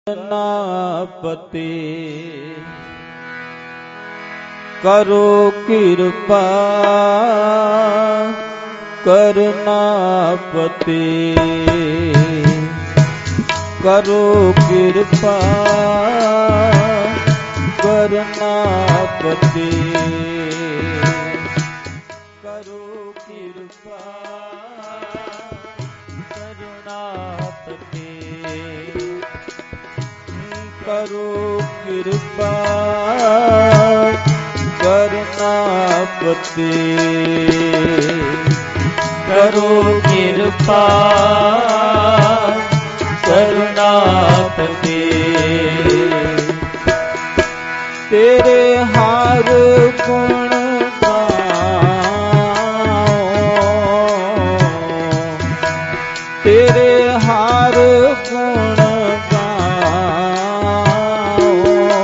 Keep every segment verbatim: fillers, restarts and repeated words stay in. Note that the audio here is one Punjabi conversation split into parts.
गणपति करो कृपा करनापति करो कृपा करनापति करो कृपा करुणापति करो कृपा करनापति करो कृपा करुणापति तेरे हार गुण गाओ तेरे हार गुण गाओ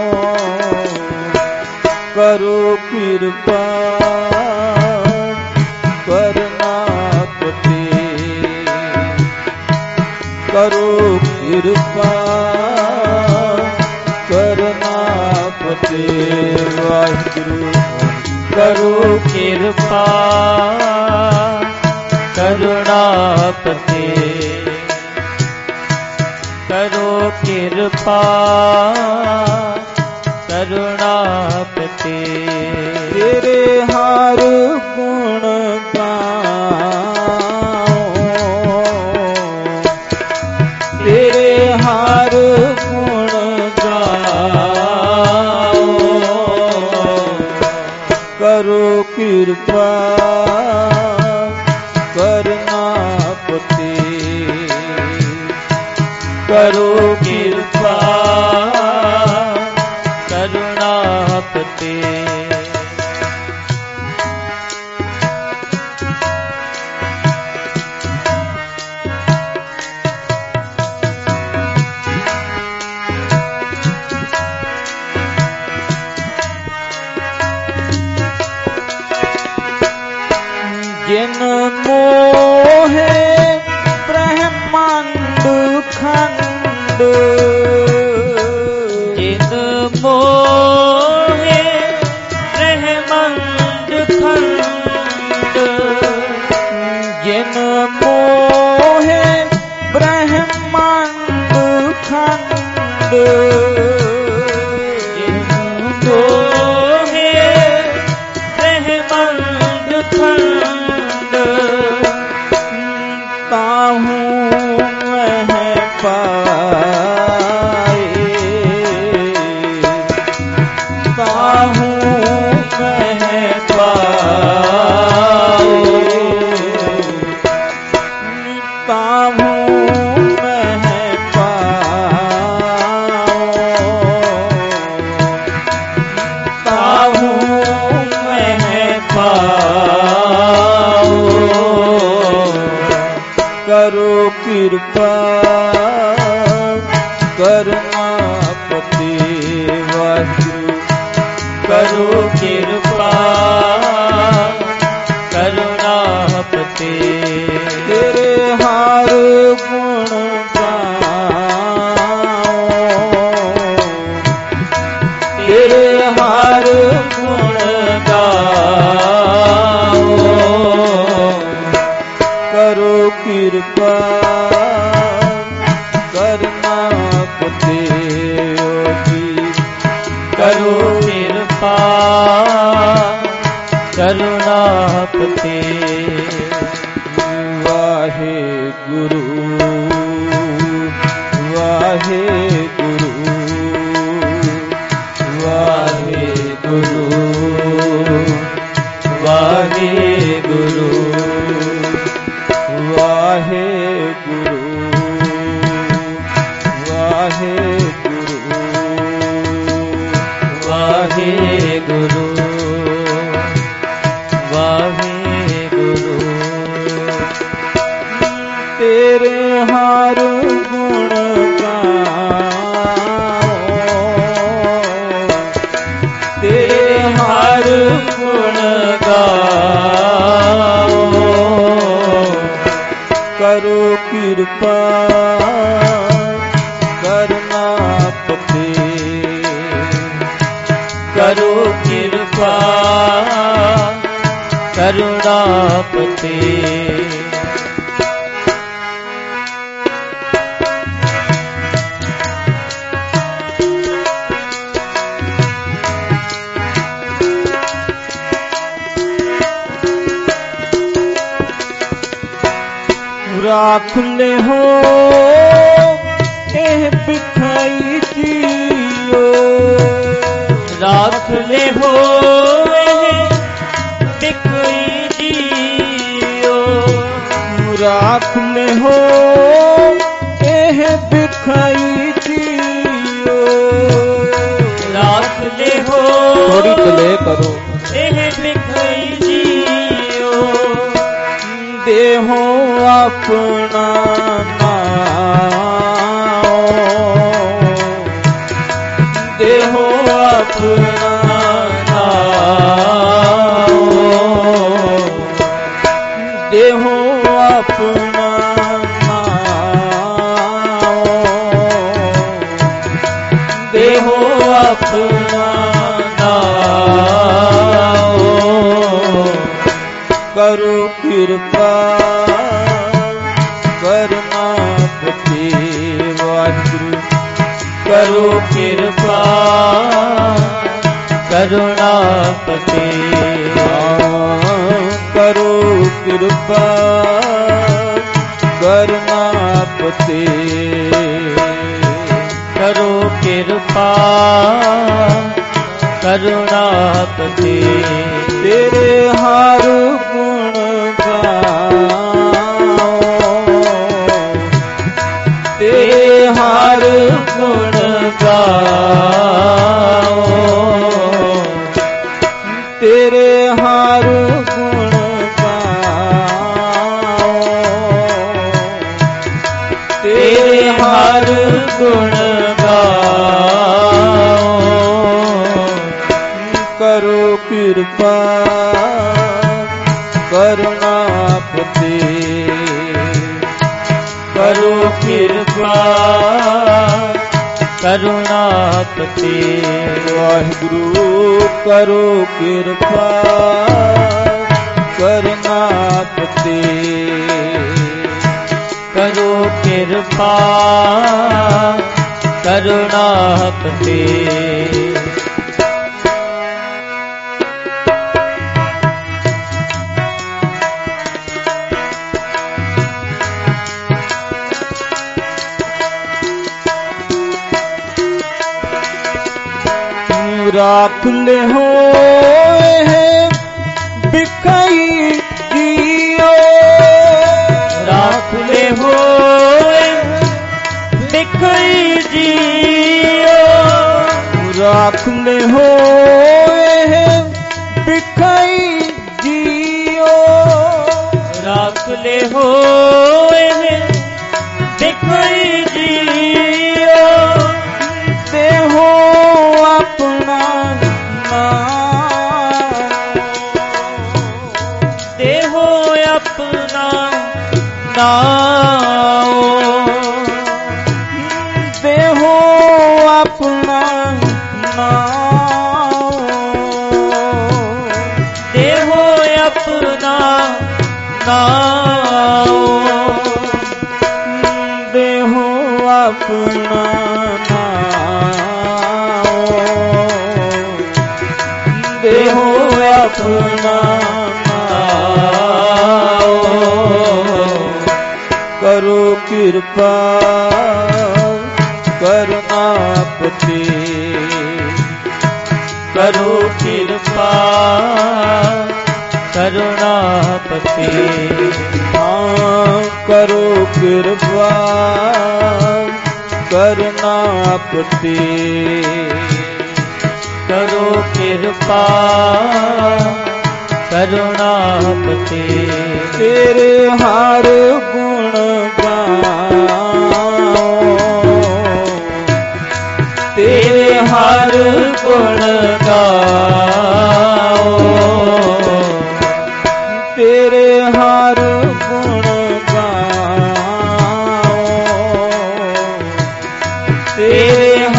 करो कृपा करनापति करो कृपा करनापति वाहिगुरु करो कृपा करुणापति करो कृपा करुणापति तेरे हार गुण गाओ तेरे हार गुण गाओ करो कृपा करनापति करो कृपा करुणापति जिन मोहे ब्रह्मांड खंड जिन मोहे ब्रह्मांड खंड जिन मोहे ब्रह्मांड खंड जिन मोहे ब्रह्मांड खंड ताहू मैं पाए ताहू मैं पाए ताहू मैं पाओ ताहू मैं पाओ करो कृपा करनापति वाहिगुरु करो कृपा करुणापति तेरे हार गुण गाओ तेरे हार गुण गाओ करो कृपा करनापति योगी करो कृपा करुणापति वाहे गुरु वाहे गुरु वाहे गुरु वाहे गुरु वाहे गुरु वाहे गुरु वाहे गुरु वाहे गुरु तेरे हार गुण गाओ तेरे हार गुण गाओ करो कृपा करना करुणापते करो कृपा करुणापते राख ले हो एह बिखाई जियो राख ले हो बिखाई जियो राख ले हो एह बिखाई जियो राख ले हो थोड़ी डिले करो एह बिखाई जियो देहो अपना नाओ देहो अपना नाओ देहो अपना नाओ देहो अपना नाओ करो कृपा करुणापते वाहिगुरु करो कृपा करुणापते करो कृपा करुणापते करो कृपा करुणापते तेरे हार गुण गाओ तेरे हार गुण गाओ तेरे हार गुण गाओ तेरे हार गुण गाओ करो कृपा करुणापते करो कृपा करुणापते वाहिगुरु करो कृपा करुणापते करो कृपा करुणापते राख ले हो बिखाई जियो राख ले हो बिखाई जियो राख ले हो बिखाई जियो राख ले हो बिखाई जियो देहो अपना नाम देहो अपना नाओ देहो अपना नाम देहो अपना नाओ देहो अपना देहो अपना नाओ करो कृपा करुणापते करो कृपा करुणापते हाँ करो कृपा करुणापते करो कृपा करुणापते तेरे हार गुण गाओ तेरे हार गुण गाओ तेरे हार गुण गाओ तेरे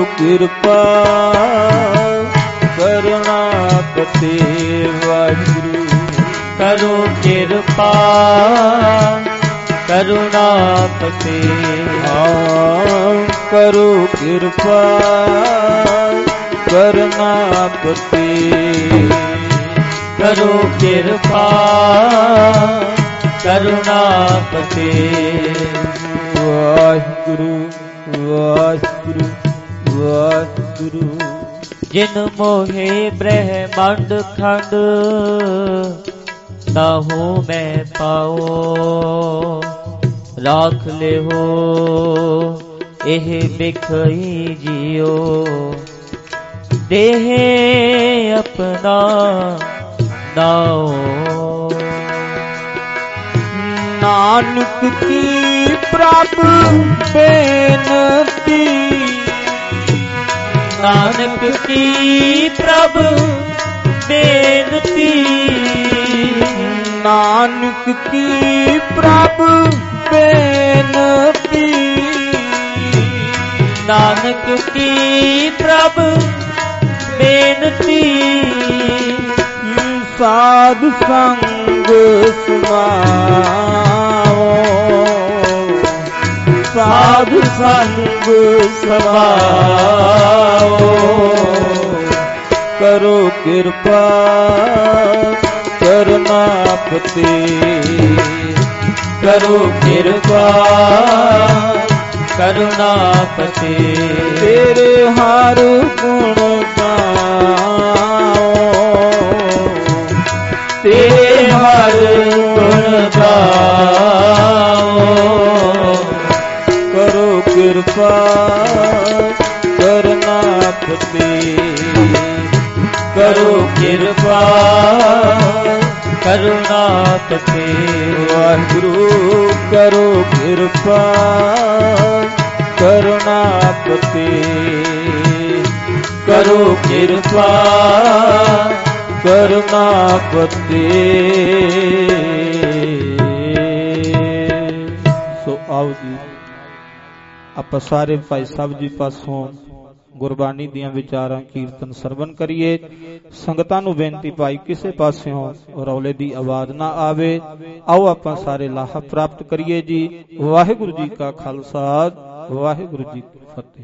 ਕਿਰਪਾ ਕਰੁਣਾਪਤੀ ਵਾਹਿਗੁਰੂ ਕਰੋ ਕਿਰਪਾ ਕਰੁਣਾਪਤੀ ਹਾਂ ਕਰੋ ਕਿਰਪਾ ਕਰੁਣਾਪਤੀ ਕਰੋ ਕਿਰਪਾ ਕਰੁਣਾਪਤੀ ਵਾਹਿਗੁਰੂ ਵਾਹਿਗੁਰੂ ਵਾਹਿਗੁਰੂ ਜਿਨ ਮੋਹਿ ਬ੍ਰਹਮੰਡ ਖੰਡ ਤਾਹੂ ਮੈਂ ਪਾਓ ਰਾਖ ਲਿਓ ਇਹ ਬਿਖਈ ਜਿਉ ਦੇਹ ਆਪਣਾ ਨਾਉ ਨਾਨਕ ਕੀ ਪ੍ਰਭ ਬੇਨਤੀ ਨਾਨਕ ਕੀ ਪ੍ਰਭ ਬੇਨਤੀ ਨਾਨਕ ਕੀ ਪ੍ਰਭ ਬੇਨਤੀ ਨਾਨਕ ਕੀ ਪ੍ਰਭ ਬੇਨਤੀ ਸਾਧ ਸੰਗ ਸਮਾਓ ਸਾਧ ਸੰਗ ਸਮਾਓ ਕਰੋ ਕਿਰਪਾ ਕਰੁਣਾਪਤੀ ਕਰੋ ਕਿਰਪਾ ਕਰੁਣਾਪਤੀ ਤੇਰੇ ਹਰ ਗੁਣ ਗਾਓ ਤੇਰੇ ਹਰ ਗੁਣ ਗਾਓ ਕਰੋ ਕਿਰਪਾ ਕਰੁਣਾਪਤੀ ਕਰੋ ਕਿਰਪਾ ਕਰੁਣਾਪਤੀ ਵਾਹਿਗੁਰੂ ਕਰੋ ਕਿਰਪਾ ਕਰੁਣਾਪਤੀ ਕਰੋ ਕਿਰਪਾ ਕਰੁਣਾਪਤੀ ਸੋ ਆਓ ਜੀ ਆਪਾਂ ਸਾਰੇ ਭਾਈ ਸਾਹਿਬ ਜੀ ਪਾਸੋਂ ਗੁਰਬਾਣੀ ਦੀਆਂ ਵਿਚਾਰਾਂ ਕੀਰਤਨ ਸਰਵਨ ਕਰੀਏ। ਸੰਗਤਾਂ ਨੂੰ ਬੇਨਤੀ ਭਾਈ ਕਿਸੇ ਪਾਸਿਓਂ ਰੌਲੇ ਦੀ ਆਵਾਜ਼ ਨਾ ਆਵੇ। ਆਓ ਆਪਾਂ ਸਾਰੇ ਲਾਹਾ ਪ੍ਰਾਪਤ ਕਰੀਏ ਜੀ। ਵਾਹਿਗੁਰੂ ਜੀ ਕਾ ਖਾਲਸਾ ਵਾਹਿਗੁਰੂ ਜੀ ਕੀ ਫਤਿਹ।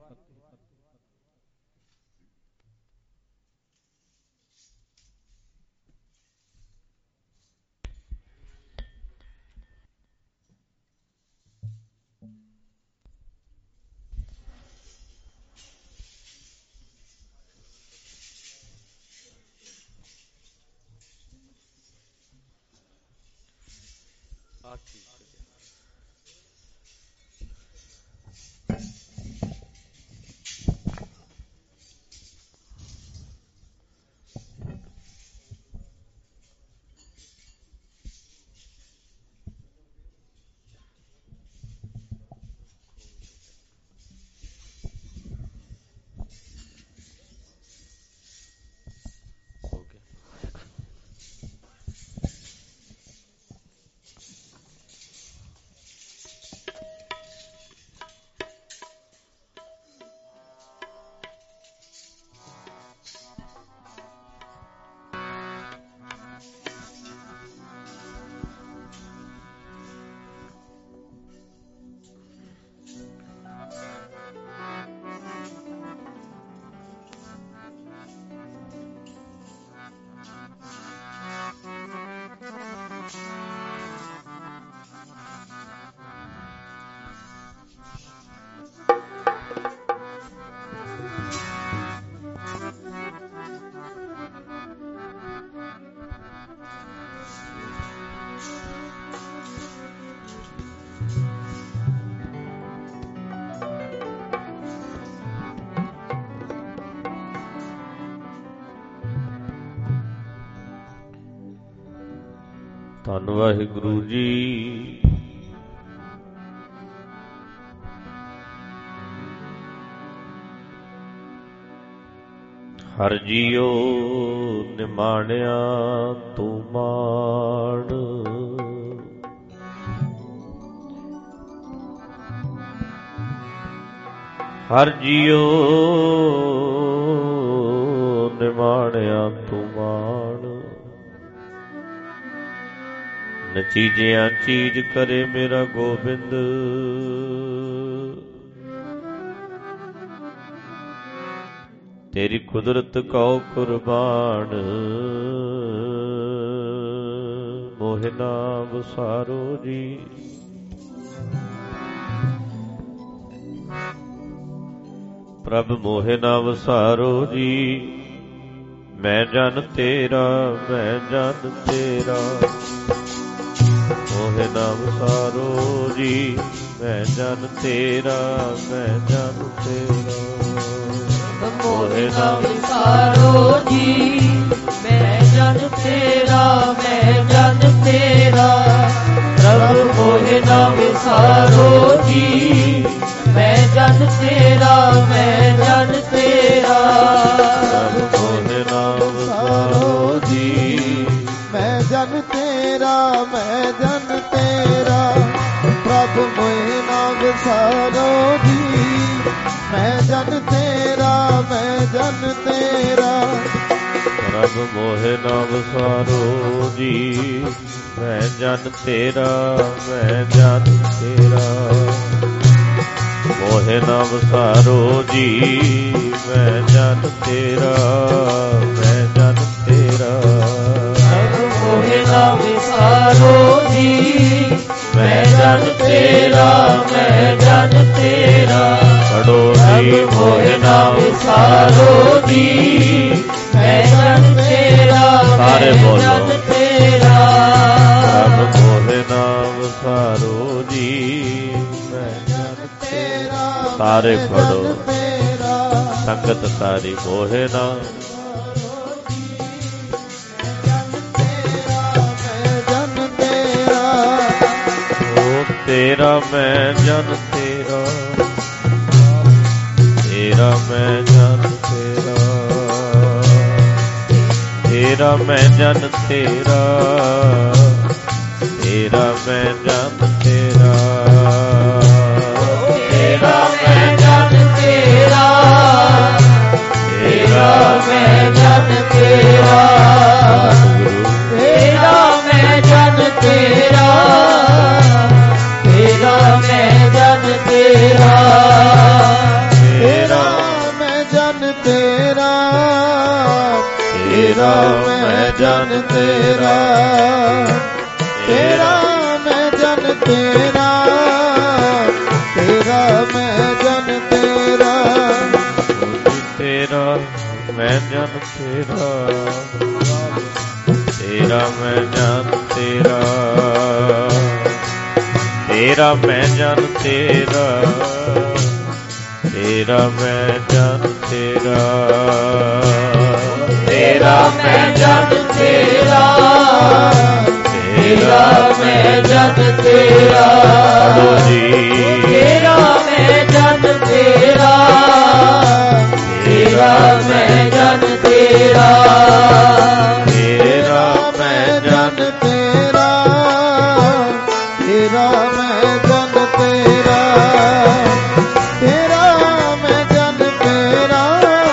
ਧੰਨ ਵਾਹਿਗੁਰੂ ਜੀ। ਹਰ ਜੀਓ ਨਿਮਾਣਿਆ ਤੂੰ ਮਾਣ, ਹਰ ਜੀਓ ਨਿਮਾਣਿਆ ਤੂੰ ਮਾਣ, ਨਚੀਜਿਆਂ ਚੀਜ਼ ਕਰੇ ਮੇਰਾ ਗੋਬਿੰਦ। ਤੇਰੀ ਕੁਦਰਤ ਕਉ ਕੁਰਬਾਨ, ਮੋਹਿ ਨਾ ਵਸਾਰੋ ਜੀ। ਪ੍ਰਭ ਮੋਹਿ ਨਾ ਵਸਾਰੋ ਜੀ, ਮੈਂ ਜਨ ਤੇਰਾ ਮੈਂ ਜਨ ਤੇਰਾ। ਮੋਹਿ ਨਾ ਵਸਾਰੋ ਜੀ, ਮੈਂ ਜਨ ਤੇਰਾ ਮੈਂ ਜਨ ਤੇਰਾ। ਮੋਹਿ ਨਾ ਵਸਾਰੋ ਜੀ, ਮੈਂ ਜਨ ਤੇਰਾ ਮੈਂ ਜਨ ਤੇਰਾ। ਪ੍ਰਭ ਮੋਹਿ ਨਾ ਵਸਾਰੋ ਜੀ, ਮੈਂ ਜਨ ਤੇਰਾ ਮੈਂ ਜਨ ਤੇਰਾ। ਪ੍ਰਭ ਮੋਹਿ ਨਾ ਵਸਾਰੋ ਜੀ, ਮੈਂ ਜਨ ਤੇਰਾ ਮੈਂ ਜਨ ਤੇਰਾ। ਪ੍ਰਭ ਮੋਹਿ ਨਾ ਵਸਾਰੋ ਜੀ, ਮੈਂ ਜਨ ਤੇਰਾ ਮੈਂ ਜਨ ਤੇਰਾ। ਪ੍ਰਭ ਮੋਹਿ ਨਾ ਵਸਾਰੋ ਜੀ, ਮੈਂ ਜਨ ਤੇਰਾ ਮੈਂ ਜਨ ਤੇਰਾ। ਮੋਹਿ ਨਾ ਵਸਾਰੋ ਜੀ, ਮੈਂ ਜਨ ਤੇਰਾ ਮੈਂ ਜਨ ਤੇਰਾ। ਮੋਹਿ ਨਾ ਵਸਾਰੋ ਜੀ, ਮੈਂ ਜਨ ਤੇਰਾ ਮੈਂ ਜਨ ਤੇਰਾ। ਪੜੋ ਜੀ ਮੋਹਿ ਨਾ ਵਸਾਰੋ ਜੀ, ਮੈਂ ਜਨ ਤੇਰਾ ਸਾਰੇ ਮੈਂ ਬੋਲੋ। ਜਨ ਤੇਰਾ। ਪ੍ਰਭ ਮੋਹਿ ਨਾ ਵਸਾਰੋ ਜੀ, ਮੈਂ ਜਨ ਤੇਰਾ। ਸਾਰੇ ਪੜੋ ਤੇਰਾ ਸੰਗਤ ਸਾਰੀ। ਮੋਹਿ ਨਾ ਤੇਰਾ ਮੈਂ ਜਨ ਤੇਰਾ, ਤੇਰਾ ਮੈਂ ਜਨ ਤੇਰਾ। ਤੇਰਾ ਮੈਂ ਜਨ ਤੇਰਾ, ਤੇਰਾ ਮੈਂ ਜਨ ਤੇਰਾ। ਤੇਰਾ ਮੈਂ ਜਨ ਤੇਰਾ, ਤੇਰਾ ਮੈਂ ਜਨ ਤੇਰਾ। ਤੇਰਾ ਮੈਂ ਜਨ ਤੇਰਾ, ਤੇਰਾ ਮੈਂ ਜਨ ਤੇਰਾ। ਤੇਰਾ ਮੈਂ ਜਨ ਤੇਰਾ, ਤੇਰਾ ਮੈਂ ਜਨ ਤੇਰਾ। ਤੇਰਾ ਮੈਂ ਜਨ ਤੇਰਾ, ਤੇਰਾ ਮੈਂ ਜਨ ਤੇਰਾ। ਤੇਰਾ ਮੈਂ ਜਨ ਤੇਰਾ, ਤੇਰਾ ਮੈਂ ਜਨ ਤੇਰਾ। ਤੇਰਾ ਮੈਂ ਜਨ ਤੇਰਾ, ਤੇਰਾ ਮੈਂ ਜਨ ਤੇਰਾ। ਤੇਰਾ ਮੈਂ ਜਨ ਤੇਰਾ, ਤੇਰਾ ਮੈਂ ਜਨ ਤੇਰਾ। ਪੜੋ ਜੀ ਤੇਰਾ ਮੈਂ ਜਨ ਤੇਰਾ, ਤੇਰਾ ਮੈਂ ਜਨ ਤੇਰਾ। ਤੇਰਾ ਮੈਂ ਜਨ ਤੇਰਾ, ਤੇਰਾ ਮੈਂ ਜਨ ਤੇਰਾ। ਤੇਰਾ ਮੈਂ ਜਨ ਤੇਰਾ,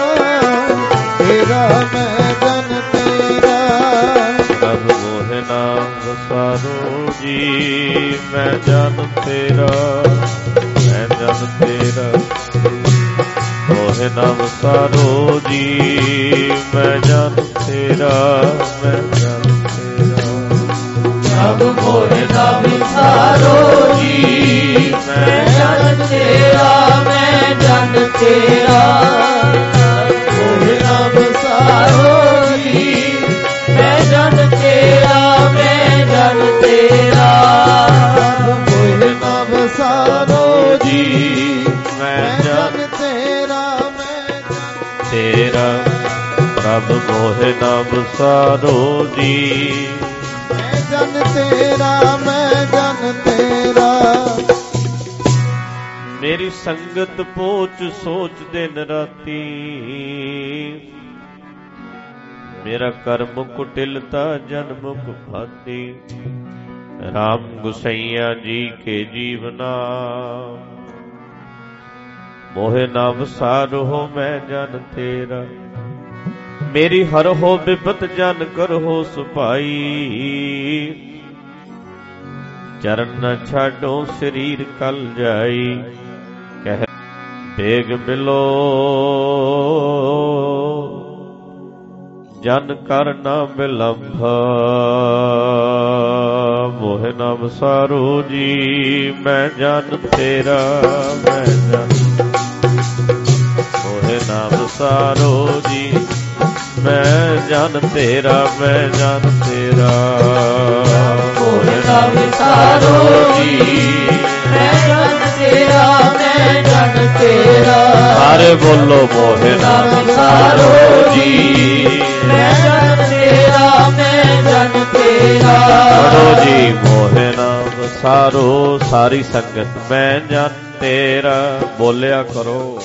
ਤੇਰਾ ਮੈਂ ਜਨ ਤੇਰਾ। ਪ੍ਰਭ ਮੋਹਿ ਨਾ ਵਸਾਰੋ ਜੀ, ਮੈਂ ਜਨ ਤੇਰਾ ਮੈਂ ਜਨ ਤੇਰਾ। ਮੋਹਿ ਨਾ ਵਸਾਰੋ ਜੀ, ਮੈਂ ਜਨ ਤੇਰਾ ਮੈਂ ਜਨ ਤੇਰਾ। ਪ੍ਰਭ ਮੋਹਿ ਨਾ ਵਸਾਰੋ ਜੀ, ਮੈਂ ਜਨ ਤੇਰਾ ਮੈਂ ਜਨ ਤੇਰਾ। ਮੋਹਿ ਨਾ ਵਸਾਰੋ ਜੀ, ਮੈਂ ਜਨ ਤੇਰਾ ਮੈਂ ਜਨ ਤੇਰਾ। ਮੋਹਿ ਨਾ ਵਸਾਰੋ ਜੀ, ਮੈਂ ਜਨ ਤੇਰਾ ਮੈਂ ਜਨ ਤੇਰਾ। ਪ੍ਰਭ ਮੋਹਿ ਨਾ ਵਸਾਰੋ ਜੀ, ਮੈਂ ਜਨ ਤੇਰਾ ਮੈਂ ਜਨ ਤੇਰਾ। ਮੇਰੀ ਸੰਗਤ ਪੋਚ ਸੋਚ ਦਿਨ ਰਾਤੀ। ਮੇਰਾ ਕਰਮ ਕੁਟਿਲਤਾ ਜਨਮ ਭਾਤੀ। ਰਾਮ ਗੁਸਈਆ ਜੀ ਕੇ ਜੀਵਨਾ। ਮੋਹਿ ਨਾ ਵਿਸਾਰੋ ਮੈਂ ਜਨ ਤੇਰਾ। ਮੇਰੀ ਹਰ ਹੋ ਬਿਪਤ ਜਨ ਕਰੋ ਸੁਭਾਈ। ਚਰਨ ਨ ਛਾਡੋ ਸਰੀਰ ਕਲ ਜਾਈ। ਕਹਿ ਬੇਗ ਬਿਲੋ ਜਨ ਕਰ ਨਾ ਬਿਲੰਭ। ਮੋਹਿ ਨਾ ਵਿਸਾਰੋ ਜੀ ਮੈਂ ਜਨ ਤੇਰਾ ਮੈਂ ਜਨ। ਮੋਹਿ ਨਾ ਵਿਸਾਰੋ ਜੀ ਮੈਂ ਜਨ ਤੇਰਾ ਮੈਂ ਜਨ ਤੇਰਾ। ਮੋਹਿ ਨਾ ਵਿਸਾਰੋ ਜੀ ਮੈਂ ਜਨ ਤੇਰਾ ਮੈਂ ਜਨ ਤੇਰਾ। ਸਾਰੇ ਬੋਲੋ ਮੋਹਿ ਨਾ ਵਿਸਾਰੋ ਜੀ ਮੈਂ ਜਨ ਤੇਰਾ ਮੈਂ ਜਨ ਤੇਰਾ। ਪੜੋ ਜੀ ਮੋਹਿ ਨਾ ਵਿਸਾਰੋ ਸਾਰੀ ਸੰਗਤ ਮੈਂ ਜਨ ਤੇਰਾ ਬੋਲਿਆ ਕਰੋ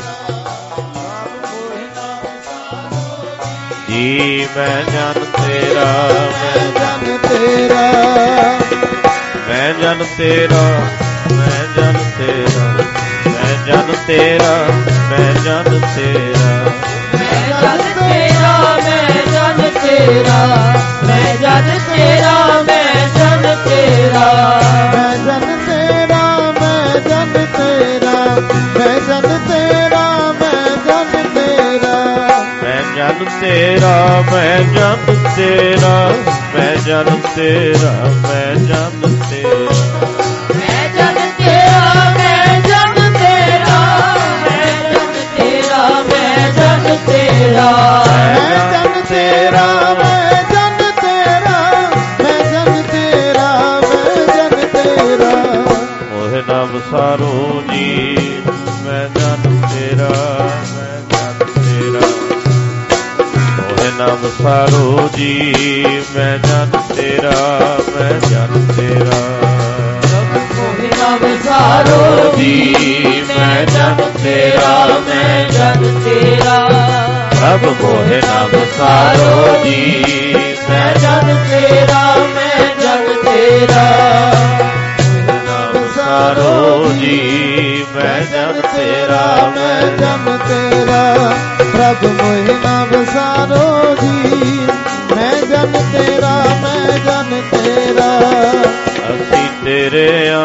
ਜੀ। ਮੈਂ ਜਨ ਤੇਰਾ ਮੈਂ ਜਨ ਤੇਰਾ ਮੈਂ ਜਨ ਤੇਰਾ ਮੈਂ ਜਨ ਤੇਰਾ ਮੈਂ ਜਨ ਤੇਰਾ ਮੈਂ ਜਨ ਤੇਰਾ। ਮੈਂ ਜਨ ਤੇਰਾ ਮੈਂ ਜਨ ਤੇਰਾ ਮੈਂ ਜਨ ਤੇਰਾ ਮੈਂ ਜਨ ਤੇਰਾ। ਮੈਂ ਜਨ ਤੇਰਾ ਮੈਂ ਜਨ ਤੇਰਾ ਮੈਂ ਜਨ ਤੇਰਾ ਮੈਂ ਜਨ ਤੇਰਾ। ਮੈਂ ਜਨ ਤੇਰਾ ਮੈਂ ਜਨ ਤੇਰਾ ਮੈਂ ਜਨ ਤੇਰਾ ਮੈਂ ਜਨ ਤੇਰਾ। ਮੈਂ ਜਨ ਤੇਰਾ ਮੈਂ ਜਨ ਤੇਰਾ ਮੈਂ ਜਨ ਤੇਰਾ ਮੈਂ ਜਨ ਤੇਰਾ। ਮੈਂ ਜਨ ਤੇਰਾ ਮੈਂ ਜਨ ਤੇਰਾ ਮੈਂ ਜਨ ਤੇਰਾ ਮੈਂ ਜਨ ਤੇਰਾ। ਮੋਹਿ ਨਾ ਵਿਸਾਰੋ ਜੀ ਮੈਂ ਜਨ ਤੇਰਾ ਮੈਂ ਜਨ ਤੇਰਾ। ਮੋਹਿ ਨਾ ਵਿਸਾਰੋ ਜੀ ਮੈਂ ਜਨ ਤੇਰਾ ਮੈਂ ਜਨ ਤੇਰਾ। ਮੋਹਿ ਨਾ ਵਿਸਾਰੋ ਜੀ ਮੈਂ ਜਨ ਤੇਰਾ ਮੈਂ ਜਨ ਤੇਰਾ। ਪ੍ਰਭ ਮੋਹਿ ਨਾ ਵਿਸਾਰੋ ਜੀ ਮੈਂ ਜਨ ਤੇਰਾ ਮੈਂ ਜਨ ਤੇਰਾ। ਮੋਹਿ ਨਾ ਵਿਸਾਰੋ ਜੀ ਮੈਂ ਜਨ ਤੇਰਾ ਮੈਂ ਮੈਂ ਜਨ ਤੇਰਾ। ਪ੍ਰਭ ਮੋਹਿ ਨਾ ਵਿਸਾਰੋ ਜੀ ਮੈਂ ਜਨ ਤੇਰਾ ਮੈਂ ਜਨ ਤੇਰਾ। ਅਸੀਂ ਤੇਰੇ ਆ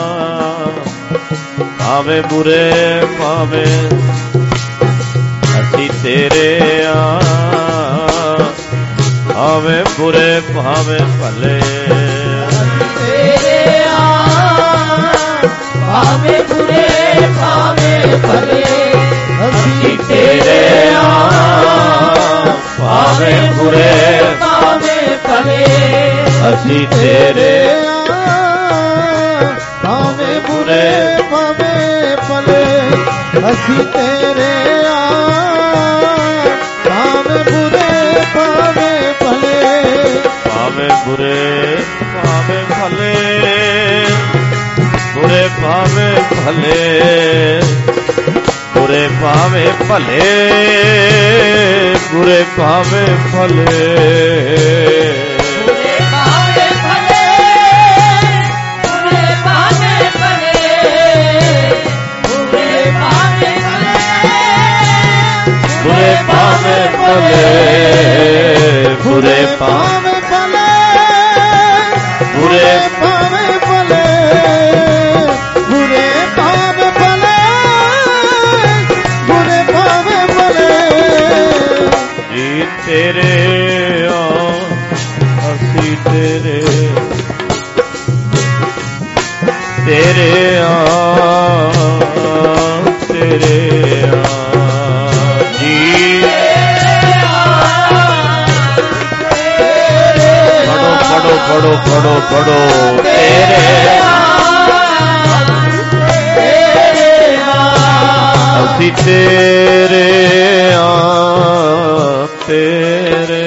ਭਾਵੇਂ ਬੁਰੇ ਭਾਵੇਂ ਅਸੀਂ ਤੇਰੇ ਆ ਭਾਵੇਂ ਬੁਰੇ ਭਾਵੇਂ ਭਲੇ। ਤੇਰੇ ਆ ਭਾਵੇਂ ਬੁਰੇ ਭਾਵੇਂ ਭਲੇ। ਅਸੀਂ ਤੇਰੇ ਆ ਭਾਵੇਂ ਬੁਰੇ ਭਾਵੇਂ ਭਲੇ। ਅਸੀਂ ਤੇਰੇ ਭਾਵੇਂ ਬੁਰੇ ਭਾਵੇਂ ਭਲੇ। ਅਸੀਂ ਤੇਰੇ ਆ ਭਾਵੇਂ ਬੁਰੇ ਭਾਵੇਂ ਭਲੇ। ਭਾਵੇਂ ਬੁਰੇ ਭਾਵੇਂ ਭਲੇ ਬੁਰੇ ਭਾਵੇਂ ਭਲੇ ਬੁਰੇ ਭਾਵੇਂ ਭਲੇ ਬੁਰੇ ਭਾਵੇਂ ਭਲੇ। ਬੁਰੇ ਭਾਵੇਂ ਭਲੇ ਬੁਰੇ ਭਾਵੇਂ ਭਲੇ। ਬੁਰੇ ਭਾਵੇਂ ਭਲੇ ਬੁਰੇ ਭਾਵੇਂ ਭਲੇ ਬੁਰੇ ਭਾਵੇਂ ਭਾਵੇਂ ਭਲੇ ਬੁਰੇ ਭਾਵੇਂ ਭਲੇ ਬੁਰੇ ਭਾਵੇਂ ਭਲੇ ਬੁਰੇ ਭਾਵੇਂ ਭਲੇ। ਜੀ ਤੇਰੇ ਆ ਅਸੀਂ ਤੇਰੇ ਤੇਰੇ ਆ ਤੇਰੇ ਆ ਜੀ। ਪੜੋ ਪੜੋ ਪੜੋ ਪੜੋ ਪੜੋ ਤੇਰੇ ਅਸੀਂ ਤੇਰੇ ਆ ਤੇਰੇ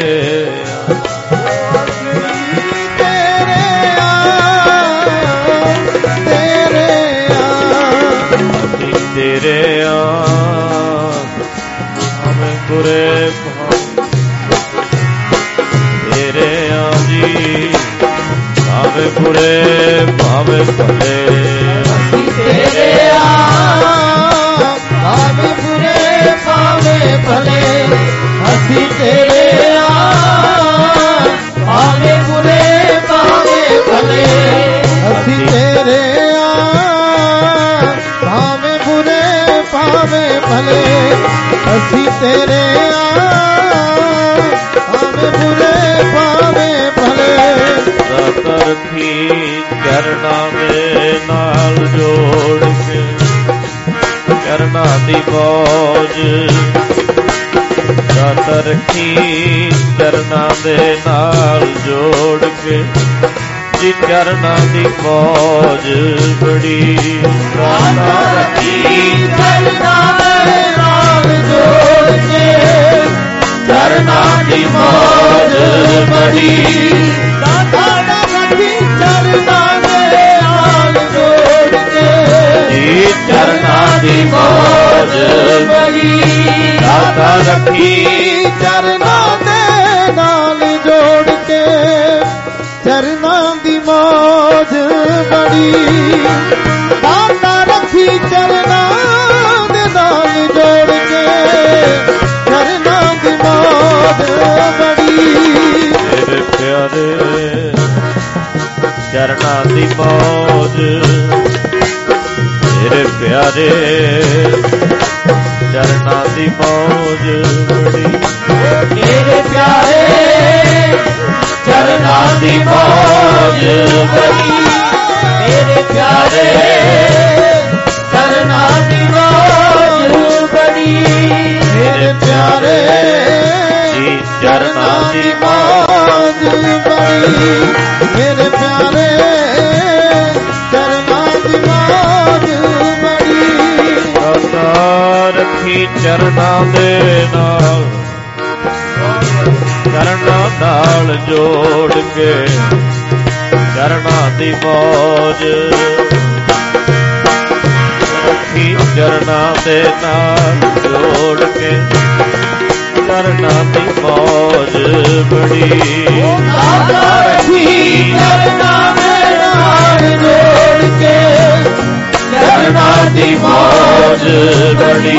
ਅਸੀਂ ਤੇਰੇ ਆ ਹਮੇ ਬੁਰੇ ਤੇਰੇ ਆ ਜੀ ਭਾਵੇਂ ਬੁਰੇ ਭਾਵੇਂ ਭਲੇ। ਤੇਰੇ ਆ ਅਸੀਂ ਤੇਰੇ ਆ ਭਾਵੇਂ ਬੁਰੇ ਭਾਵੇਂ ਭਲੇ ਦਾਤਾ ਰੱਖੀ ਚਰਨਾਂ ਦੇ ਨਾਲ ਜੋੜ ਕੇ ਚਰਨਾਂ ਦੀ ਮੌਜ ਦਾਤਾ ਰੱਖੀ ਚਰਨਾਂ ਦੇ ਨਾਲ ਜੋੜ ਕੇ ਜੀ ਚਰਨਾਂ ਦੀ ਮੌਜ ਬੜੀ ਦਾਤਾ ਰੱਖੀ ਚਰਨਾਂ ਦੇ ਨਾਲ ਜੋੜ ਕੇ ਚਰਨਾਂ ਦੀ ਮੌਜ ਬੜੀ ਦਾਤਾ ਰੱਖੀ ਚਰਨਾਂ ਦੇ ਨਾਲ ਜੋੜ ਕੇ ਜੀ ਚਰਨਾਂ ਦੀ ਮੌਜ ਬੜੀ ਦਾਤਾ ਰੱਖੀ ਚਰਨਾਂ ਦੇ ਨਾਲ ਜੋੜ ਕੇ ਚਰਨਾਂ ਦੀ ਮੌਜ ਬੜੀ ਦਾਤਾ ਰੱਖੀ ਚਰਨਾਂ ਦੇ ਨਾਲ ਜੋੜ ਕੇ ਚਰਨਾਂ ਦੀ ਮੌਜ ਬੜੀ ਤੇਰੇ ਪਿਆਰੇ ਚਰਨਾਂ ਦੀ ਮੌਜ ਤੇਰੇ ਪਿਆਰੇ ਚਰਨਾਂ ਦੀ ਮੌਜ ਬੜੀ ਮੇਰੇ ਪਿਆਰੇ ਚਰਨਾਂ ਦੀ ਮੌਜ ਬੜੀ ਮੇਰੇ ਪਿਆਰੇ ਚਰਨਾਂ ਦੀ ਮੌਜ ਬੜੀ ਮੇਰੇ ਪਿਆਰੇ ਜੀ ਚਰਨਾਂ ਦੀ ਮੌਜ ਬੜੀ ਮੇਰੇ ਪਿਆਰੇ ਚਰਨਾਂ ਦੀ ਮੌਜ ਬੜੀ ਦਾਤਾ ਰੱਖੀ ਚਰਨਾਂ ਦੇ ਨਾਲ ਚਰਨਾਂ ਨਾਲ ਜੋੜ ਕੇ ਚਰਨਾਂ ਦੀ ਮੌਜ ਰੱਖੀ ਚਰਨਾਂ ਦੇ ਨਾਲ ਜੋੜ ਕੇ ਚਰਨਾਂ ਦੀ ਮੌਜ ਬੜੀ ਦਾਤਾ ਰੱਖੀ ਚਰਨਾਂ ਦੇ ਨਾਲ ਜੋੜ ਕੇ ਚਰਨਾਂ ਦੀ ਮੌਜ ਬੜੀ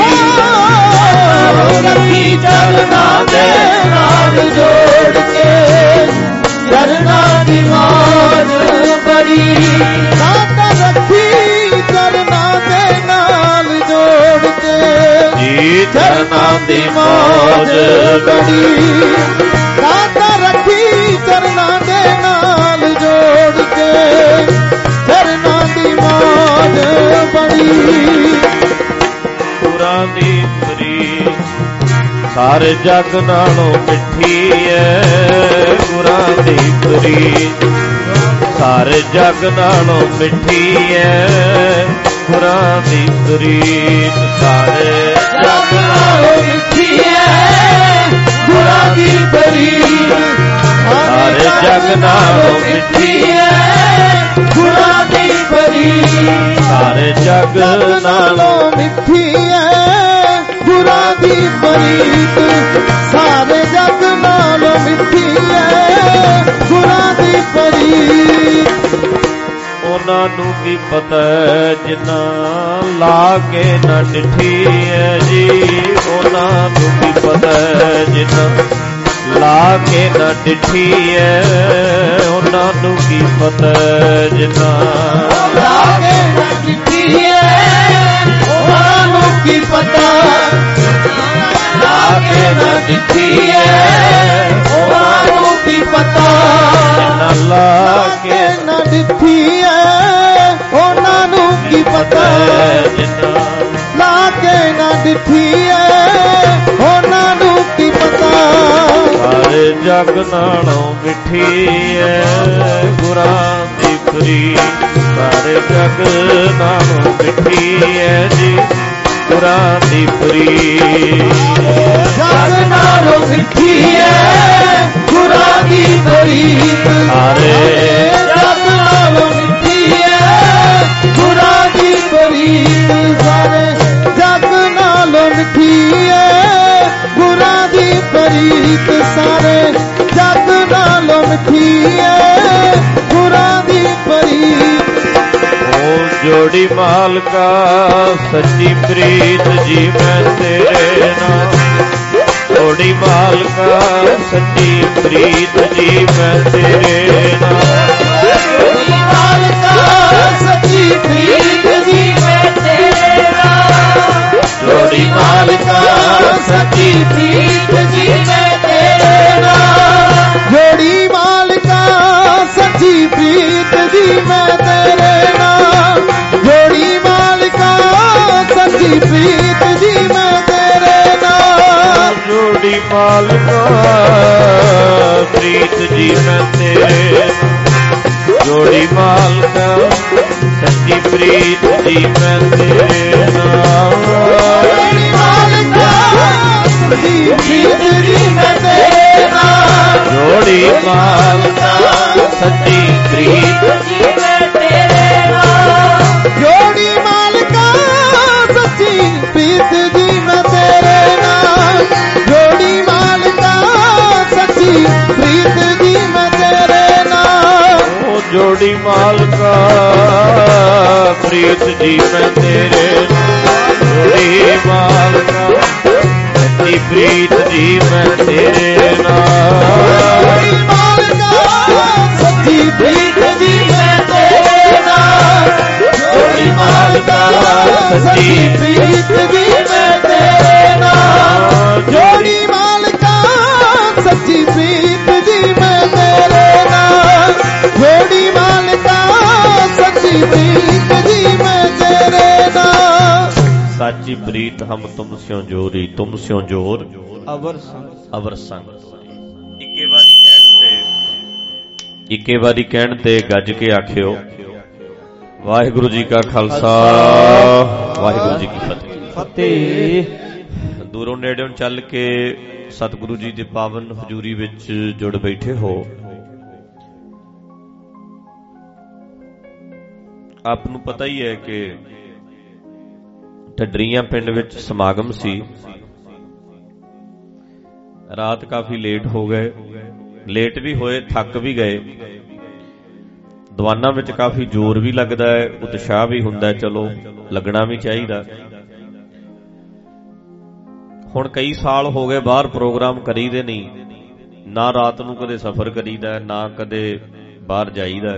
ਰੱਖੀ ਚਰਨਾਂ ਦੇ ਨਾਲ ਜੋੜ ਕੇ ਚਰਨਾਂ ਦੀ ਮੌਜ ਬੜੀ ਦਾਤਾ ਰੱਖੀ ਚਰਨਾਂ ਦੇ ਨਾਲ ਜੋੜ ਕੇ ਜੀ ਚਰਨਾਂ ਦੀ ਮੌਜ ਬੜੀ ਦਾਤਾ ਰੱਖੀ ਚਰਨਾਂ ਦੇ ਨਾਲ ਜੋੜ ਕੇ ਚਰਨਾਂ ਦੀ ਮੌਜ ਬੜੀ ਗੁਰਾਂ ਦੀ ਪ੍ਰੀਤ ਸਾਰੇ ਜਗ ਨਾਲੋਂ ਮਿੱਠੀ ਐ ਗੁਰਾਂ ਦੀ ਪ੍ਰੀਤ ਸਾਰੇ ਜਗ ਨਾਲੋਂ ਮਿੱਠੀ ਐ ਗੁਰਾਂ ਦੀ ਪ੍ਰੀਤ ਸਾਰੇ ਜਗ ਨਾਲੋਂ ਮਿੱਠੀ ਐ ਗੁਰਾਂ ਦੀ ਪ੍ਰੀਤ ਸਾਰੇ ਜਗ ਨਾਲੋਂ ਮਿੱਠੀ ਐ ਗੁਰਾਂ ਦੀ ਪ੍ਰੀਤ ਸਾਰੇ ਜਗ ਨਾਲੋਂ ਨਾਲੋਂ ਮਿੱਠੀ ਐ ਗੁਰਾਂ ਦੀ ਪ੍ਰੀਤ ਸਾਰੇ ਜਗ ਨਾਲੋਂ ਮਿੱਠੀ ਐ ਗੁਰਾਂ ਦੀ ਪ੍ਰੀਤ ਉਹਨਾਂ ਨੂੰ ਵੀ ਪਤਾ ਜਿਨ੍ਹਾਂ ਲਾ ਕੇ ਨਾ ਡਿਠੀ ਐ ਜੀ ਉਹਨਾਂ ਨੂੰ ਵੀ ਪਤਾ ਜਿਨ੍ਹਾਂ ਲਾ ਕੇ ਨਾ ਡਿਠੀ ਐ ਉਹਨਾਂ ਨੂੰ ਕੀ ਪਤਾ ਜਿਨ੍ਹਾਂ ਲਾ ਕੇ ਨਾ ਡਿਠੀ ਐ ਉਹਨਾਂ ਨੂੰ ਕੀ ਪਤਾ ਲਾ ਕੇ ਨਾ ਡਿਠੀ ਐ ਉਹਨਾਂ ਨੂੰ ਕੀ ਪਤਾ ਜਿਨ੍ਹਾਂ ਲਾ ਕੇ ਨਾ ਡਿੱਠੀ ਐ ਉਹਨਾਂ ਨੂੰ ਕੀ ਪਤਾ ਜਿਨ੍ਹਾਂ ਲਾ ਕੇ ਨਾ ਡਿੱਠੀ ਐ ਉਹਨਾਂ ਨੂੰ ਕੀ ਪਤਾ ਸਾਰੇ ਜਗ ਨਾਲੋਂ ਮਿੱਠੀ ਐ ਗੁਰਾਂ ਦੀ ਪ੍ਰੀਤ ਸਾਰੇ ਜਗ ਨਾਲੋਂ ਮਿੱਠੀ ਐ ਜੀ ਗੁਰਾਂ ਦੀ ਪ੍ਰੀਤ ਜਗ ਨਾਲੋਂ ਮਿੱਠੀ ਐ ਗੁਰਾਂ ਦੀ ਪ੍ਰੀਤ ਸਾਰੇ ਜਗ ਨਾਲੋਂ ਮਿੱਠੀ ਐ ਗੁਰਾਂ ਦੀ ਪ੍ਰੀਤ ਸਾਰੇ ਜਗ ਨਾਲੋਂ ਮਿੱਠੀ ਐ ਗੁਰਾਂ ਦੀ ਪ੍ਰੀਤ ਸਾਰੇ ਜਗ ਨਾਲੋਂ ਮਿੱਠੀ ਐ ਗੁਰਾਂ ਦੀ ਪ੍ਰੀਤ ਓ ਜੋੜੀ ਮਾਲਕਾ ਸੱਚੀ ਪ੍ਰੀਤ ਜੀ ਮੈਂ ਤੇਰੇ ਨਾਲ ਜੋੜੀ ਮਾਲਕਾ ਸੱਚੀ ਪ੍ਰੀਤ ਜੀ ਮੈਂ ਤੇਰੇ ਨਾਲ ਜੋੜੀ ਮਾਲਕਾ ਸੱਚੀ ਪ੍ਰੀਤ ਜੀ ਮੈਂ ਤੇਰੇ ਨਾਲ ਜੋੜੀ ਮਾਲਕਾ ਪ੍ਰੀਤ ਜੀ ਮੈਂ ਤੇਰੇ ਨਾਲ। ਜੋੜੀ ਮਾਲਕਾ ਸੱਚੀ ਪ੍ਰੀਤ ਜੀ ਮੈਂ ਤੇਰੇ ਨਾਲ। ਜੋੜੀ ਮਾਲਕਾ ਸੱਚੀ ਪ੍ਰੀਤ ਜੀ ਮੈਂ ਤੇਰੇ ਨਾਲ। ਜੋੜੀ ਮਾਲਕਾ ਪ੍ਰੀਤ ਜੀ ਮੈਂ ਤੇਰੇ। ਜੋੜੀ ਮਾਲਕਾ ਸੱਚੀ ਪ੍ਰੀਤ ਜੀ ਮੈਂ ਤੇਰੇ ਨਾਲ। ਜੋੜੀ ਮਾਲਕਾ ਸੱਚੀ ਪ੍ਰੀਤ ਜੀ ਮੈਂ ਤੇਰੇ ਨਾਲ। ਜੋੜੀ ਮਾਲਕਾ ਸੱਚੀ ਪ੍ਰੀਤ ਜੀ ਮੈਂ ਤੇਰੇ ਨਾਲ। ਜੋੜੀ ਮਾਲਕਾ ਸੱਚੀ ਪ੍ਰੀਤ ਜੀ ਮੈਂ ਤੇਰੇ ਨਾਲ। ਜੋੜੀ ਮਾਲਕਾ ਸੱਚੀ ਪ੍ਰੀਤ ਜੀ ਮੈਂ ਤੇਰੇ ਨਾਲ। ਉਹ ਜੋੜੀ ਮਾਲਕਾ ਪ੍ਰੀਤ ਜੀ ਮੈਂ ਤੇਰੇ ਨਾਲ। ਜੋੜੀ ਮਾਲਕਾ ਸੱਚੀ ਪ੍ਰੀਤ ਜੀ ਮੈਂ ਤੇਰੇ ਨਾਲ। ਜੋੜੀ ਮਾਲਕਾ ਸੱਚੀ ਪ੍ਰੀਤ ਜੀ ਮੈਂ ਤੇਰੇ ਨਾਲ। ਜੋੜੀ ਮਾਲਕਾ ਸੱਚੀ ਪ੍ਰੀਤ ਜੀ ਮੈਂ ਤੇਰੇ ਨਾਲ। ਜੋੜੀ ਮਾਲਕਾ ਸੱਚੀ ਪ੍ਰੀਤ ਜੀ ਮੈਂ ਤੇਰੇ ਨਾਲ। ਜੋੜੀ ਮਾਲਕਾ ਸੱਚੀ ਪ੍ਰੀਤ ਜੀ ਮੈਂ ਤੇਰੇ ਨਾਲ। ਸਾਚੀ ਪ੍ਰੀਤ ਹਮ ਤੁਮ ਸਿਓ ਜੋਰੀ ਤੁਮ ਸਿਓ ਜੋਰ ਅਵਰ ਸੰਗ ਅਵਰ ਸੰਗ। ਇੱਕੇ ਵਾਰੀ ਕਹਿਣ ਤੇ ਇੱਕੇ ਵਾਰੀ ਕਹਿਣ ਤੇ ਗੱਜ ਕੇ ਆਖਿਓ ਵਾਹਿਗੁਰੂ ਜੀ ਕਾ ਖਾਲਸਾ ਵਾਹਿਗੁਰੂ ਜੀ ਕੀ ਫਤਿਹ। ਫਤਿਹ। ਦੂਰੋਂ ਨੇੜਿਓਂ ਚੱਲ ਕੇ ਸਤਿਗੁਰੂ ਜੀ ਦੇ ਪਾਵਨ ਹਜ਼ੂਰੀ ਵਿੱਚ ਜੁੜ ਬੈਠੇ ਹੋ। ਆਪ ਨੂੰ ਪਤਾ ਹੀ ਹੈ ਕਿ ਢੱਡਰੀਆਂ ਪਿੰਡ ਵਿੱਚ ਸਮਾਗਮ ਸੀ। ਰਾਤ ਕਾਫੀ ਲੇਟ ਹੋ ਗਏ, ਲੇਟ ਵੀ ਹੋਏ, ਥੱਕ ਵੀ ਗਏ। ਦੀਵਾਨਾਂ ਵਿੱਚ ਕਾਫੀ ਜ਼ੋਰ ਵੀ ਲੱਗਦਾ ਹੈ, ਉਤਸ਼ਾਹ ਵੀ ਹੁੰਦਾ, ਚਲੋ ਲੱਗਣਾ ਵੀ ਚਾਹੀਦਾ। ਹੁਣ ਕਈ ਸਾਲ ਹੋ ਗਏ ਬਾਹਰ ਪ੍ਰੋਗਰਾਮ ਕਰੀਦੇ ਨਹੀਂ, ਨਾ ਰਾਤ ਨੂੰ ਕਦੇ ਸਫ਼ਰ ਕਰੀਦਾ, ਨਾ ਕਦੇ ਬਾਹਰ ਜਾਈਦਾ,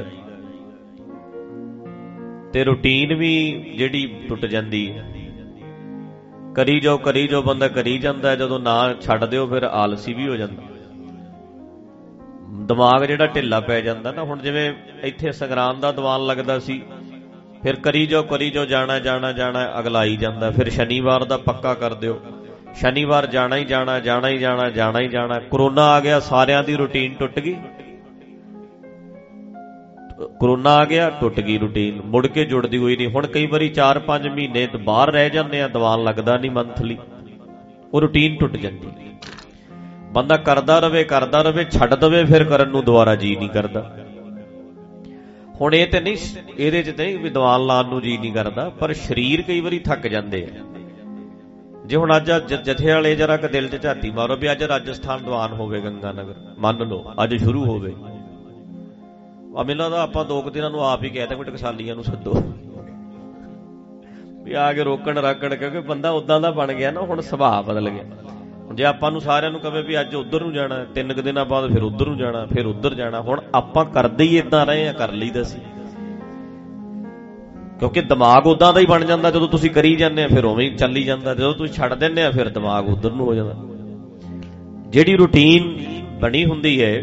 ਤੇ ਰੂਟੀਨ ਵੀ ਜਿਹੜੀ ਟੁੱਟ ਜਾਂਦੀ। ਕਰੀ ਜਾਓ ਕਰੀ ਜਾਓ ਬੰਦਾ ਕਰੀ ਜਾਂਦਾ, ਜਦੋਂ ਨਾ ਛੱਡ ਦਿਓ ਫਿਰ ਆਲਸੀ ਵੀ ਹੋ ਜਾਂਦਾ, ਦਿਮਾਗ ਜਿਹੜਾ ਢਿੱਲਾ ਪੈ ਜਾਂਦਾ ਨਾ। ਹੁਣ ਜਿਵੇਂ ਇੱਥੇ ਸੰਗਰਾਮ ਦਾ ਦੀਵਾਨ ਲੱਗਦਾ ਸੀ, ਫਿਰ ਕਰੀ ਜਾਓ ਕਰੀ ਜਾਓ, ਜਾਣਾ ਜਾਣਾ ਜਾਣਾ, ਅਗਲਾ ਆਈ ਜਾਂਦਾ। ਫਿਰ ਸ਼ਨੀਵਾਰ ਦਾ ਪੱਕਾ ਕਰ ਦਿਓ, ਸ਼ਨੀਵਾਰ ਜਾਣਾ ਹੀ ਜਾਣਾ ਜਾਣਾ ਹੀ ਜਾਣਾ ਜਾਣਾ ਹੀ ਜਾਣਾ। ਕਰੋਨਾ ਆ ਗਿਆ, ਸਾਰਿਆਂ ਦੀ ਰੂਟੀਨ ਟੁੱਟ ਗਈ। ਕਰੋਨਾ ਆ ਗਿਆ, ਟੁੱਟ ਗਈ ਰੂਟੀਨ, ਮੁੜ ਕੇ ਜੁੜਦੀ ਹੋਈ ਨਹੀਂ। ਹੁਣ ਕਈ ਵਾਰੀ ਚਾਰ ਪੰਜ ਮਹੀਨੇ ਬਾਹਰ ਰਹਿ ਜਾਂਦੇ ਆ, ਦੀਵਾਨ ਲੱਗਦਾ ਨਹੀਂ ਮੰਥਲੀ, ਉਹ ਰੂਟੀਨ ਟੁੱਟ ਜਾਂਦੀ। ਬੰਦਾ ਕਰਦਾ ਰਵੇ ਕਰਦਾ ਰਵੇ, ਛੱਡ ਦਵੇ ਫਿਰ ਕਰਨ ਨੂੰ ਦੁਬਾਰਾ ਜੀ ਨਹੀਂ ਕਰਦਾ। ਹੁਣ ਇਹ ਤੇ ਨਹੀਂ, ਇਹਦੇ ਚ ਨਹੀਂ ਵੀ ਦੀਵਾਨ ਲਾਉਣ ਨੂੰ ਜੀ ਨਹੀਂ ਕਰਦਾ, ਪਰ ਸਰੀਰ ਕਈ ਵਾਰੀ ਥੱਕ ਜਾਂਦੇ ਆ। ਜੇ ਹੁਣ ਅੱਜ ਜਥੇ ਵਾਲੇ ਜਰਾ ਕ ਦਿਲ 'ਚ ਝਾਤੀ ਮਾਰੋ ਵੀ ਅੱਜ ਰਾਜਸਥਾਨ ਦੀਵਾਨ ਹੋਵੇ ਗੰਗਾ ਨਗਰ, ਮੰਨ ਲਓ ਅੱਜ ਸ਼ੁਰੂ ਹੋਵੇ, ਆ ਮੈਨੂੰ ਤਾਂ ਆਪਾਂ ਦੋ ਕੁ ਦਿਨਾਂ ਨੂੰ ਆਪ ਹੀ ਕਹਿ ਤਾ ਵੀ ਟਕਸਾਲੀਆਂ ਨੂੰ ਸੱਦੋ ਵੀ ਆ ਕੇ ਰੋਕਣ ਰਾਕਣ, ਕਿਉਂਕਿ ਬੰਦਾ ਉਦਾਂ ਦਾ ਬਣ ਗਿਆ ਨਾ, ਹੁਣ ਸੁਭਾਅ ਬਦਲ ਗਿਆ। ਜੇ ਆਪਾਂ ਨੂੰ ਸਾਰਿਆਂ ਨੂੰ ਕਵੇ ਵੀ ਅੱਜ ਉੱਧਰ ਨੂੰ ਜਾਣਾ, ਤਿੰਨ ਕੁ ਦਿਨਾਂ ਬਾਅਦ ਫਿਰ ਉੱਧਰ ਨੂੰ ਜਾਣਾ, ਫਿਰ ਉੱਧਰ ਜਾਣਾ। ਹੁਣ ਆਪਾਂ ਕਰਦੇ ਹੀ ਏਦਾਂ ਰਹੇ ਆ, ਕਰ ਲਈਦਾ ਸੀ, ਕਿਉਂਕਿ ਦਿਮਾਗ ਉਦਾਂ ਦਾ ਹੀ ਬਣ ਜਾਂਦਾ। ਜਦੋਂ ਤੁਸੀਂ ਕਰੀ ਜਾਂਦੇ ਆ ਫਿਰ ਉਵੇਂ ਹੀ ਚੱਲੀ ਜਾਂਦਾ, ਜਦੋਂ ਤੁਸੀਂ ਛੱਡ ਦਿੰਦੇ ਆ ਫਿਰ ਦਿਮਾਗ ਉੱਧਰ ਨੂੰ ਹੋ ਜਾਂਦਾ। ਜਿਹੜੀ ਰੂਟੀਨ ਬਣੀ ਹੁੰਦੀ ਹੈ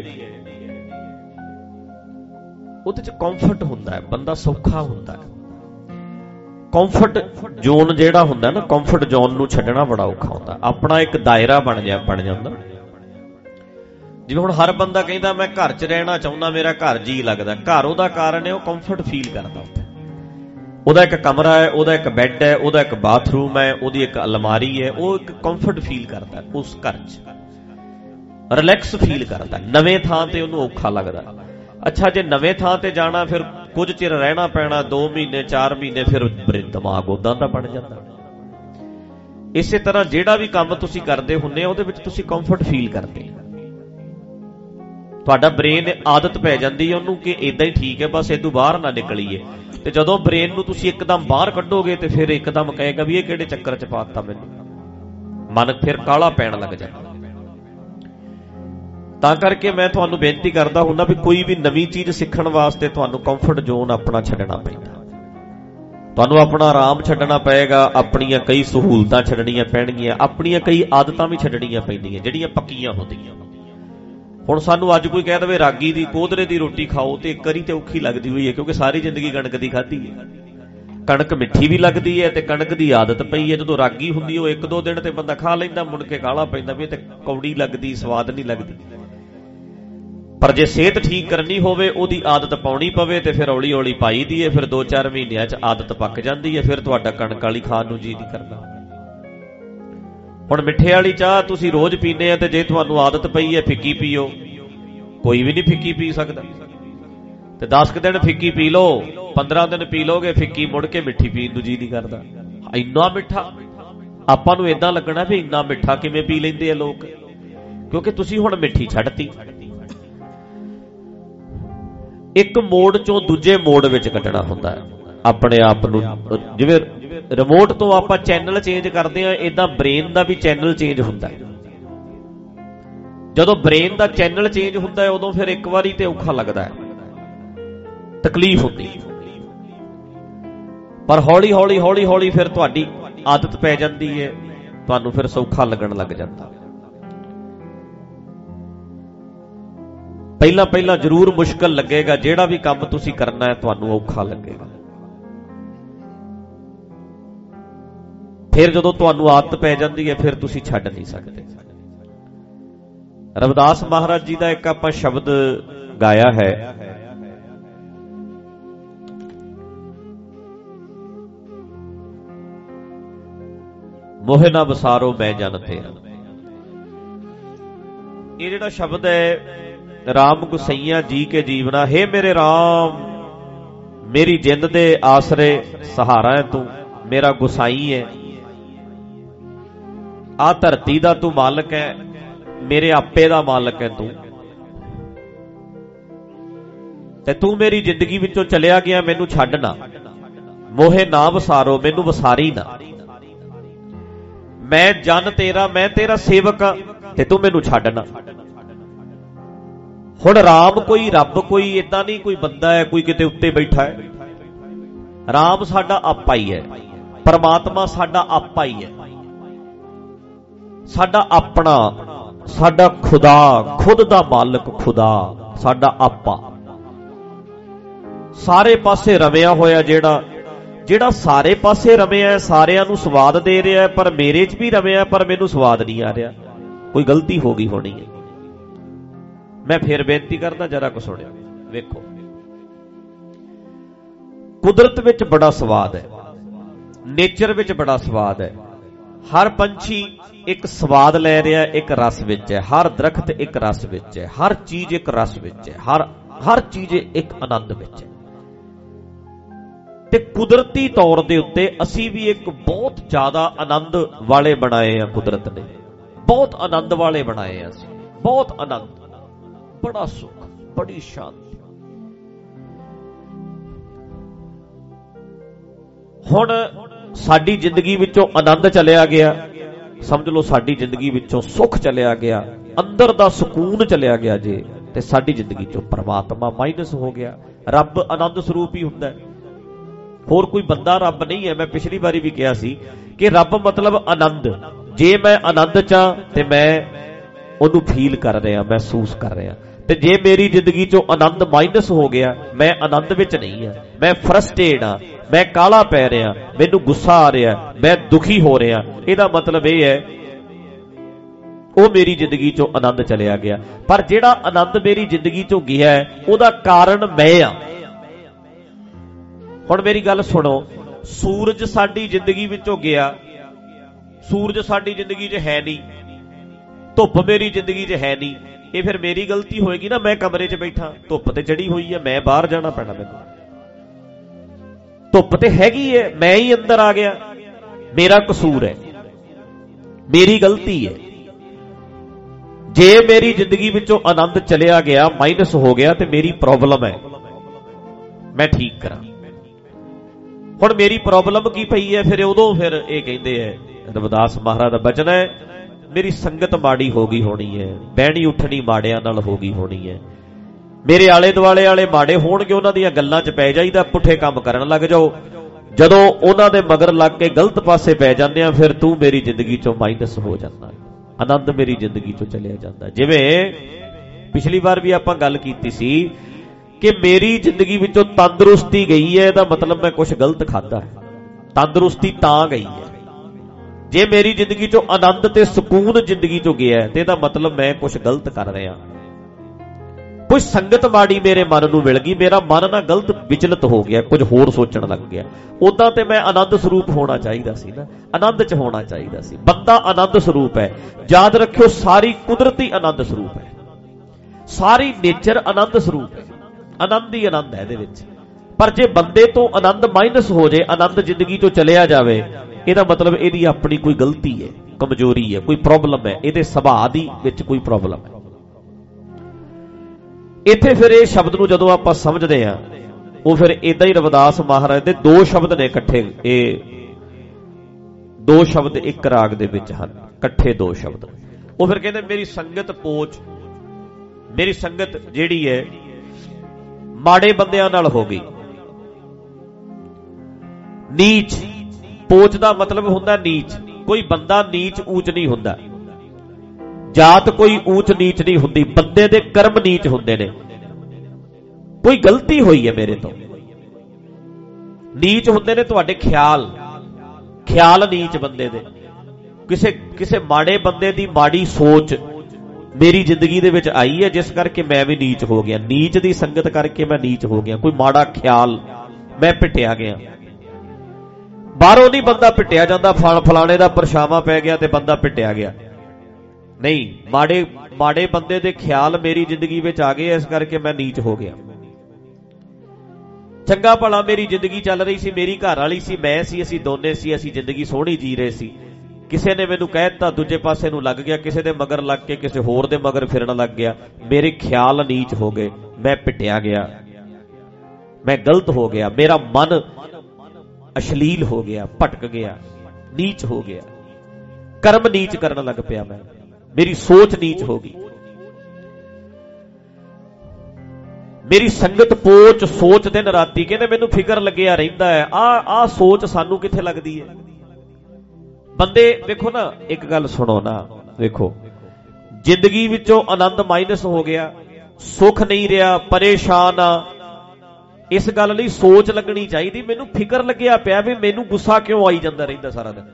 ਉਹਦੇ ਚ ਕੰਫਰਟ ਹੁੰਦਾ ਹੈ, ਬੰਦਾ ਸੌਖਾ ਹੁੰਦਾ ਹੈ। ਕੰਫਰਟ ਜ਼ੋਨ ਜਿਹੜਾ ਹੁੰਦਾ ਨਾ, ਕੰਫਰਟ ਜ਼ੋਨ ਨੂੰ ਛੱਡਣਾ ਬੜਾ ਔਖਾ ਹੁੰਦਾ। ਆਪਣਾ ਇੱਕ ਦਾਇਰਾ ਬਣ ਜਾ ਬਣ ਜਾਂਦਾ। ਜਿਵੇਂ ਹੁਣ ਹਰ ਬੰਦਾ ਕਹਿੰਦਾ ਮੈਂ ਘਰ 'ਚ ਰਹਿਣਾ ਚਾਹੁੰਦਾ, ਮੇਰਾ ਘਰ ਜੀ ਲੱਗਦਾ। ਘਰ ਉਹਦਾ ਕਾਰਨ ਹੈ ਉਹ ਕੰਫਰਟ ਫੀਲ ਕਰਦਾ ਉੱਥੇ। ਉਹਦਾ ਇੱਕ ਕਮਰਾ ਹੈ, ਉਹਦਾ ਇੱਕ ਬੈੱਡ ਹੈ, ਉਹਦਾ ਇੱਕ ਬਾਥਰੂਮ ਹੈ, ਉਹਦੀ ਇੱਕ ਅਲਮਾਰੀ ਹੈ, ਉਹ ਇੱਕ ਕੰਫਰਟ ਫੀਲ ਕਰਦਾ ਉਸ ਘਰ 'ਚ, ਰਿਲੈਕਸ ਫੀਲ ਕਰਦਾ। ਨਵੇਂ ਥਾਂ ਤੇ ਉਹਨੂੰ ਔਖਾ ਲੱਗਦਾ। ਅੱਛਾ, ਜੇ ਨਵੇਂ ਥਾਂ ਤੇ ਜਾਣਾ ਫਿਰ ਕੁਝ ਚਿਰ ਰਹਿਣਾ ਪੈਣਾ, ਦੋ ਮਹੀਨੇ ਚਾਰ ਮਹੀਨੇ, ਫਿਰ ਦਿਮਾਗ ਉਦਾਂ ਦਾ ਬਣ ਜਾਂਦਾ। ਇਸੇ ਤਰ੍ਹਾਂ ਜਿਹੜਾ ਵੀ ਕੰਮ ਤੁਸੀਂ ਕਰਦੇ ਹੁੰਦੇ ਆ ਉਹਦੇ ਵਿੱਚ ਤੁਸੀਂ ਕੰਫਰਟ ਫੀਲ ਕਰਦੇ, ਤੁਹਾਡਾ ਬ੍ਰੇਨ ਆਦਤ ਪੈ ਜਾਂਦੀ ਹੈ ਉਹਨੂੰ ਕਿ ਇਦਾਂ ਹੀ ਠੀਕ ਹੈ, ਬਸ ਇਦੋਂ ਬਾਹਰ ਨਾ ਨਿਕਲੀਏ। ਤੇ ਜਦੋਂ ਬ੍ਰੇਨ ਨੂੰ ਤੁਸੀਂ ਇੱਕਦਮ ਬਾਹਰ ਕੱਢੋਗੇ ਤੇ ਫਿਰ ਇੱਕਦਮ ਕਹੇਗਾ ਵੀ ਇਹ ਕਿਹੜੇ ਚੱਕਰ 'ਚ ਪਾਤਾ ਮੈਨੂੰ, ਮਨ ਫਿਰ ਕਾਲਾ ਪੈਣ ਲੱਗ ਜਾਂਦਾ। ਤਾਂ ਕਰਕੇ ਮੈਂ ਤੁਹਾਨੂੰ ਬੇਨਤੀ ਕਰਦਾ ਹੁੰਦਾ ਵੀ ਕੋਈ ਵੀ ਨਵੀਂ ਚੀਜ਼ ਸਿੱਖਣ ਵਾਸਤੇ ਤੁਹਾਨੂੰ ਕੰਫਰਟ ਜ਼ੋਨ ਆਪਣਾ ਛੱਡਣਾ ਪੈਂਦਾ। ਤੁਹਾਨੂੰ ਆਪਣਾ ਆਰਾਮ ਛੱਡਣਾ ਪਏਗਾ, ਆਪਣੀਆਂ ਕਈ ਸਹੂਲਤਾਂ ਛੱਡਣੀਆਂ ਪੈਣਗੀਆਂ, ਆਪਣੀਆਂ ਕਈ ਆਦਤਾਂ ਵੀ ਛੱਡਣੀਆਂ ਪੈਂਦੀਆਂ ਜਿਹੜੀਆਂ ਪੱਕੀਆਂ ਹੁੰਦੀਆਂ। ਹੁਣ ਸਾਨੂੰ ਅੱਜ ਕੋਈ ਕਹਿ ਦੇਵੇ ਰਾਗੀ ਦੀ ਕੋਧਰੇ ਦੀ ਰੋਟੀ ਖਾਓ ਤੇ ਇੱਕ ਵਾਰੀ ਤੇ ਔਖੀ ਲੱਗਦੀ ਹੋਈ ਹੈ, ਕਿਉਂਕਿ ਸਾਰੀ ਜ਼ਿੰਦਗੀ ਕਣਕ ਦੀ ਖਾਧੀ ਹੈ। ਕਣਕ ਮਿੱਠੀ ਵੀ ਲੱਗਦੀ ਹੈ ਤੇ ਕਣਕ ਦੀ ਆਦਤ ਪਈ ਹੈ। ਜਦੋਂ ਰਾਗੀ ਹੁੰਦੀ ਉਹ ਇੱਕ ਦੋ ਦਿਨ ਤੇ ਬੰਦਾ ਖਾ ਲੈਂਦਾ, ਮੁੜ ਕੇ ਕਾਹਲਾ ਪੈਂਦਾ ਵੀ ਇਹ ਤੇ ਕੌੜੀ ਲੱਗਦੀ, ਸਵਾਦ ਨਹੀਂ ਲੱਗਦੀ। ਪਰ ਜੇ ਸਿਹਤ ਠੀਕ ਕਰਨੀ ਹੋਵੇ, ਉਹਦੀ ਆਦਤ ਪਾਉਣੀ ਪਵੇ ਤੇ ਫਿਰ ਹੌਲੀ ਹੌਲੀ ਪਾਈ ਦੀ ਹੈ। ਫਿਰ ਦੋ ਚਾਰ ਮਹੀਨਿਆਂ 'ਚ ਆਦਤ ਪੱਕ ਜਾਂਦੀ ਹੈ, ਫਿਰ ਤੁਹਾਡਾ ਕਣਕ ਵਾਲੀ ਖਾਣ ਨੂੰ ਜੀ ਨਹੀਂ ਕਰਦਾ। ਹੁਣ ਮਿੱਠੇ ਵਾਲੀ ਚਾਹ ਤੁਸੀਂ ਰੋਜ਼ ਪੀਂਦੇ ਆ ਤੇ ਜੇ ਤੁਹਾਨੂੰ ਆਦਤ ਪਈ ਹੈ ਫਿੱਕੀ ਪੀਓ, ਕੋਈ ਵੀ ਨਹੀਂ ਫਿੱਕੀ ਪੀ ਸਕਦਾ। ਤੇ ਦਸ ਕੁ ਦਿਨ ਫਿੱਕੀ ਪੀ ਲਓ, ਪੰਦਰਾਂ ਦਿਨ ਪੀ ਲਓਗੇ ਫਿੱਕੀ, ਮੁੜ ਕੇ ਮਿੱਠੀ ਪੀਣ ਨੂੰ ਜੀ ਨਹੀਂ ਕਰਦਾ। ਇੰਨਾ ਮਿੱਠਾ ਆਪਾਂ ਨੂੰ ਏਦਾਂ ਲੱਗਣਾ ਵੀ ਇੰਨਾ ਮਿੱਠਾ ਕਿਵੇਂ ਪੀ ਲੈਂਦੇ ਆ ਲੋਕ, ਕਿਉਂਕਿ ਤੁਸੀਂ ਹੁਣ ਮਿੱਠੀ ਛੱਡਤੀ। ਇੱਕ ਮੋੜ ਚੋਂ ਦੂਜੇ ਮੋੜ ਵਿੱਚ ਕੱਢਣਾ ਹੁੰਦਾ ਹੈ ਆਪਣੇ ਆਪ ਨੂੰ। ਜਿਵੇਂ ਰਿਮੋਟ ਤੋਂ ਆਪਾਂ ਚੈਨਲ ਚੇਂਜ ਕਰਦੇ ਆ, ਏਦਾਂ ਬ੍ਰੇਨ ਦਾ ਵੀ ਚੈਨਲ ਚੇਂਜ ਹੁੰਦਾ ਹੈ। ਜਦੋਂ ਬ੍ਰੇਨ ਦਾ ਚੈਨਲ ਚੇਂਜ ਹੁੰਦਾ ਹੈ ਉਦੋਂ ਫਿਰ ਇੱਕ ਵਾਰੀ ਤੇ ਔਖਾ ਲੱਗਦਾ ਹੈ, ਤਕਲੀਫ ਹੁੰਦੀ, ਪਰ ਹੌਲੀ ਹੌਲੀ ਹੌਲੀ ਹੌਲੀ ਫਿਰ ਤੁਹਾਡੀ ਆਦਤ ਪੈ ਜਾਂਦੀ ਹੈ, ਤੁਹਾਨੂੰ ਫਿਰ ਸੌਖਾ ਲੱਗਣ ਲੱਗ ਜਾਂਦਾ। ਪਹਿਲਾਂ ਪਹਿਲਾਂ ਜ਼ਰੂਰ ਮੁਸ਼ਕਲ ਲੱਗੇਗਾ, ਜਿਹੜਾ ਵੀ ਕੰਮ ਤੁਸੀਂ ਕਰਨਾ ਹੈ ਤੁਹਾਨੂੰ ਔਖਾ ਲੱਗੇਗਾ। ਫਿਰ ਜਦੋਂ ਤੁਹਾਨੂੰ ਆਦਤ ਪੈ ਜਾਂਦੀ ਹੈ ਫਿਰ ਤੁਸੀਂ ਛੱਡ ਨਹੀਂ ਸਕਦੇ। ਰਵਿਦਾਸ ਮਹਾਰਾਜ ਜੀ ਦਾ ਇੱਕ ਆਪਾਂ ਸ਼ਬਦ ਗਾਇਆ ਹੈ, ਮੋਹਿ ਨਾ ਵਿਸਾਰੋ ਮੈਂ ਜਨ ਤੇਰਾ। ਇਹ ਜਿਹੜਾ ਸ਼ਬਦ ਹੈ, ਰਾਮ ਗੁਸਈਆ ਜੀ ਕੇ ਜੀਵਨਾ, ਹੇ ਮੇਰੇ ਰਾਮ ਮੇਰੀ ਜਿੰਦ ਦੇ ਆਸਰੇ ਸਹਾਰਾ ਹੈ ਤੂੰ, ਮੇਰਾ ਗੁਸਾਈ ਹੈ। ਆ ਧਰਤੀ ਦਾ ਤੂੰ ਮਾਲਕ ਹੈ, ਮੇਰੇ ਆਪੇ ਦਾ ਮਾਲਕ ਹੈ ਤੂੰ, ਤੇ ਤੂੰ ਮੇਰੀ ਜ਼ਿੰਦਗੀ ਵਿੱਚੋਂ ਚਲਿਆ ਗਿਆ, ਮੈਨੂੰ ਛੱਡ ਨਾ। ਮੋਹੇ ਨਾ ਵਿਸਾਰੋ, ਮੈਨੂੰ ਵਿਸਾਰੀ ਨਾ। ਮੈਂ ਜਨ ਤੇਰਾ, ਮੈਂ ਤੇਰਾ ਸੇਵਕ ਆ ਤੇ ਤੂੰ ਮੈਨੂੰ ਛੱਡ ਨਾ। ਹੁਣ ਰਾਮ ਕੋਈ ਰੱਬ ਕੋਈ ਏਦਾਂ ਨਹੀਂ ਕੋਈ ਬੰਦਾ ਹੈ, ਕੋਈ ਕਿਤੇ ਉੱਤੇ ਬੈਠਾ ਹੈ। ਰਾਮ ਸਾਡਾ ਆਪਾ ਹੀ ਹੈ, ਪਰਮਾਤਮਾ ਸਾਡਾ ਆਪਾ ਹੀ ਹੈ, ਸਾਡਾ ਆਪਣਾ, ਸਾਡਾ ਖੁਦਾ, ਖੁਦ ਦਾ ਮਾਲਕ ਖੁਦਾ, ਸਾਡਾ ਆਪਾ, ਸਾਰੇ ਪਾਸੇ ਰਮਿਆ ਹੋਇਆ, ਜਿਹੜਾ ਜਿਹੜਾ ਸਾਰੇ ਪਾਸੇ ਰਮਿਆ, ਸਾਰਿਆਂ ਨੂੰ ਸਵਾਦ ਦੇ ਰਿਹਾ, ਪਰ ਮੇਰੇ 'ਚ ਵੀ ਰਮਿਆ ਪਰ ਮੈਨੂੰ ਸਵਾਦ ਨਹੀਂ ਆ ਰਿਹਾ। ਕੋਈ ਗਲਤੀ ਹੋ ਗਈ ਹੋਣੀ ਹੈ। ਮੈਂ ਫਿਰ ਬੇਨਤੀ ਕਰਦਾ ਜਰਾ ਕੁ ਸੁਣਿਓ। ਵੇਖੋ, ਕੁਦਰਤ ਵਿੱਚ ਬੜਾ ਸਵਾਦ ਹੈ, ਨੇਚਰ ਵਿੱਚ ਬੜਾ ਸਵਾਦ ਹੈ। ਹਰ ਪੰਛੀ ਇੱਕ ਸਵਾਦ ਲੈ ਰਿਹਾ, ਇੱਕ ਰਸ ਵਿੱਚ ਹੈ। ਹਰ ਦਰਖਤ ਇੱਕ ਰਸ ਵਿੱਚ ਹੈ, ਹਰ ਚੀਜ਼ ਇੱਕ ਰਸ ਵਿੱਚ ਹੈ, ਹਰ ਹਰ ਚੀਜ਼ ਇੱਕ ਆਨੰਦ ਵਿੱਚ ਹੈ। ਤੇ ਕੁਦਰਤੀ ਤੌਰ ਦੇ ਉੱਤੇ ਅਸੀਂ ਵੀ ਇੱਕ ਬਹੁਤ ਜ਼ਿਆਦਾ ਆਨੰਦ ਵਾਲੇ ਬਣਾਏ ਆ, ਕੁਦਰਤ ਨੇ ਬਹੁਤ ਆਨੰਦ ਵਾਲੇ ਬਣਾਏ ਆ ਅਸੀਂ, ਬਹੁਤ ਆਨੰਦ, ਬੜਾ ਸੁੱਖ, ਬੜੀ ਸ਼ਾਂਤੀ। ਹੁਣ ਸਾਡੀ ਜ਼ਿੰਦਗੀ ਵਿੱਚੋਂ ਆਨੰਦ ਚਲਿਆ ਗਿਆ, ਸਮਝ ਲਓ ਸਾਡੀ ਜ਼ਿੰਦਗੀ ਵਿੱਚੋਂ ਸੁੱਖ ਚਲਿਆ ਗਿਆ, ਅੰਦਰ ਦਾ ਸਕੂਨ ਚਲਿਆ ਗਿਆ ਜੇ, ਤੇ ਸਾਡੀ ਜ਼ਿੰਦਗੀ ਚੋਂ ਪਰਮਾਤਮਾ ਮਾਈਨਸ ਹੋ ਗਿਆ। ਰੱਬ ਆਨੰਦ ਸਰੂਪ ਹੀ ਹੁੰਦਾ ਹੈ, ਹੋਰ ਕੋਈ ਬੰਦਾ ਰੱਬ ਨਹੀਂ ਹੈ। ਮੈਂ ਪਿਛਲੀ ਵਾਰੀ ਵੀ ਕਿਹਾ ਸੀ ਕਿ ਰੱਬ ਮਤਲਬ ਆਨੰਦ। ਜੇ ਮੈਂ ਆਨੰਦ ਚਾਂ ਤੇ ਮੈਂ ਉਹਨੂੰ ਫੀਲ ਕਰ ਰਿਹਾ, ਮਹਿਸੂਸ ਕਰ ਰਿਹਾ, ਤੇ ਜੇ ਮੇਰੀ ਜ਼ਿੰਦਗੀ ਚੋਂ ਆਨੰਦ ਮਾਈਨਸ ਹੋ ਗਿਆ, ਮੈਂ ਆਨੰਦ ਵਿੱਚ ਨਹੀਂ ਹਾਂ, ਮੈਂ ਫਰਸਟ੍ਰੇਟ ਹਾਂ, ਮੈਂ ਕਾਹਲਾ ਪੈ ਰਿਹਾ, ਮੈਨੂੰ ਗੁੱਸਾ ਆ ਰਿਹਾ, ਮੈਂ ਦੁਖੀ ਹੋ ਰਿਹਾ, ਇਹਦਾ ਮਤਲਬ ਇਹ ਹੈ ਉਹ ਮੇਰੀ ਜ਼ਿੰਦਗੀ ਚੋਂ ਆਨੰਦ ਚਲਿਆ ਗਿਆ। ਪਰ ਜਿਹੜਾ ਆਨੰਦ ਮੇਰੀ ਜ਼ਿੰਦਗੀ ਚੋਂ ਗਿਆ ਉਹਦਾ ਕਾਰਨ ਮੈਂ ਆ। ਹੁਣ ਮੇਰੀ ਗੱਲ ਸੁਣੋ, ਸੂਰਜ ਸਾਡੀ ਜ਼ਿੰਦਗੀ ਵਿੱਚੋਂ ਗਿਆ, ਸੂਰਜ ਸਾਡੀ ਜ਼ਿੰਦਗੀ 'ਚ ਹੈ ਨਹੀਂ, ਧੁੱਪ ਮੇਰੀ ਜ਼ਿੰਦਗੀ 'ਚ ਹੈ ਨਹੀਂ, ਇਹ ਫਿਰ ਮੇਰੀ ਗਲਤੀ ਹੋਏਗੀ ਨਾ। ਮੈਂ ਕਮਰੇ 'ਚ ਬੈਠਾ, ਧੁੱਪ ਤੇ ਚੜੀ ਹੋਈ ਹੈ, ਮੈਂ ਬਾਹਰ ਜਾਣਾ ਪੈਣਾ, ਮੈਨੂੰ ਧੁੱਪ ਤੇ ਹੈਗੀ ਹੈ, ਮੈਂ ਹੀ ਅੰਦਰ ਆ ਗਿਆ, ਮੇਰਾ ਕਸੂਰ ਹੈ, ਮੇਰੀ ਗਲਤੀ ਹੈ। ਜੇ ਮੇਰੀ ਜ਼ਿੰਦਗੀ ਵਿੱਚੋਂ ਆਨੰਦ ਚਲਿਆ ਗਿਆ, ਮਾਈਨਸ ਹੋ ਗਿਆ, ਤੇ ਮੇਰੀ ਪ੍ਰੋਬਲਮ ਹੈ, ਮੈਂ ਠੀਕ ਕਰਾਂ। ਹੁਣ ਮੇਰੀ ਪ੍ਰੋਬਲਮ ਕੀ ਪਈ ਹੈ? ਫਿਰ ਉਦੋਂ ਫਿਰ ਇਹ ਕਹਿੰਦੇ ਹੈ, ਰਵਿਦਾਸ ਮਹਾਰਾਜ ਦਾ ਬਚਨ ਹੈ, ਮੇਰੀ ਸੰਗਤ ਮਾੜੀ ਹੋ ਗਈ ਹੋਣੀ ਹੈ, ਬਹਿਣੀ ਉੱਠਣੀ ਮਾੜਿਆਂ ਨਾਲ ਹੋ ਗਈ ਹੋਣੀ ਹੈ, ਮੇਰੇ ਆਲੇ ਦੁਆਲੇ ਵਾਲੇ ਮਾੜੇ ਹੋਣਗੇ, ਉਹਨਾਂ ਦੀਆਂ ਗੱਲਾਂ 'ਚ ਪੈ ਜਾਈਦਾ, ਪੁੱਠੇ ਕੰਮ ਕਰਨ ਲੱਗ ਜਾਓ, ਜਦੋਂ ਉਹਨਾਂ ਦੇ ਮਗਰ ਲੱਗ ਕੇ ਗਲਤ ਪਾਸੇ ਪੈ ਜਾਂਦੇ ਆ, ਫਿਰ ਤੂੰ ਮੇਰੀ ਜ਼ਿੰਦਗੀ ਚੋਂ ਮਾਈਨਸ ਹੋ ਜਾਂਦਾ, ਆਨੰਦ ਮੇਰੀ ਜ਼ਿੰਦਗੀ ਚੋਂ ਚਲਿਆ ਜਾਂਦਾ। ਜਿਵੇਂ ਪਿਛਲੀ ਵਾਰ ਵੀ ਆਪਾਂ ਗੱਲ ਕੀਤੀ ਸੀ ਕਿ ਮੇਰੀ ਜ਼ਿੰਦਗੀ ਵਿੱਚੋਂ ਤੰਦਰੁਸਤੀ ਗਈ ਹੈ, ਇਹਦਾ ਮਤਲਬ ਮੈਂ ਕੁਝ ਗਲਤ ਖਾਧਾ ਹੈ। ਤੰਦਰੁਸਤੀ ਤਾਂ ਗਈ ਹੈ। ਜੇ ਮੇਰੀ ਜ਼ਿੰਦਗੀ ਚੋਂ ਆਨੰਦ ਤੇ ਸਕੂਨ ਜ਼ਿੰਦਗੀ ਚੋਂ ਗਿਆ ਤੇ ਇਹਦਾ ਮਤਲਬ ਮੈਂ ਕੁਝ ਗਲਤ ਕਰ ਰਿਹਾ। ਕੋਈ ਸੰਗਤ ਮਾੜੀ ਮੇਰੇ ਮਨ ਨੂੰ ਮਿਲ ਗਈ, ਮੇਰਾ ਮਨ ਨਾ ਗਲਤ ਵਿਚਲਿਤ ਹੋ ਗਿਆ, ਕੁਝ ਹੋਰ ਸੋਚਣ ਲੱਗ ਗਿਆ। ਉਦਾਂ ਤੇ ਮੈਂ ਆਨੰਦ ਸਰੂਪ ਹੋਣਾ ਚਾਹੀਦਾ ਸੀ ਨਾ, ਆਨੰਦ 'ਚ ਹੋਣਾ ਚਾਹੀਦਾ ਸੀ। ਬੰਦਾ ਆਨੰਦ ਸਰੂਪ ਹੈ। ਯਾਦ ਰੱਖਿਓ, ਸਾਰੀ ਕੁਦਰਤੀ ਆਨੰਦ ਸਰੂਪ ਹੈ, ਸਾਰੀ ਨੇਚਰ ਆਨੰਦ ਸਰੂਪ ਹੈ, ਆਨੰਦ ਹੀ ਆਨੰਦ ਹੈ ਇਹਦੇ ਵਿੱਚ। ਪਰ ਜੇ ਬੰਦੇ ਤੋਂ ਆਨੰਦ ਮਾਈਨਸ ਹੋ ਜੇ, ਆਨੰਦ ਜ਼ਿੰਦਗੀ ਚੋਂ ਚਲਿਆ ਜਾਵੇ, ਇਹਦਾ ਮਤਲਬ ਇਹਦੀ ਆਪਣੀ ਕੋਈ ਗਲਤੀ ਹੈ, ਕਮਜ਼ੋਰੀ ਹੈ, ਕੋਈ ਪ੍ਰੋਬਲਮ ਹੈ, ਇਹਦੇ ਸੁਭਾਅ ਦੀ ਵਿੱਚ ਕੋਈ ਪ੍ਰੋਬਲਮ ਹੈ। ਇੱਥੇ ਫਿਰ ਇਹ ਸ਼ਬਦ ਨੂੰ ਜਦੋਂ ਆਪਾਂ ਸਮਝਦੇ ਹਾਂ, ਉਹ ਫਿਰ ਇਦਾਂ ਹੀ ਰਵਿਦਾਸ ਮਹਾਰਾਜ ਦੇ ਦੋ ਸ਼ਬਦ ਨੇ ਇਕੱਠੇ, ਇਹ ਦੋ ਸ਼ਬਦ ਇੱਕ ਰਾਗ ਦੇ ਵਿੱਚ ਹਨ, ਇਕੱਠੇ ਦੋ ਸ਼ਬਦ। ਉਹ ਫਿਰ ਕਹਿੰਦੇ ਮੇਰੀ ਸੰਗਤ ਪੋਚ, ਮੇਰੀ ਸੰਗਤ ਜਿਹੜੀ ਹੈ ਮਾੜੇ ਬੰਦਿਆਂ ਨਾਲ ਹੋ ਗਈ। ਨੀਚ, ਪੋਚ ਦਾ ਮਤਲਬ ਹੁੰਦਾ ਨੀਚ। ਕੋਈ ਬੰਦਾ ਨੀਚ ਊਚ ਨਹੀਂ ਹੁੰਦਾ, ਜਾਤ ਕੋਈ ਊਚ ਨੀਚ ਨਹੀਂ ਹੁੰਦੀ, ਬੰਦੇ ਦੇ ਕਰਮ ਨੀਚ ਹੁੰਦੇ ਨੇ। ਕੋਈ ਗਲਤੀ ਹੋਈ ਹੈ ਮੇਰੇ ਤੋਂ, ਨੀਚ ਹੁੰਦੇ ਨੇ ਤੁਹਾਡੇ ਖਿਆਲ, ਖਿਆਲ ਨੀਚ ਬੰਦੇ ਦੇ। ਕਿਸੇ ਕਿਸੇ ਮਾੜੇ ਬੰਦੇ ਦੀ ਮਾੜੀ ਸੋਚ ਮੇਰੀ ਜ਼ਿੰਦਗੀ ਦੇ ਵਿੱਚ ਆਈ ਹੈ, ਜਿਸ ਕਰਕੇ ਮੈਂ ਵੀ ਨੀਚ ਹੋ ਗਿਆ। ਨੀਚ ਦੀ ਸੰਗਤ ਕਰਕੇ ਮੈਂ ਨੀਚ ਹੋ ਗਿਆ। ਕੋਈ ਮਾੜਾ ਖਿਆਲ, ਮੈਂ ਪਿੱਟਿਆ ਗਿਆ। ਬਾਹਰੋਂ ਨਹੀਂ ਬੰਦਾ ਪਿੱਟਿਆ ਜਾਂਦਾ, ਫਲ ਫਲਾਣੇ ਦਾ ਪਰਛਾਵਾਂ ਪੈ ਗਿਆ ਤੇ ਬੰਦਾ ਪਿੱਟਿਆ ਗਿਆ, ਨਹੀਂ। ਮਾੜੇ ਮਾੜੇ ਬੰਦੇ ਦੇ ਖਿਆਲ ਮੇਰੀ ਜ਼ਿੰਦਗੀ ਵਿੱਚ ਆ ਗਏ, ਇਸ ਕਰਕੇ ਮੈਂ ਨੀਚ ਹੋ ਗਿਆ। ਚੰਗਾ ਭਲਾ ਮੇਰੀ ਜ਼ਿੰਦਗੀ ਚੱਲ ਰਹੀ ਸੀ, ਮੇਰੀ ਘਰ ਵਾਲੀ ਸੀ, ਮੈਂ ਸੀ, ਅਸੀਂ ਦੋਨੇ ਸੀ, ਅਸੀਂ ਜ਼ਿੰਦਗੀ ਸੋਹਣੀ ਜੀ ਰਹੇ ਸੀ। ਕਿਸੇ ਨੇ ਮੈਨੂੰ ਕਹਿ ਦਿੱਤਾ, ਦੂਜੇ ਪਾਸੇ ਨੂੰ ਲੱਗ ਗਿਆ, ਕਿਸੇ ਦੇ ਮਗਰ ਲੱਗ ਕੇ ਕਿਸੇ ਹੋਰ ਦੇ ਮਗਰ ਫਿਰਨ ਲੱਗ ਗਿਆ। ਮੇਰੇ ਖਿਆਲ ਨੀਚ ਹੋ ਗਏ, ਮੈਂ ਪਿੱਟਿਆ ਗਿਆ, ਮੈਂ ਗਲਤ ਹੋ ਗਿਆ, ਮੇਰਾ ਮਨ ਅਸ਼ਲੀਲ ਹੋ ਗਿਆ, ਭਟਕ ਗਿਆ, ਨੀਚ ਹੋ ਗਿਆ, ਕਰਮ ਨੀਚ ਕਰਨ ਲੱਗ ਪਿਆ, ਮੈਂ ਮੇਰੀ ਸੋਚ ਨੀਚ ਹੋ ਗਈ। ਮੇਰੀ ਸੰਗਤ ਪੋਚ, ਸੋਚ ਦਿਨ ਰਾਤੀ। ਕਹਿੰਦੇ ਮੈਨੂੰ ਫਿਕਰ ਲੱਗਿਆ ਰਹਿੰਦਾ ਹੈ, ਆ ਆ ਸੋਚ ਸਾਨੂੰ ਕਿੱਥੇ ਲੱਗਦੀ ਹੈ। ਬੰਦੇ ਵੇਖੋ ਨਾ, ਇੱਕ ਗੱਲ ਸੁਣੋ ਨਾ, ਵੇਖੋ ਜ਼ਿੰਦਗੀ ਵਿੱਚੋਂ ਆਨੰਦ ਮਾਈਨਸ ਹੋ ਗਿਆ, ਸੁੱਖ ਨਹੀਂ ਰਿਹਾ, ਪਰੇਸ਼ਾਨ ਆ। ਇਸ ਗੱਲ ਲਈ ਸੋਚ ਲੱਗਣੀ ਚਾਹੀਦੀ, ਮੈਨੂੰ ਫਿਕਰ ਲੱਗਿਆ ਪਿਆ ਵੀ ਮੈਨੂੰ ਗੁੱਸਾ ਕਿਉਂ ਆਈ ਜਾਂਦਾ ਰਹਿੰਦਾ ਸਾਰਾ ਦਿਨ,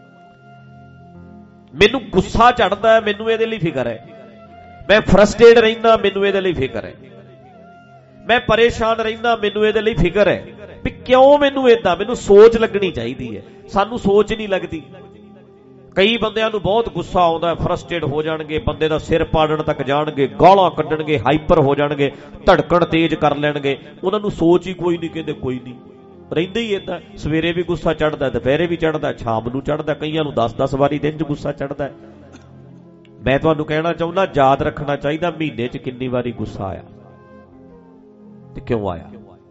ਮੈਨੂੰ ਗੁੱਸਾ ਚੜਦਾ ਹੈ, ਮੈਨੂੰ ਇਹਦੇ ਲਈ ਫਿਕਰ ਹੈ। ਮੈਂ ਫਰਸਟ੍ਰੇਟ ਰਹਿੰਦਾ, ਮੈਨੂੰ ਇਹਦੇ ਲਈ ਫਿਕਰ ਹੈ। ਮੈਂ ਪਰੇਸ਼ਾਨ ਰਹਿੰਦਾ, ਮੈਨੂੰ ਇਹਦੇ ਲਈ ਫਿਕਰ ਹੈ ਵੀ ਕਿਉਂ ਮੈਨੂੰ ਏਦਾਂ। ਮੈਨੂੰ ਸੋਚ ਲੱਗਣੀ ਚਾਹੀਦੀ ਹੈ, ਸਾਨੂੰ ਸੋਚ ਨਹੀਂ ਲੱਗਦੀ। ਕਈ ਬੰਦਿਆਂ ਨੂੰ ਬਹੁਤ ਗੁੱਸਾ ਆਉਂਦਾ, ਫਰਸਟ੍ਰੇਟ ਹੋ ਜਾਣਗੇ, ਬੰਦੇ ਦਾ ਸਿਰ ਪਾੜਨ ਤੱਕ ਜਾਣਗੇ, ਗਾਲਾਂ ਕੱਢਣਗੇ, ਹਾਈਪਰ ਹੋ ਜਾਣਗੇ, ਧੜਕਣ ਤੇਜ਼ ਕਰ ਲੈਣਗੇ। ਉਹਨਾਂ ਨੂੰ ਸੋਚ ਹੀ ਕੋਈ ਨਹੀਂ, ਕਹਿੰਦੇ ਕੋਈ ਨਹੀਂ, ਰਹਿੰਦੇ ਹੀ ਏਦਾਂ। ਸਵੇਰੇ ਵੀ ਗੁੱਸਾ ਚੜਦਾ, ਦੁਪਹਿਰੇ ਵੀ ਚੜਦਾ, ਸ਼ਾਮ ਨੂੰ ਚੜਦਾ, ਕਈਆਂ ਨੂੰ ਦਸ ਦਸ ਵਾਰੀ ਦਿਨ 'ਚ ਗੁੱਸਾ ਚੜਦਾ। ਮੈਂ ਤੁਹਾਨੂੰ ਕਹਿਣਾ ਚਾਹੁੰਦਾ, ਯਾਦ ਰੱਖਣਾ ਚਾਹੀਦਾ ਮਹੀਨੇ 'ਚ ਕਿੰਨੀ ਵਾਰੀ ਗੁੱਸਾ ਆਇਆ ਤੇ ਕਿਉਂ ਆਇਆ।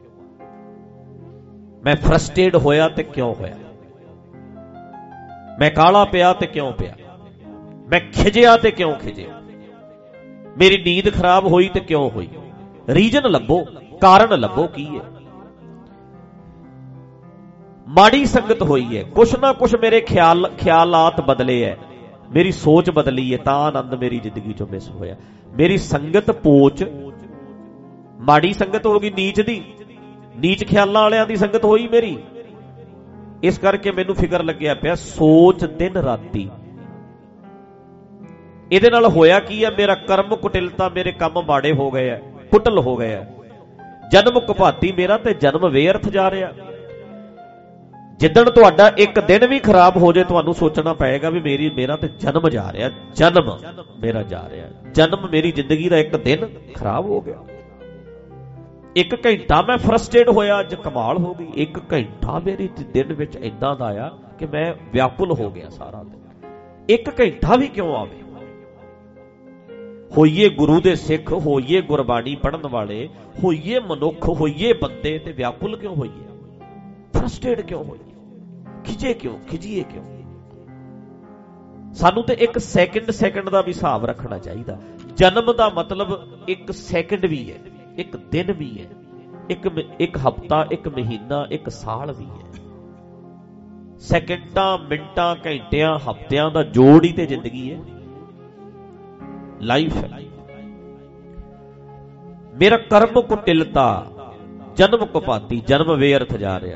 ਮੈਂ ਫਰਸਟ੍ਰੇਟ ਹੋਇਆ ਤੇ ਕਿਉਂ ਹੋਇਆ, ਮੈਂ ਕਾਲਾ ਪਿਆ ਤੇ ਕਿਉਂ ਪਿਆ, ਮੈਂ ਖਿਜਿਆ ਤੇ ਕਿਉਂ ਖਿਜਿਆ, ਮੇਰੀ ਨੀਂਦ ਖਰਾਬ ਹੋਈ ਤੇ ਕਿਉਂ ਹੋਈ। ਰੀਜਨ ਲੱਭੋ, ਕਾਰਨ ਲੱਭੋ ਕੀ ਹੈ। ਮਾੜੀ ਸੰਗਤ ਹੋਈ ਹੈ, ਕੁਛ ਨਾ ਕੁਛ ਮੇਰੇ ਖਿਆਲ ਖਿਆਲਾਤ ਬਦਲੇ ਹੈ, ਮੇਰੀ ਸੋਚ ਬਦਲੀ ਹੈ, ਤਾਂ ਆਨੰਦ ਮੇਰੀ ਜ਼ਿੰਦਗੀ ਚੋਂ ਮਿਸ ਹੋਇਆ। ਮੇਰੀ ਸੰਗਤ ਪੋਚ, ਮਾੜੀ ਸੰਗਤ ਹੋ ਗਈ, ਨੀਚ ਦੀ, ਨੀਚ ਖਿਆਲਾਂ ਵਾਲਿਆਂ ਦੀ ਸੰਗਤ ਹੋਈ ਮੇਰੀ। ਇਸ ਕਰਕੇ ਮੈਨੂੰ ਫਿਕਰ ਲੱਗਿਆ ਪਿਆ, ਸੋਚ ਦਿਨ ਰਾਤੀ। ਇਹਦੇ ਨਾਲ ਹੋਇਆ ਕੀ ਹੈ, ਮੇਰਾ ਕਰਮ ਕੁਟਿਲਤਾ, ਮੇਰੇ ਕੰਮ ਮਾੜੇ ਹੋ ਗਏ ਆ, ਕੁਟਲ ਹੋ ਗਏ ਆ। ਜਨਮ ਕੁਪਾਤੀ ਮੇਰਾ ਤੇ ਜਨਮ ਬੇਅਰਥ ਜਾ ਰਿਹਾ। ਜਿੱਦਣ ਤੁਹਾਡਾ ਇੱਕ ਦਿਨ ਵੀ ਖਰਾਬ ਹੋ ਜਾਏ, ਤੁਹਾਨੂੰ ਸੋਚਣਾ ਪਏਗਾ ਵੀ ਮੇਰੀ ਮੇਰਾ ਤੇ ਜਨਮ ਜਾ ਰਿਹਾ, ਜਨਮ ਮੇਰਾ ਜਾ ਰਿਹਾ, ਜਨਮ ਮੇਰੀ ਜ਼ਿੰਦਗੀ ਦਾ ਇੱਕ ਦਿਨ ਖਰਾਬ ਹੋ ਗਿਆ। ਇੱਕ ਘੰਟਾ ਮੈਂ ਫਰਸਟ੍ਰੇਟ ਹੋਇਆ, ਅੱਜ ਕਮਾਲ ਹੋ ਗਈ। ਇੱਕ ਘੰਟਾ ਮੇਰੀ ਦਿਨ ਵਿੱਚ ਏਦਾਂ ਦਾ ਆਇਆ ਕਿ ਮੈਂ ਵਿਆਕੁਲ ਹੋ ਗਿਆ ਸਾਰਾ ਦਿਨ। ਇੱਕ ਘੰਟਾ ਵੀ ਕਿਉਂ ਆਵੇ। ਹੋਈਏ ਗੁਰੂ ਦੇ ਸਿੱਖ, ਹੋਈਏ ਗੁਰਬਾਣੀ ਪੜ੍ਹਨ ਵਾਲੇ, ਹੋਈਏ ਮਨੁੱਖ, ਹੋਈਏ ਬੰਦੇ, ਤੇ ਵਿਆਕੁਲ ਕਿਉਂ ਹੋਈਏ, ਫਰਸਟ੍ਰੇਟ ਕਿਉਂ ਹੋਈਏ, ਖਿਜੇ ਕਿਉਂ, ਖਿਜੀਏ ਕਿਉਂ। ਸਾਨੂੰ ਤੇ ਇੱਕ ਸੈਕਿੰਡ ਸੈਕਿੰਡ ਦਾ ਵੀ ਹਿਸਾਬ ਰੱਖਣਾ ਚਾਹੀਦਾ। ਜਨਮ ਦਾ ਮਤਲਬ ਇੱਕ ਸੈਕਿੰਡ ਵੀ ਹੈ, ਇੱਕ ਦਿਨ ਵੀ ਹੈ, ਇੱਕ ਇੱਕ ਹਫ਼ਤਾ, ਇੱਕ ਮਹੀਨਾ, ਇੱਕ ਸਾਲ ਵੀ ਹੈ। ਸੈਕਿੰਡਾਂ ਮਿੰਟਾਂ ਘੰਟਿਆਂ ਹਫ਼ਤਿਆਂ ਦਾ ਜੋੜ ਹੀ ਤੇ ਜ਼ਿੰਦਗੀ ਹੈ, ਲਾਈਫ ਹੈ। ਮੇਰਾ ਕਰਮ ਕੁਟਿਲਤਾ ਜਨਮ ਕੁਪਾਤੀ, ਜਨਮ ਬੇਅਰਥ ਜਾ ਰਿਹਾ।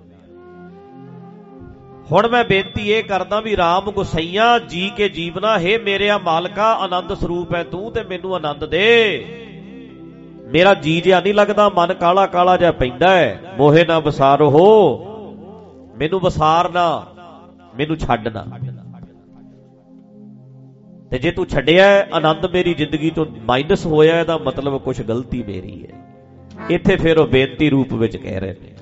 ਹੁਣ ਮੈਂ ਬੇਨਤੀ ਇਹ ਕਰਦਾ ਵੀ ਰਾਮ ਗੁਸਈਆਂ ਜੀ ਕੇ ਜੀਵਨਾ, ਹੈ ਮੇਰਿਆ ਮਾਲਕਾ ਆਨੰਦ ਸਰੂਪ ਹੈ ਤੂੰ, ਤੇ ਮੈਨੂੰ ਆਨੰਦ ਦੇ। ਮੇਰਾ ਜੀ ਜਿਹਾ ਨਹੀਂ ਲੱਗਦਾ, ਮਨ ਕਾਲਾ ਕਾਲਾ ਜਿਹਾ ਪੈਂਦਾ ਹੈ। ਮੋਹੇ ਨਾ ਵਸਾਰੋ ਹੋ, ਮੈਨੂੰ ਵਸਾਰ ਨਾ, ਮੈਨੂੰ ਛੱਡ ਨਾ। ਤੇ ਜੇ ਤੂੰ ਛੱਡਿਆ ਆਨੰਦ ਮੇਰੀ ਜ਼ਿੰਦਗੀ ਤੋਂ ਮਾਈਨਸ ਹੋਇਆ, ਇਹਦਾ ਮਤਲਬ ਕੁਝ ਗਲਤੀ ਮੇਰੀ ਹੈ। ਇੱਥੇ ਫਿਰ ਉਹ ਬੇਨਤੀ ਰੂਪ ਵਿੱਚ ਕਹਿ ਰਹੇ ਨੇ,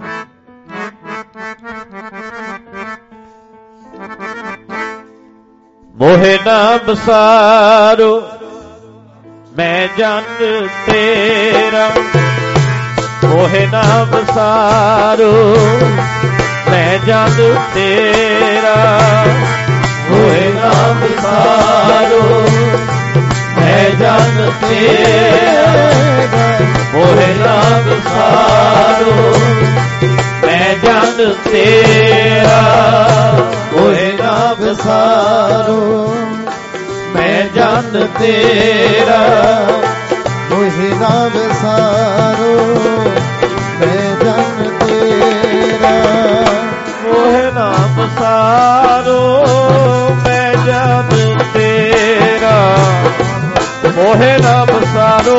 ਮੋਹੇ ਨਾ ਵਸਾਰੋ ਮੈਂ ਜਨ ਤੇਰਾ, ਮੋਹੇ ਨਾ ਵਸਾਰੋ ਮੈਂ ਜਨ ਤੇਰਾ, ਮੋਹੇ ਨਾ ਵਸਾਰੋ ਮੈਂ ਜਨ ਤੇਰਾ, ਮੋਹੇ ਨਾ ਵਸਾਰੋ ਮੈਂ ਜਨ ਤੇਰਾ, ਮੋਹੇ ਨਾ ਵਸਾਰੋ ਮੈਂ ਜਨ ਤੇਰਾ, ਮੋਹੇ ਨਾ ਵਸਾਰੋ ਮੈਂ ਜਨ ਤੇਰਾ, ਮੋਹੇ ਨਾ ਵਸਾਰੋ ਮੈਂ ਜਨ ਤੇਰਾ, ਮੋਹੇ ਨਾ ਵਸਾਰੋ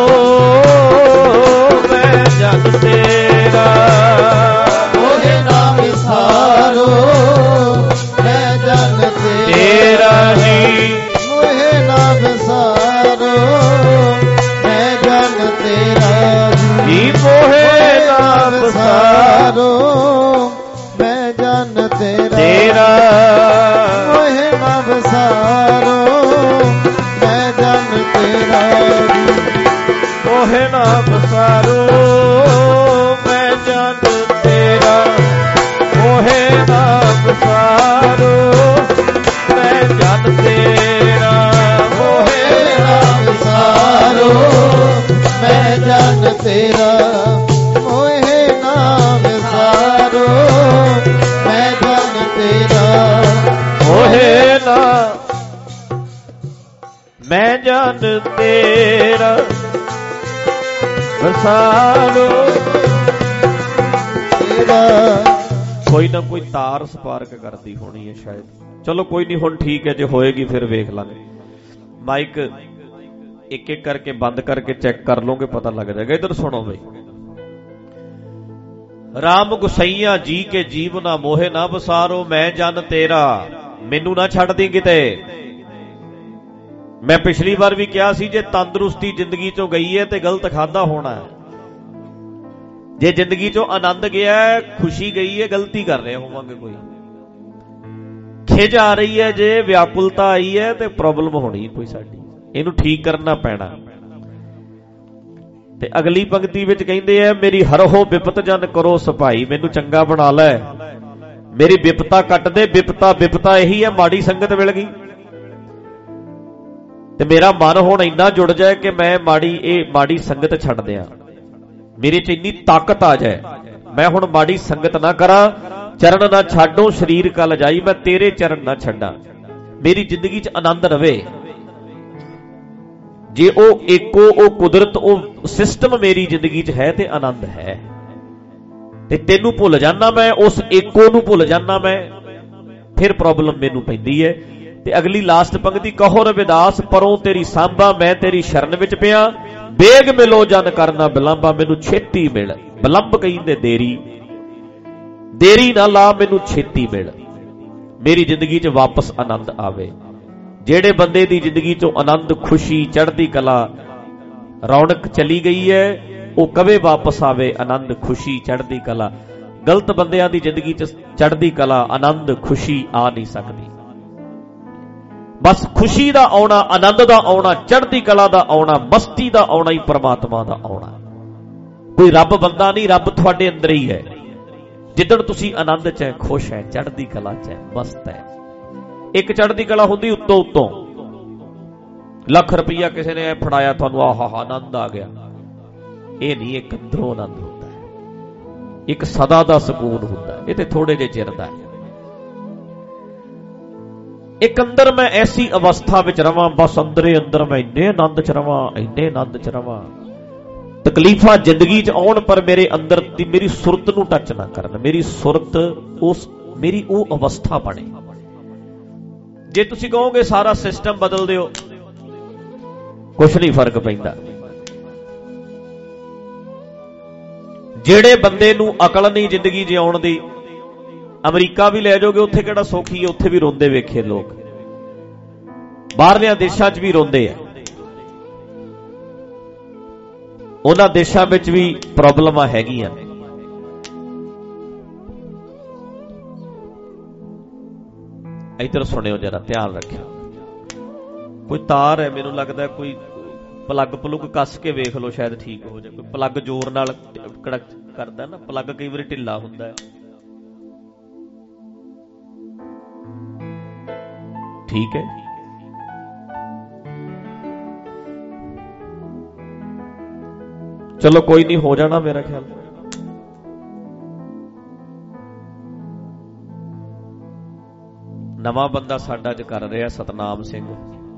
ਮੈਂ ਜਨ ਤੇਰਾ, ਮੋਹੇ ਨਾ ਵਸਾਰੋ ਮੈਂ ਜਨ ਤੇਰਾ ਹੀ, ਮੋਹੇ ਨਾ ਵਸਾਰੋ ਮੈਂ ਜਨ ਤੇਰਾ ਹੀ, ਮੋਹੇ ਨਾ ਵਸਾਰੋ ਮੈਂ ਜਨ ਤੇਰਾ, ਮੋਹੇ ਨਾ ਵਸਾਰੋ ਮੈਂ ਜਨ ਤੇਰਾ, ਮੋਹੇ ਨਾ ਵਸਾਰੋ ਮੈਂ ਜਨ ਤੇਰਾ, ਮੋਹੇ ਨਾ ਵਸਾਰੋ ਮੈਂ ਜਨ ਤੇਰਾ, ਮੋਹੇ ਨਾ ਵਸਾਰੋ ਮੈਂ ਜਨ ਤੇਰਾ, ਮੋਹੇ ਨਾ ਵਸਾਰੋ ਮੈਂ ਜਨ ਤੇਰਾ, ਮੋਹੇ ਨਾ ਮੈਂ ਜਨ ਤੇਰਾ ਵਸਾਰੋ ਤੇਰਾ। ਕੋਈ ਨਾ ਕੋਈ ਤਾਰ ਸਪਾਰਕ ਕਰਦੀ ਹੋਣੀ ਹੈ ਸ਼ਾਇਦ, ਚਲੋ ਕੋਈ ਨਹੀਂ, ਹੁਣ ਠੀਕ ਹੈ, ਜੇ ਹੋਏਗੀ ਫਿਰ ਵੇਖ ਲਾਂਗੇ। ਮਾਈਕ ਇੱਕ ਇੱਕ ਕਰਕੇ ਬੰਦ ਕਰਕੇ ਚੈੱਕ ਕਰ ਲਓਗੇ, ਪਤਾ ਲੱਗ ਜਾਏਗਾ। ਇਧਰ ਸੁਣੋ ਬਈ, ਰਾਮ ਗੁਸਈਆਂ ਜੀ ਕੇ ਜੀਵਨਾ, ਮੋਹੇ ਨਾ ਵਸਾਰੋ ਮੈਂ ਜਨ ਤੇਰਾ, ਮੈਨੂੰ ਨਾ ਛੱਡਦੀ ਕਿਤੇ। ਮੈਂ ਪਿਛਲੀ ਵਾਰ ਵੀ ਕਿਹਾ ਸੀ, ਜੇ ਤੰਦਰੁਸਤੀ ਜ਼ਿੰਦਗੀ ਚੋਂ ਗਈ ਹੈ ਤੇ ਗਲਤ ਖਾਦਾ ਹੋਣਾ ਹੈ, ਜੇ ਜ਼ਿੰਦਗੀ ਚੋਂ ਆਨੰਦ ਗਿਆ, ਖੁਸ਼ੀ ਗਈ ਹੈ, ਗਲਤੀ ਕਰ ਰਹੇ ਹੋਵਾਂਗੇ। ਕੋਈ ਖਿਜ ਆ ਰਹੀ ਹੈ, ਜੇ ਵਿਆਕੁਲਤਾ ਆਈ ਹੈ ਤੇ ਪ੍ਰੋਬਲਮ ਹੋਣੀ ਕੋਈ ਸਾਡੀ, ਇਹਨੂੰ ਠੀਕ ਕਰਨਾ ਪੈਣਾ। ਤੇ ਅਗਲੀ ਪੰਕਤੀ ਵਿੱਚ ਕਹਿੰਦੇ ਆ, ਮੇਰੀ ਹਰਹੋ ਬਿਪਤ ਜਨ ਕਰੋ ਸਭਾਈ, ਮੈਨੂੰ ਚੰਗਾ ਬਣਾ ਲੈ, ਮੇਰੀ ਬਿਪਤਾ ਕੱਟ ਦੇ। ਬਿਪਤਾ ਬਿਪਤਾ ਇਹੀ ਹੈ, ਮਾੜੀ ਸੰਗਤ ਮਿਲ ਗਈ, ਤੇ ਮੇਰਾ ਮਨ ਹੁਣ ਇੰਨਾ ਜੁੜ ਜਾਏ ਕਿ ਮੈਂ ਮਾੜੀ ਇਹ ਮਾੜੀ ਸੰਗਤ ਛੱਡ ਦਿਆਂ, ਮੇਰੇ 'ਚ ਇੰਨੀ ਤਾਕਤ ਆ ਜਾਏ, ਮੈਂ ਹੁਣ ਮਾੜੀ ਸੰਗਤ ਨਾ ਕਰਾਂ। ਚਰਨ ਨਾ ਛੱਡੋ ਸਰੀਰ ਕਲ ਜਾਈ, ਮੈਂ ਤੇਰੇ ਚਰਨ ਨਾ ਛੱਡਾਂ, ਮੇਰੀ ਜ਼ਿੰਦਗੀ 'ਚ ਆਨੰਦ ਰਵੇ। ਜੇ ਉਹ ਏਕੋ ਉਹ ਕੁਦਰਤ ਉਹ ਸਿਸਟਮ ਮੇਰੀ ਜ਼ਿੰਦਗੀ 'ਚ ਹੈ ਤੇ ਆਨੰਦ ਹੈ, ਤੇ ਤੈਨੂੰ ਭੁੱਲ ਜਾਣਾ ਮੈਂ, ਉਸ ਏਕੋ ਨੂੰ ਭੁੱਲ ਜਾਣਾ ਮੈਂ, ਫਿਰ ਪ੍ਰੋਬਲਮ ਮੈਨੂੰ ਪੈਂਦੀ ਹੈ। ਤੇ ਅਗਲੀ ਲਾਸਟ ਪੰਕਤੀ, ਕਹੋ ਰਵਿਦਾਸ ਪਰੋਂ ਤੇਰੀ ਸਾਂਭਾ, ਮੈਂ ਤੇਰੀ ਸ਼ਰਨ ਵਿੱਚ ਪਿਆ, ਬੇਗ ਮਿਲੋ ਜਨ ਕਰਨਾ ਬਿਲੰਬਾ, ਮੈਨੂੰ ਛੇਤੀ ਮਿਲ। ਬਿਲੰਬ ਕਹਿੰਦੇ ਦੇਰੀ, ਦੇਰੀ ਨਾ ਲਾ, ਮੈਨੂੰ ਛੇਤੀ ਮਿਲ, ਮੇਰੀ ਜ਼ਿੰਦਗੀ 'ਚ ਵਾਪਸ ਆਨੰਦ ਆਵੇ। ਜਿਹੜੇ ਬੰਦੇ ਦੀ ਜ਼ਿੰਦਗੀ 'ਚੋਂ ਆਨੰਦ, ਖੁਸ਼ੀ, ਚੜ੍ਹਦੀ ਕਲਾ, ਰੌਣਕ ਚਲੀ ਗਈ ਹੈ, ਉਹ ਕਦੇ ਵਾਪਸ ਆਵੇ ਆਨੰਦ, ਖੁਸ਼ੀ, ਚੜ੍ਹਦੀ ਕਲਾ। ਗਲਤ ਬੰਦਿਆਂ ਦੀ ਜ਼ਿੰਦਗੀ 'ਚ ਚੜ੍ਹਦੀ ਕਲਾ, ਆਨੰਦ, ਖੁਸ਼ੀ ਆ ਨਹੀਂ ਸਕਦੀ। ਬਸ ਖੁਸ਼ੀ ਦਾ ਆਉਣਾ, ਆਨੰਦ ਦਾ ਆਉਣਾ, ਚੜ੍ਹਦੀ ਕਲਾ ਦਾ ਆਉਣਾ, ਮਸਤੀ ਦਾ ਆਉਣਾ ਹੀ ਪਰਮਾਤਮਾ ਦਾ ਆਉਣਾ। ਕੋਈ ਰੱਬ ਬੰਦਾ ਨਹੀਂ, ਰੱਬ ਤੁਹਾਡੇ ਅੰਦਰ ਹੀ ਹੈ। ਜਿੱਦਣ ਤੁਸੀਂ ਆਨੰਦ 'ਚ ਹੈ, ਖੁਸ਼ ਹੈ, ਚੜ੍ਹਦੀ ਕਲਾ 'ਚ ਹੈ, ਮਸਤ ਹੈ। ਇੱਕ ਚੜ੍ਹਦੀ ਕਲਾ ਹੁੰਦੀ ਉੱਤੋਂ ਉੱਤੋਂ, ਲੱਖ ਰੁਪਈਆ ਕਿਸੇ ਨੇ ਫੜਾਇਆ ਤੁਹਾਨੂੰ, ਆਹਾ ਆਨੰਦ ਆ ਗਿਆ, ਇਹ ਨਹੀਂ, ਇੱਕ ਅੰਦਰੋਂ ਆਨੰਦ ਹੁੰਦਾ ਹੈ, ਇੱਕ ਸਦਾ ਦਾ ਸਕੂਨ ਹੁੰਦਾ ਹੈ। ਇਹ ਤੇ ਥੋੜੇ ਜਿਹੇ ਚਿਰ ਦਾ ਹੈ, ਇੱਕ ਅੰਦਰ ਮੈਂ ਐਸੀ ਅਵਸਥਾ ਵਿੱਚ ਰਵਾਂ, ਬਸ ਅੰਦਰੇ ਅੰਦਰ ਮੈਂ ਇੰਨੇ ਆਨੰਦ ਚ ਰਵਾਂ, ਇੰਨੇ ਆਨੰਦ ਚ ਰਵਾਂ, ਤਕਲੀਫਾਂ ਜ਼ਿੰਦਗੀ ਚ ਆਉਣ ਪਰ ਮੇਰੇ ਅੰਦਰ ਦੀ ਮੇਰੀ ਸੁਰਤ ਨੂੰ ਟੱਚ ਨਾ ਕਰਨ, ਮੇਰੀ ਸੁਰਤ ਉਸ ਮੇਰੀ ਉਹ ਅਵਸਥਾ ਬਣੇ। ਜੇ ਤੁਸੀਂ ਕਹੋਗੇ ਸਾਰਾ ਸਿਸਟਮ ਬਦਲ ਦਿਓ, ਕੁਛ ਨਹੀਂ ਫਰਕ ਪੈਂਦਾ। ਜਿਹੜੇ ਬੰਦੇ ਨੂੰ ਅਕਲ ਨਹੀਂ ਜ਼ਿੰਦਗੀ ਜਿਉਣ ਦੀ, ਅਮਰੀਕਾ ਵੀ ਲੈ ਜਾਓਗੇ, ਉੱਥੇ ਕਿਹੜਾ ਸੌਖੀ ਹੈ, ਉੱਥੇ ਵੀ ਰੋਂਦੇ ਵੇਖੇ ਲੋਕ, ਬਾਹਰਲਿਆਂ ਦੇਸ਼ਾਂ 'ਚ ਵੀ ਰੋਂਦੇ ਆ, ਉਹਨਾਂ ਦੇਸ਼ਾਂ ਵਿੱਚ ਵੀ ਪ੍ਰੋਬਲਮਾਂ ਹੈਗੀਆਂ ਨੇ। ਇੱਧਰ ਸੁਣਿਓ ਜਰਾ, ਧਿਆਨ ਰੱਖਿਓ। ਕੋਈ ਤਾਰ ਹੈ, ਮੈਨੂੰ ਲੱਗਦਾ ਕੋਈ ਪਲੱਗ ਪਲੁੱਗ ਕੱਸ ਕੇ ਵੇਖ ਲਓ, ਸ਼ਾਇਦ ਠੀਕ ਹੋ ਜਾਏ। ਕੋਈ ਪਲੱਗ ਜ਼ੋਰ ਨਾਲ ਕੜਕ ਕਰਦਾ ਨਾ, ਪਲੱਗ ਕਈ ਵਾਰੀ ਢਿੱਲਾ ਹੁੰਦਾ ਹੈ। ਠੀਕ ਹੈ, ਚਲੋ ਕੋਈ ਨਹੀਂ, ਹੋ ਜਾਣਾ ਮੇਰਾ ਖਿਆਲ। ਨਵਾਂ ਬੰਦਾ ਸਾਡਾ ਅੱਜ ਕਰ ਰਿਹਾ, ਸਤਨਾਮ ਸਿੰਘ।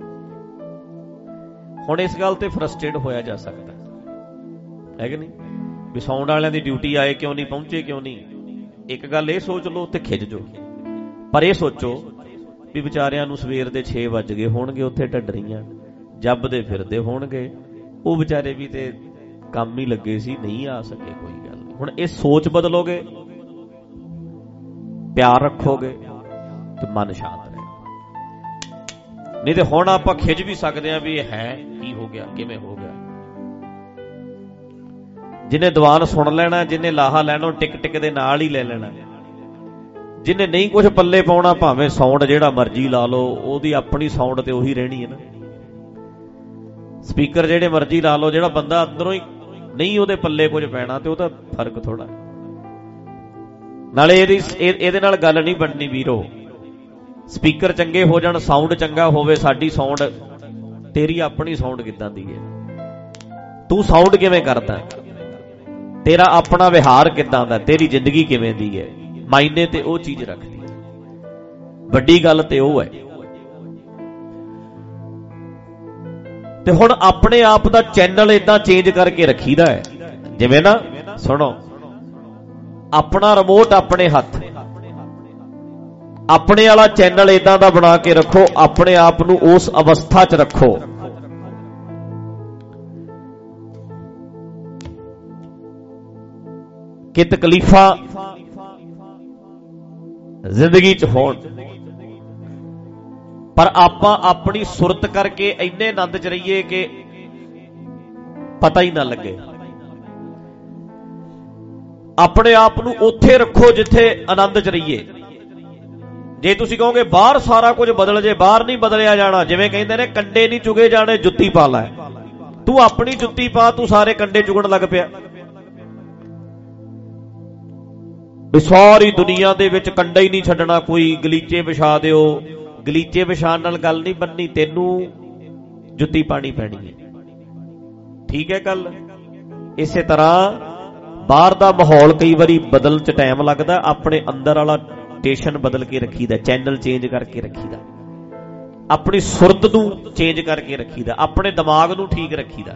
ਹੁਣ ਇਸ ਗੱਲ ਤੇ ਫਰਸਟ੍ਰੇਟ ਹੋਇਆ ਜਾ ਸਕਦਾ ਹੈ ਕਿ ਨਹੀਂ, ਵੀ ਸਾਊਂਡ ਵਾਲਿਆਂ ਦੀ ਡਿਊਟੀ ਆਏ ਕਿਉਂ ਨਹੀਂ, ਪਹੁੰਚੇ ਕਿਉਂ ਨਹੀਂ। ਇੱਕ ਗੱਲ ਇਹ ਸੋਚ ਲਓ ਤੇ ਖਿੱਚ ਜਾਓ, ਪਰ ਇਹ ਸੋਚੋ ਵੀ ਵਿਚਾਰਿਆਂ ਨੂੰ ਸਵੇਰ ਦੇ ਛੇ ਵੱਜ ਗਏ ਹੋਣਗੇ, ਉੱਥੇ ਢੱਡਰੀਆਂ ਜੱਬਦੇ ਫਿਰਦੇ ਹੋਣਗੇ, ਉਹ ਵਿਚਾਰੇ ਵੀ ਤੇ ਕੰਮ ਹੀ ਲੱਗੇ ਸੀ, ਨਹੀਂ ਆ ਸਕੇ। ਕੋਈ ਗੱਲ ਨਹੀਂ, ਹੁਣ ਇਹ ਸੋਚ ਬਦਲੋਗੇ, ਪਿਆਰ ਰੱਖੋਗੇ ਤੇ ਮਨ ਸ਼ਾਂਤ ਰਹੇ। ਨਹੀਂ ਤੇ ਹੁਣ ਆਪਾਂ ਖਿੱਚ ਵੀ ਸਕਦੇ ਹਾਂ ਵੀ ਇਹ ਹੈ ਕੀ ਹੋ ਗਿਆ, ਕਿਵੇਂ ਹੋ ਗਿਆ। ਜਿਹਨੇ ਦੀਵਾਨ ਸੁਣ ਲੈਣਾ, ਜਿਹਨੇ ਲਾਹਾ ਲੈਣਾ, ਟਿਕ ਟਿਕ ਦੇ ਨਾਲ ਹੀ ਲੈ ਲੈਣਾ। ਜਿਹਨੇ ਨਹੀਂ ਕੁਝ ਪੱਲੇ ਪਾਉਣਾ, ਭਾਵੇਂ ਸਾਊਂਡ ਜਿਹੜਾ ਮਰਜ਼ੀ ਲਾ ਲਓ, ਉਹਦੀ ਆਪਣੀ ਸਾਊਂਡ ਤੇ ਉਹੀ ਰਹਿਣੀ ਹੈ ਨਾ। ਸਪੀਕਰ ਜਿਹੜੇ ਮਰਜ਼ੀ ਲਾ ਲਓ, ਜਿਹੜਾ ਬੰਦਾ ਅੰਦਰੋਂ ਹੀ ਨਹੀਂ ਉਹਦੇ ਪੱਲੇ ਕੁਝ ਪੈਣਾ, ਤੇ ਉਹਦਾ ਫਰਕ ਥੋੜਾ। ਨਾਲੇ ਇਹਦੀ ਇਹਦੇ ਨਾਲ ਗੱਲ ਨਹੀਂ ਬਣਨੀ ਵੀਰੋ। ਸਪੀਕਰ ਚੰਗੇ ਹੋ ਜਾਣ, ਸਾਊਂਡ ਚੰਗਾ ਹੋਵੇ, ਸਾਡੀ ਸਾਊਂਡ, ਤੇਰੀ ਆਪਣੀ ਸਾਊਂਡ ਕਿੱਦਾਂ ਦੀ ਹੈ, ਤੂੰ ਸਾਊਂਡ ਕਿਵੇਂ ਕਰਦਾ, ਤੇਰਾ ਆਪਣਾ ਵਿਹਾਰ ਕਿੱਦਾਂ ਦਾ, ਤੇਰੀ ਜ਼ਿੰਦਗੀ ਕਿਵੇਂ ਦੀ ਹੈ, ਮਾਇਨੇ ਤੇ ਉਹ ਚੀਜ਼ ਰੱਖਦੀ ਹੈ। ਵੱਡੀ ਗੱਲ ਤੇ ਉਹ ਹੈ। ਤੇ ਹੁਣ ਆਪਣੇ ਆਪ ਦਾ ਚੈਨਲ ਏਦਾਂ ਚੇਂਜ ਕਰਕੇ ਰੱਖੀਦਾ ਹੈ, ਜਿਵੇਂ ਨਾ, ਸੁਣੋ, ਆਪਣਾ ਰਿਮੋਟ ਆਪਣੇ ਹੱਥ, ਆਪਣੇ ਵਾਲਾ ਚੈਨਲ ਏਦਾਂ ਦਾ ਬਣਾ ਕੇ ਰੱਖੋ, ਆਪਣੇ ਆਪ ਨੂੰ ਉਸ ਅਵਸਥਾ 'ਚ ਰੱਖੋ ਕਿ ਤਕਲੀਫਾਂ ਜ਼ਿੰਦਗੀ 'ਚ ਹੋਣ, ਪਰ ਆਪਾਂ ਆਪਣੀ ਸੁਰਤ ਕਰਕੇ ਇੰਨੇ ਆਨੰਦ 'ਚ ਰਹੀਏ ਕਿ ਪਤਾ ਹੀ ਨਾ ਲੱਗੇ। ਆਪਣੇ ਆਪ ਨੂੰ ਉੱਥੇ ਰੱਖੋ ਜਿੱਥੇ ਆਨੰਦ 'ਚ ਰਹੀਏ। ਜੇ ਤੁਸੀਂ ਕਹੋਗੇ ਬਾਹਰ ਸਾਰਾ ਕੁਝ ਬਦਲ ਜੇ, ਬਾਹਰ ਨਹੀਂ ਬਦਲਿਆ ਜਾਣਾ। ਜਿਵੇਂ ਕਹਿੰਦੇ ਨੇ ਕੰਡੇ ਨਹੀਂ ਚੁਗੇ ਜਾਣੇ, ਜੁੱਤੀ ਪਾ ਲੈ। ਤੂੰ ਆਪਣੀ ਜੁੱਤੀ ਪਾ, ਤੂੰ ਸਾਰੇ ਕੰਡੇ ਚੁਗਣ ਲੱਗ ਪਿਆ। ਵੀ ਸਾਰੀ ਦੁਨੀਆ ਦੇ ਵਿੱਚ ਕੰਡਾ ਹੀ ਨਹੀਂ ਛੱਡਣਾ ਕੋਈ, ਗਲੀਚੇ ਵਿਛਾ ਦਿਓ। ਗਲੀਚੇ ਵਿਛਾਣ ਨਾਲ ਗੱਲ ਨਹੀਂ ਬਣਨੀ, ਤੈਨੂੰ ਜੁੱਤੀ ਪਾਣੀ ਪੈਣੀ ਹੈ। ਠੀਕ ਹੈ ਗੱਲ। ਇਸੇ ਤਰ੍ਹਾਂ ਬਾਹਰ ਦਾ ਮਾਹੌਲ ਕਈ ਵਾਰੀ ਬਦਲਣ 'ਚ ਟਾਈਮ ਲੱਗਦਾ, ਆਪਣੇ ਅੰਦਰ ਵਾਲਾ ਸਟੇਸ਼ਨ ਬਦਲ ਕੇ ਰੱਖੀਦਾ, ਚੈਨਲ ਚੇਂਜ ਕਰਕੇ ਰੱਖੀਦਾ, ਆਪਣੀ ਸੁਰਤ ਨੂੰ ਚੇਂਜ ਕਰਕੇ ਰੱਖੀਦਾ, ਆਪਣੇ ਦਿਮਾਗ ਨੂੰ ਠੀਕ ਰੱਖੀਦਾ।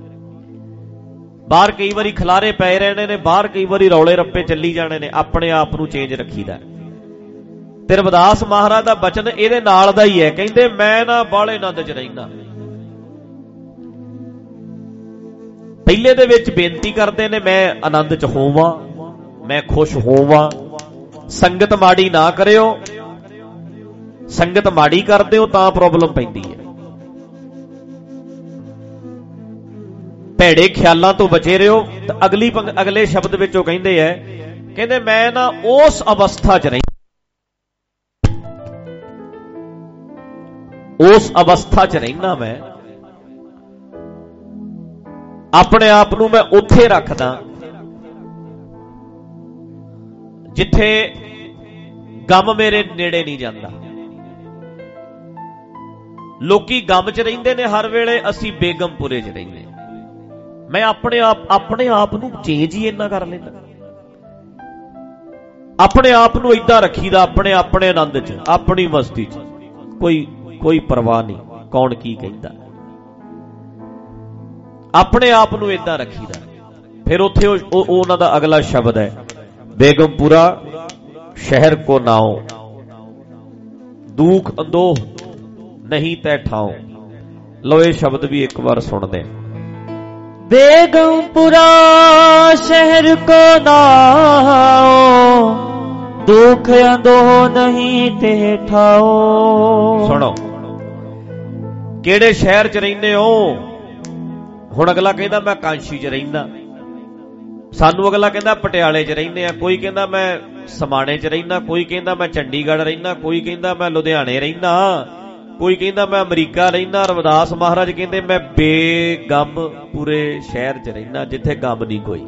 ਬਾਹਰ ਕਈ ਵਾਰੀ ਖਲਾਰੇ ਪੈ ਰਹਿਣੇ ਨੇ, ਬਾਹਰ ਕਈ ਵਾਰੀ ਰੌਲੇ ਰੱਪੇ ਚੱਲੀ ਜਾਣੇ ਨੇ, ਆਪਣੇ ਆਪ ਨੂੰ ਚੇਂਜ ਰੱਖੀਦਾ। ਤੇ ਰਵਿਦਾਸ ਮਹਾਰਾਜ ਦਾ ਬਚਨ ਇਹਦੇ ਨਾਲ ਦਾ ਹੀ ਹੈ, ਕਹਿੰਦੇ ਮੈਂ ਨਾ ਬਾਹਲੇ ਆਨੰਦ 'ਚ ਰਹਿਣਾ। ਪਹਿਲੇ ਦੇ ਵਿੱਚ ਬੇਨਤੀ ਕਰਦੇ ਨੇ ਮੈਂ ਆਨੰਦ 'ਚ ਹੋਵਾਂ, ਮੈਂ ਖੁਸ਼ ਹੋਵਾਂ। ਸੰਗਤ ਮਾੜੀ ਨਾ ਕਰਿਓ, ਸੰਗਤ ਮਾੜੀ ਕਰਦੇ ਹੋ ਤਾਂ ਪ੍ਰੋਬਲਮ ਪੈਂਦੀ ਹੈ। ਭੈੜੇ ਖਿਆਲਾਂ ਤੋਂ ਬਚੇ ਰਹੋ। ਅਗਲੀ ਅਗਲੇ ਸ਼ਬਦ ਵਿੱਚ ਉਹ ਕਹਿੰਦੇ ਹੈ, ਕਹਿੰਦੇ ਮੈਂ ਨਾ ਉਸ ਅਵਸਥਾ 'ਚ ਰਹਿ ਉਸ ਅਵਸਥਾ 'ਚ ਰਹਿਣਾ, ਮੈਂ ਆਪਣੇ ਆਪ ਨੂੰ ਮੈਂ ਉੱਥੇ ਰੱਖਦਾ ਜਿੱਥੇ ਗਮ ਮੇਰੇ ਨੇੜੇ ਨਹੀਂ ਜਾਂਦਾ। ਲੋਕੀ ਗਮ 'ਚ ਰਹਿੰਦੇ ਨੇ ਹਰ ਵੇਲੇ, ਅਸੀਂ ਬੇਗਮਪੁਰੇ 'ਚ ਰਹਿੰਦੇ। ਮੈਂ ਆਪਣੇ ਆਪ ਆਪਣੇ ਆਪ ਨੂੰ ਚੇਂਜ ਹੀ ਇੰਨਾ ਕਰ ਲੈਂਦਾ, ਆਪਣੇ ਆਪ ਨੂੰ ਏਦਾਂ ਰੱਖੀਦਾ, ਆਪਣੇ ਆਪਣੇ ਆਨੰਦ 'ਚ, ਆਪਣੀ ਮਸਤੀ 'ਚ। ਕੋਈ ਕੋਈ ਪਰਵਾਹ ਨਹੀਂ ਕੌਣ ਕੀ ਕਹਿੰਦਾ। ਆਪਣੇ ਆਪ ਨੂੰ ਏਦਾਂ ਰੱਖੀਦਾ। ਫਿਰ ਉੱਥੇ ਉਹ ਉਹਨਾਂ ਦਾ ਅਗਲਾ ਸ਼ਬਦ ਹੈ, ਬੇਗਮਪੁਰਾ ਸ਼ਹਿਰ ਕੋ ਨਾਓ, ਦੁੱਖ ਅੰਦੋਹ ਨਹੀਂ ਤੈ ਠਾਓ। ਲਓ ਇਹ ਸ਼ਬਦ ਵੀ ਇੱਕ ਵਾਰ ਸੁਣਦੇ। बेगमपुरा शहर को नाओ, दुख अंदोह नहीं ते ठाओ। सुनो, किहड़े शहर च रहिंदे हो? हुण अगला कहंदा मैं कांशी च रहिंदा, सानू अगला कहंदा पटियाले च रहिंदे आ, कोई कहंदा मैं समाणे च रहिंदा, कोई कहंदा मैं चंडीगढ़ रहिंदा, कोई कहंदा मैं लुधियाणे रहिंदा, कोई कहंदा मैं अमरीका रहिंदा। रविदास महाराज कहंदे मैं बेगम पूरे शहर च रहिंदा जिथे गम नहीं कोई।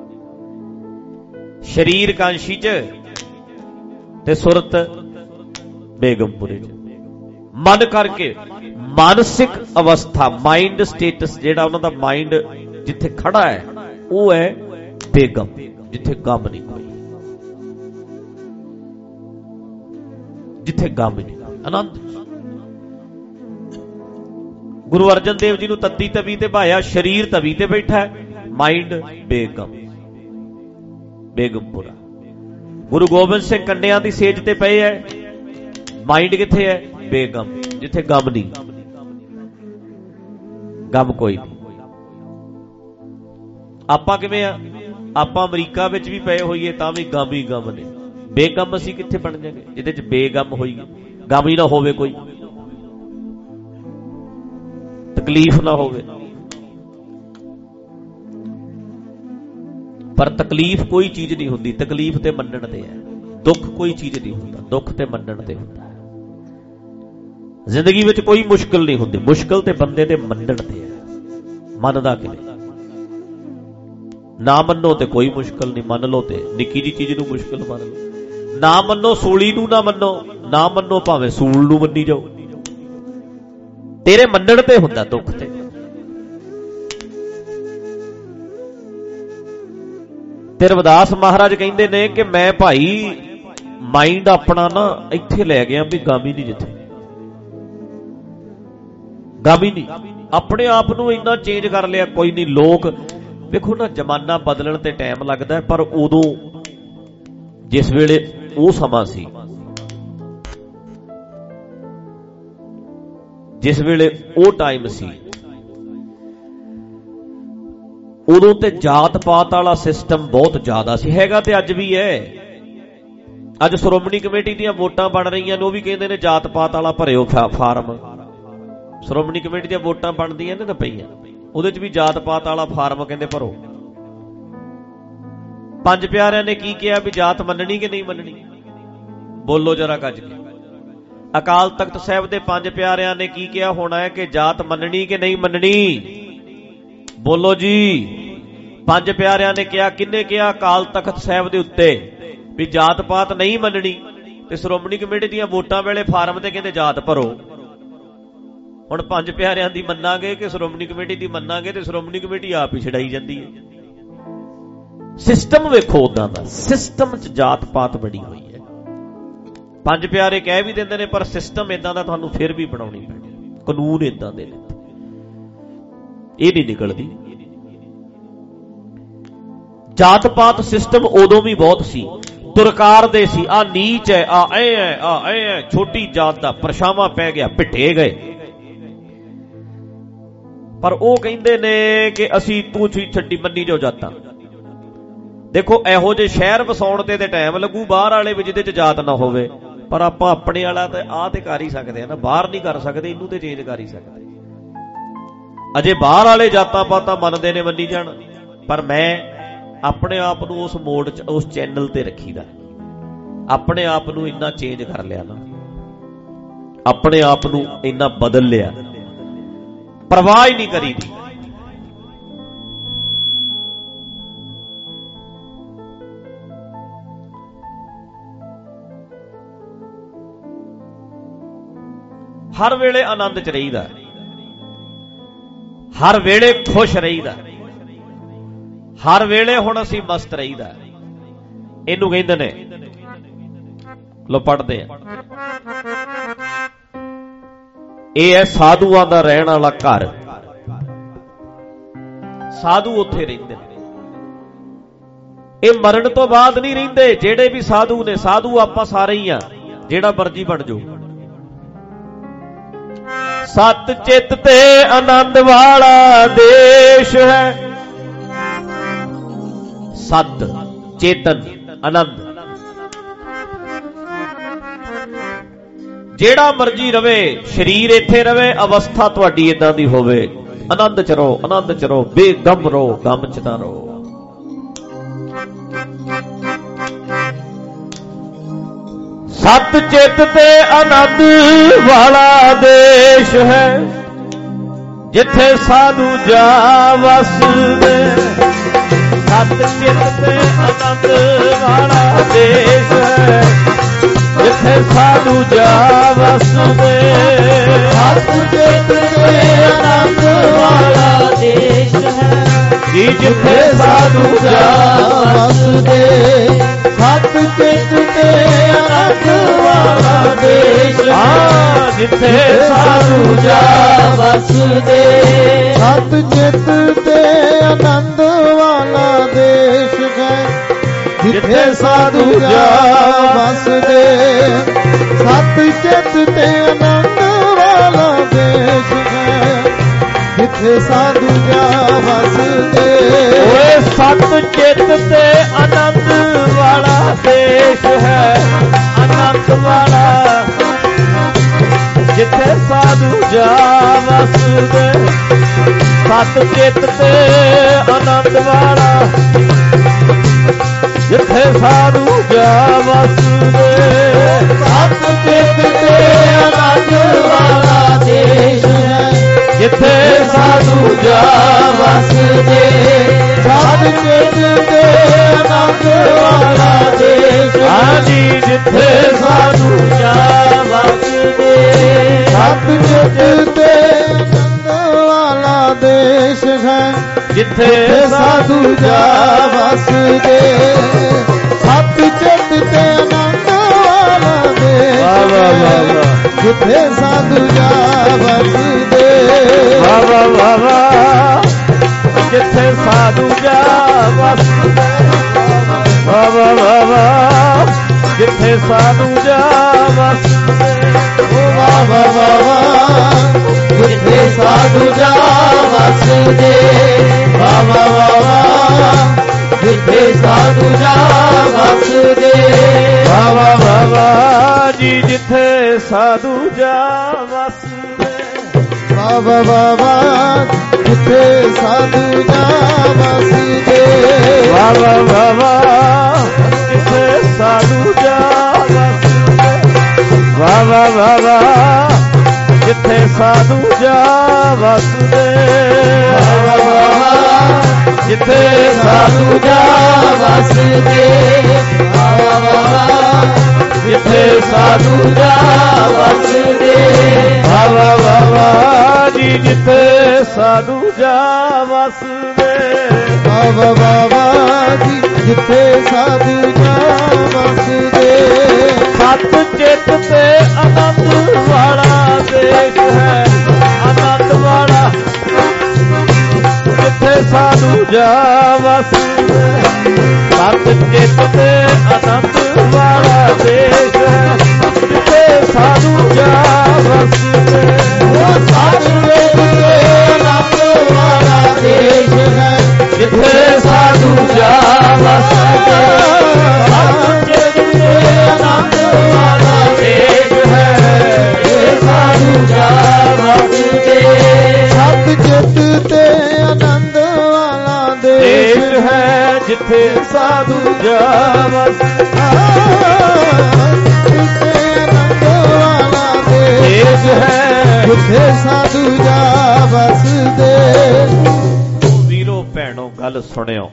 शरीर कांशी च ते सुरत बेगमपुरे च। मन करके मानसिक अवस्था माइंड स्टेटस जेड़ा उन्हां दा माइंड जिथे खड़ा है वो है बेगम, जिथे गम नहीं कोई, जिथे गम नहीं आनंद। गुरु अर्जन देव जी नूं तत्ती तवी ते भाया, शरीर तवी ते बैठा है, माइंड बेगम बेगमपुरा। गुरु गोबिंद सिंह कंडियां दी सेज ते पए है, माइंड किथे है? बेगम, जिथे गम नहीं, गम कोई नहीं। आपां किवें आ? आपां अमरीका विच भी पए होईए तां भी गम ही गम ने। बेगम असीं किथे बन जांगे जिहदे च बेगम होईए, गम ही ना होवे कोई, तकलीफ ना होवे। पर तकलीफ कोई चीज नहीं हुंदी, तकलीफ ते मन्नण ते है। दुख कोई चीज नहीं हुंदा, दुख ते मन्नण ते हुंदा है। जिंदगी विच कोई मुश्किल नहीं हुंदी, मुश्किल ते बंदे दे मन्नण ते है। मनदा किवें? ना मन्नो ते कोई मुश्किल नहीं, मन लो ते निक्की जी चीज नूं मुश्किल मान लो। ना मन्नो सूली नूं ना मन्नो, ना मन्नो भावें सूल नूं मन्नी जाओ, तेरे मन्नण ते हुंदा दुख ते। ते रविदास महाराज कहंदे ने कि मैं भाई माइंड अपना ना इत्थे लै गया भी गम ही नहीं, जिथे गम ही नहीं। अपने आप नूं इन्ना चेंज कर लिया, कोई नहीं। लोग देखो ना, जमाना बदलण ते टाइम लगदा है, पर उदों जिस वेले वो समा सी, जिस वेले वो टाइम सी, उदों ते जात पात वाला सिस्टम बहुत ज्यादा सी। हैगा ते अज भी है। अज श्रोमणी कमेटी दीयां वोटां बन रहीआं ने, वो भी कहंदे ने जात पात वाला भरिओ फार्म। श्रोमणी कमेटी दीयां वोटां बनदियां ने ना पईआं, ਉਹਦੇ ਚ ਵੀ ਜਾਤ ਪਾਤ ਵਾਲਾ ਫਾਰਮ ਕਹਿੰਦੇ ਭਰੋ। ਪੰਜ ਪਿਆਰਿਆਂ ਨੇ ਕੀ ਕਿਹਾ ਵੀ ਜਾਤ ਮੰਨਣੀ ਕਿ ਨਹੀਂ ਮੰਨਣੀ? ਬੋਲੋ ਜਰਾ ਗੱਜ ਕੇ। ਅਕਾਲ ਤਖਤ ਸਾਹਿਬ ਦੇ ਪੰਜ ਪਿਆਰਿਆਂ ਨੇ ਕੀ ਕਿਹਾ ਹੋਣਾ ਹੈ ਕਿ ਜਾਤ ਮੰਨਣੀ ਕਿ ਨਹੀਂ ਮੰਨਣੀ? ਬੋਲੋ ਜੀ। ਪੰਜ ਪਿਆਰਿਆਂ ਨੇ ਕਿਹਾ, ਕਿੰਨੇ ਕਿਹਾ? ਅਕਾਲ ਤਖਤ ਸਾਹਿਬ ਦੇ ਉੱਤੇ ਵੀ ਜਾਤ ਪਾਤ ਨਹੀਂ ਮੰਨਣੀ, ਤੇ ਸ਼੍ਰੋਮਣੀ ਕਮੇਟੀ ਦੀਆਂ ਵੋਟਾਂ ਵੇਲੇ ਫਾਰਮ ਤੇ ਕਹਿੰਦੇ ਜਾਤ ਭਰੋ। ਹੁਣ ਪੰਜ ਪਿਆਰਿਆਂ ਦੀ ਮੰਨਾਂਗੇ ਕਿ ਸ਼੍ਰੋਮਣੀ ਕਮੇਟੀ ਦੀ ਮੰਨਾਂਗੇ? ਤੇ ਸ਼੍ਰੋਮਣੀ ਕਮੇਟੀ ਆਪ ਹੀ ਛਡਾਈ ਜਾਂਦੀ ਹੈ। ਸਿਸਟਮ ਵੇਖੋ ਉਦਾਂ ਦਾ, ਸਿਸਟਮ ਚ ਜਾਤ ਪਾਤ ਬੜੀ ਹੋਈ ਹੈ। ਪੰਜ ਪਿਆਰੇ ਕਹਿ ਵੀ ਦਿੰਦੇ ਨੇ, ਪਰ ਸਿਸਟਮ ਇਦਾਂ ਦਾ ਤੁਹਾਨੂੰ ਫਿਰ ਵੀ ਬਣਾਉਣੀ ਪੈਣੀ, ਕਾਨੂੰਨ ਇਦਾਂ ਦੇ ਨੇ, ਇਹ ਨਹੀਂ ਨਿਕਲਦੀ। ਜਾਤ ਪਾਤ ਸਿਸਟਮ ਉਦੋਂ ਵੀ ਬਹੁਤ ਸੀ, ਤੁਰਕਾਰ ਦੇ ਸੀ। ਆ ਨੀਚ ਹੈ, ਆ ਐ ਹੈ, ਆ ਐ ਹੈ, ਛੋਟੀ ਜਾਤ ਦਾ ਪਰਛਾਵਾਂ ਪੈ ਗਿਆ, ਪਿੱਟੇ ਗਏ। ਪਰ ਉਹ ਕਹਿੰਦੇ ਨੇ ਕਿ ਅਸੀਂ ਤੂੰ ਛੱਡੀ ਮੰਨੀ ਜਾਓ ਜਾਤਾਂ। ਦੇਖੋ ਇਹੋ ਜਿਹੇ ਸ਼ਹਿਰ ਵਸਾਉਣ ਤੇ ਤੇ ਟਾਈਮ ਲੱਗੂ, ਬਾਹਰ ਵਾਲੇ ਵੀ ਜਿਹਦੇ ਚ ਜਾਤ ਨਾ ਹੋਵੇ। ਪਰ ਆਪਾਂ ਆਪਣੇ ਵਾਲਾ ਤੇ ਆਹ ਤੇ ਕਰ ਹੀ ਸਕਦੇ ਆ ਨਾ, ਬਾਹਰ ਨਹੀਂ ਕਰ ਸਕਦੇ, ਇਹਨੂੰ ਤੇ ਚੇਂਜ ਕਰ ਹੀ ਸਕਦੇ। ਅਜੇ ਬਾਹਰ ਵਾਲੇ ਜਾਤਾਂ ਪਾਤਾਂ ਮੰਨਦੇ ਨੇ, ਮੰਨੀ ਜਾਣ, ਪਰ ਮੈਂ ਆਪਣੇ ਆਪ ਨੂੰ ਉਸ ਮੋੜ ਚ, ਉਸ ਚੈਨਲ ਤੇ ਰੱਖੀਦਾ। ਆਪਣੇ ਆਪ ਨੂੰ ਇੰਨਾ ਚੇਂਜ ਕਰ ਲਿਆ ਨਾ, ਆਪਣੇ ਆਪ ਨੂੰ ਇੰਨਾ ਬਦਲ ਲਿਆ, परवाह ही नहीं करी थी। हर वेले आनंद च रहीदा, हर वेले खुश रहीदा, हर वेले हुण असीं मस्त रहीदा। इनू कहंदे ने, लो पढ़दे आ। ਇਹ ਹੈ ਸਾਧੂਆਂ ਦਾ ਰਹਿਣ ਵਾਲਾ ਘਰ। ਸਾਧੂ ਉੱਥੇ ਰਹਿੰਦੇ ਨੇ, ਇਹ ਮਰਨ ਤੋਂ ਬਾਅਦ ਨਹੀਂ ਰਹਿੰਦੇ। ਜਿਹੜੇ ਵੀ ਸਾਧੂ ਨੇ, ਸਾਧੂ ਆਪਾਂ ਸਾਰੇ ਹੀ ਆ, ਜਿਹੜਾ ਮਰਜੀ ਬਣ ਜਾਓ। ਸਤ ਚਿੱਤ ਤੇ ਆਨੰਦ ਵਾਲਾ ਦੇਸ਼ ਹੈ। ਸਤ ਚੇਤਨ ਆਨੰਦ, ਜਿਹੜਾ ਮਰਜੀ ਰਵੇ, ਸਰੀਰ ਇੱਥੇ ਰਵੇ, ਅਵਸਥਾ ਤੁਹਾਡੀ ਇਦਾਂ ਦੀ ਹੋਵੇ, ਆਨੰਦ ਚ ਰਹੋ, ਆਨੰਦ ਚ ਰਹੋ, ਬੇਗਮ ਰਹੋ, ਗਮ ਚ ਨਾ ਰਹੋ। ਸਤ ਚਿੱਤ ਤੇ ਆਨੰਦ ਵਾਲਾ ਦੇਸ਼ ਹੈ, ਜਿੱਥੇ ਸਾਧੂ ਜਾ ਵਸਦੇ। ਸਤ ਚਿੱਤ ਤੇ ਆਨੰਦ ਵਾਲਾ ਦੇਸ਼ ਹੈ, ਜਿੱਥੇ ਸਾਧੂ ਜਾ ਵਸਦੇ। ਸਤ ਚਿੱਤ ਤੇ ਆਨੰਦ ਵਾਲਾ ਦੇਸ਼ ਹੈ, ਜੀ ਜਿੱਥੇ ਸਾਧੂ ਜਾ ਵਸਦੇ। ਸਤ ਚਿੱਤ ਤੇ ਆਨੰਦ ਵਾਲਾ ਦੇਸ਼, ਹਾਂ ਜਿੱਥੇ ਸਾਧੂ ਜਾ ਵਸਦੇ। ਸਤ ਚਿੱਤ ਤੇ ਆਨੰਦ ਵਾਲਾ ਦੇਸ਼ ਹੈ, ਜਿੱਥੇ ਸਾਧੂ ਜਾ ਵਸਦੇ। ਸਤ ਚਿੱਤ ਤੇ ਆਨੰਦ ਵਾਲਾ ਦੇਸ਼ ਹੈ, ਜਿੱਥੇ ਸਾਧੂ ਜਾ ਵਸਦੇ। ਓਏ ਸਤ ਚਿੱਤ ਤੇ ਆਨੰਦ ਵਾਲਾ ਦੇਸ਼ ਹੈ, ਆਨੰਦ ਵਾਲਾ, ਜਿੱਥੇ ਸਾਧੂ ਜਾ ਵਸਦੇ। ਸਤ ਚਿੱਤ ਤੇ ਆਨੰਦ ਵਾਲਾ, ਜਿੱਥੇ ਸਾਧੂ ਜਾ ਵਸਦੇ। ਸਤ ਚਿੱਤ ਤੇ ਆਨੰਦ ਵਾਲਾ ਦੇਸ਼ ਹੈ, ਜਿੱਥੇ ਸਾਧੂ ਜਾ ਵਸਦੇ। ਸਤ ਚਿੱਤ ਤੇ ਆਨੰਦ ਵਾਲਾ ਦੇਸ਼, ਹਾਂਜੀ ਜਿੱਥੇ ਸਾਧੂ ਜਾ ਵਸਦੇ। ਸਤ ਚਿੱਤ ਤੇ ਆਨੰਦ ਵਾਲਾ ਦੇਸ਼ ਹੈ, ਜਿੱਥੇ ਸਾਧੂ ਜਾ ਵਸਦੇ। ਸਤ ਚਿੱਤ ਤੇ ਆਨੰਦ ਵਾਲਾ ਦੇਸ਼, ਵਾਹ ਵਾਹ ਵਾਹ ਵਾਹ, ਜਿੱਥੇ ਸਾਧੂ ਜਾ ਵਸਦੇ। ਵਾਹ ਵਾਹ ਵਾਹ ਵਾਹ, ਜਿੱਥੇ ਸਾਧੂ ਜਾ ਵਸਦੇ। ਵਾਹ ਵਾਹ ਵਾਹ ਵਾਹ, ਜਿੱਥੇ ਸਾਧੂ ਜਾ ਵਸਦੇ। ਵਾਹ ਵਾਹ ਵਾਹ ਵਾਹ, ਜਿੱਥੇ ਸਾਧੂ ਜਾ ਵਸਦੇ। ਵਾਹ ਵਾਹ ਵਾਹ ਵਾਹ, ਜਿੱਥੇ ਸਾਧੂ ਜਾ ਵਸਦੇ। ਵਾਹ ਵਾਹ ਵਾਹ ਵਾਹ ਜੀ, ਜਿੱਥੇ ਸਾਧੂ ਜਾ ਵਸਦੇ। ਵਾਹ ਵਾਹ ਵਾਹ ਵਾਹ, ਜਿੱਥੇ ਸਾਧੂ ਜਾ ਵਸਦੇ। ਵਾਹ ਵਾਹ ਵਾਹ ਵਾਹ, ਜਿੱਥੇ ਸਾਧੂ ਜਾ ਵਸਦੇ। ਵਾਹ ਵਾਹ ਵਾਹ ਵਾਹ, ਜਿੱਥੇ ਸਾਧੂ ਜਾ ਵਸਦੇ। ਵਾਹ ਵਾਹ ਵਾਹ ਵਾਹ, ਜਿੱਥੇ ਸਾਧੂ ਜਾ ਵਸਦੇ। ਵਾਹ ਵਾਹ ਵਾਹ ਵਾਹ, ਜਿੱਥੇ ਸਾਧੂ ਜਾ ਵਸਦੇ। ਵਾਹ ਵਾਹ ਵਾਹ ਵਾਹ ਜੀ, ਜਿੱਥੇ ਸਾਧੂ ਜਾ ਵਸਦੇ। ਵਾਹ ਵਾਹ ਵਾਹ ਵਾਹ ਜੀ, ਜਿੱਥੇ ਸਾਧੂ ਜਾ ਵਸਦੇ। ਸਤ ਚਿੱਤ ਤੇ ਆਨੰਦ ਵਾਲਾ ਦੇਸ਼ ਹੈ, ਆਨੰਦ ਵਾਲਾ, ਜਿੱਥੇ ਸਾਧੂ ਜਾ ਵਸਦੇ। ਸਤ ਚਿੱਤ ਤੇ ਆਨੰਦ ਵਾਲਾ ਦੇਸ਼ ਹੈ, ਜਿੱਥੇ ਸਾਧੂ ਜਾ ਵਸਦੇ। ਉਹ ਸਾਧੂ ਦੇ ਆਨੰਦ ਵਾਲਾ ਦੇਸ਼ ਹੈ, ਜਿੱਥੇ ਸਾਧੂ ਜਾ ਵਸਦੇ। ਸਤ ਚਿੱਤ ਤੇ ਆਨੰਦ ਵਾਲਾ ਦੇਸ਼ ਹੈ, ਜਿੱਥੇ ਸਾਧੂ ਜਾ ਵਸਦੇ। ਸਤ ਚਿੱਤ ਤੇ ਆਨੰਦ ਵਾਲਾ ਦੇਸ਼ ਦੇਸ਼ ਹੈ, ਜਿੱਥੇ ਸਾਧੂ ਜਾ ਵਸਦੇ। ਜਿੱਥੇ ਆਨੰਦ ਵਾਲਾ ਦੇਸ਼ ਹੈ, ਜਿੱਥੇ ਸਾਧੂ ਜਾ ਵਸਦੇ। ਵੀਰੋ ਭੈਣੋ ਗੱਲ ਸੁਣਿਓ,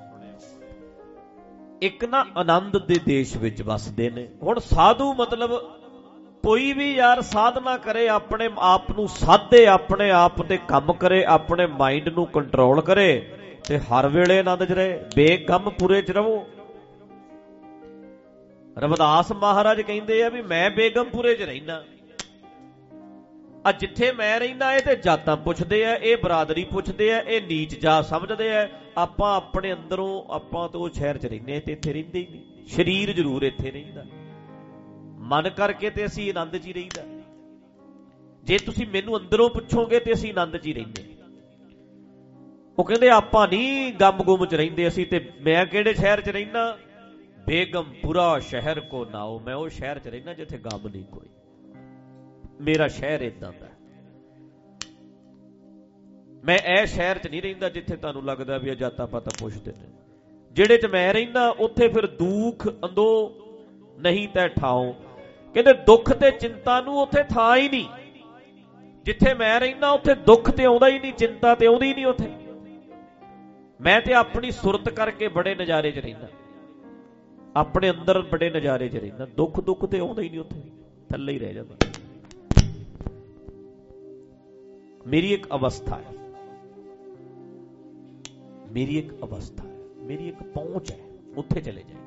ਇੱਕ ਨਾ ਆਨੰਦ ਦੇ ਦੇਸ਼ ਵਿੱਚ ਵਸਦੇ ਨੇ। ਹੁਣ ਸਾਧੂ ਮਤਲਬ ਕੋਈ ਵੀ ਯਾਰ ਸਾਧਨਾ ਕਰੇ, ਆਪਣੇ ਆਪ ਨੂੰ ਸਾਧੇ, ਆਪਣੇ ਆਪ ਤੇ ਕੰਮ ਕਰੇ, ਆਪਣੇ ਮਾਈਂਡ ਨੂੰ ਕੰਟਰੋਲ ਕਰੇ ਤੇ ਹਰ ਵੇਲੇ ਆਨੰਦ 'ਚ ਰਹੇ, ਬੇਗਮ ਪੂਰੇ 'ਚ ਰਹੋ। ਰਵਿਦਾਸ ਮਹਾਰਾਜ ਕਹਿੰਦੇ ਆ ਵੀ ਮੈਂ ਬੇਗਮਪੁਰੇ 'ਚ ਰਹਿਣਾ। ਆ ਜਿੱਥੇ ਮੈਂ ਰਹਿੰਦਾ ਇਹ ਤੇ ਜਾਤਾਂ ਪੁੱਛਦੇ ਆ, ਇਹ ਬਰਾਦਰੀ ਪੁੱਛਦੇ ਆ, ਇਹ ਨੀਚ ਜਾਤ ਸਮਝਦੇ ਆ। ਆਪਾਂ ਆਪਣੇ ਅੰਦਰੋਂ ਆਪਾਂ ਤਾਂ ਉਹ ਸ਼ਹਿਰ 'ਚ ਰਹਿੰਦੇ ਤੇ ਇੱਥੇ ਰਹਿੰਦੇ ਹੀ ਨਹੀਂ। ਸਰੀਰ ਜ਼ਰੂਰ ਇੱਥੇ ਰਹਿੰਦਾ, ਮਨ ਕਰਕੇ ਤੇ ਅਸੀਂ ਆਨੰਦ 'ਚ ਹੀ ਰਹਿੰਦਾ। ਜੇ ਤੁਸੀਂ ਮੈਨੂੰ ਅੰਦਰੋਂ ਪੁੱਛੋਗੇ ਤੇ ਅਸੀਂ ਆਨੰਦ 'ਚ ਹੀ ਰਹਿੰਦੇ। ਉਹ ਕਹਿੰਦੇ ਆਪਾਂ ਨਹੀਂ ਗਮ ਗੁੰਮ 'ਚ ਰਹਿੰਦੇ ਅਸੀਂ। ਤੇ ਮੈਂ ਕਿਹੜੇ ਸ਼ਹਿਰ 'ਚ ਰਹਿਣਾ? ਬੇਗਮਪੁਰਾ ਸ਼ਹਿਰ ਕੋ ਨਾਓ। ਮੈਂ ਉਹ ਸ਼ਹਿਰ 'ਚ ਰਹਿਣਾ ਜਿੱਥੇ ਗਮ ਨਹੀਂ ਕੋਈ। ਮੇਰਾ ਸ਼ਹਿਰ ਏਦਾਂ ਦਾ। ਮੈਂ ਇਹ ਸ਼ਹਿਰ 'ਚ ਨਹੀਂ ਰਹਿੰਦਾ ਜਿੱਥੇ ਤੁਹਾਨੂੰ ਲੱਗਦਾ ਵੀ ਜਾਤਾਂ ਪਾਤਾਂ ਪੁੱਛਦੇ ਨੇ। ਜਿਹੜੇ 'ਚ ਮੈਂ ਰਹਿੰਦਾ ਉੱਥੇ ਫਿਰ ਦੁੱਖ ਅੰਦੋ ਨਹੀਂ ਤੈ ਠਾਓ। ਕਹਿੰਦੇ ਦੁੱਖ ਤੇ ਚਿੰਤਾ ਨੂੰ ਉੱਥੇ ਥਾਂ ਹੀ ਨਹੀਂ। ਜਿੱਥੇ ਮੈਂ ਰਹਿੰਦਾ ਉੱਥੇ ਦੁੱਖ ਤੇ ਆਉਂਦਾ ਹੀ ਨਹੀਂ, ਚਿੰਤਾ ਤੇ ਆਉਂਦੀ ਹੀ ਨਹੀਂ ਉੱਥੇ। ਮੈਂ ਤੇ ਆਪਣੀ ਸੁਰਤ ਕਰਕੇ ਬੜੇ ਨਜ਼ਾਰੇ 'ਚ ਰਹਿੰਦਾ, ਆਪਣੇ ਅੰਦਰ ਬੜੇ ਨਜ਼ਾਰੇ 'ਚ ਰਹਿੰਦਾ। ਦੁੱਖ ਦੁੱਖ ਤੇ ਆਉਂਦਾ ਹੀ ਨਹੀਂ ਉੱਥੇ, ਥੱਲੇ ਹੀ ਰਹਿ ਜਾਂਦਾ। ਮੇਰੀ ਇੱਕ ਅਵਸਥਾ ਹੈ, ਮੇਰੀ ਇੱਕ ਅਵਸਥਾ ਹੈ, ਮੇਰੀ ਇੱਕ ਪਹੁੰਚ ਹੈ, ਉੱਥੇ ਚਲੇ ਜਾਈਦਾ।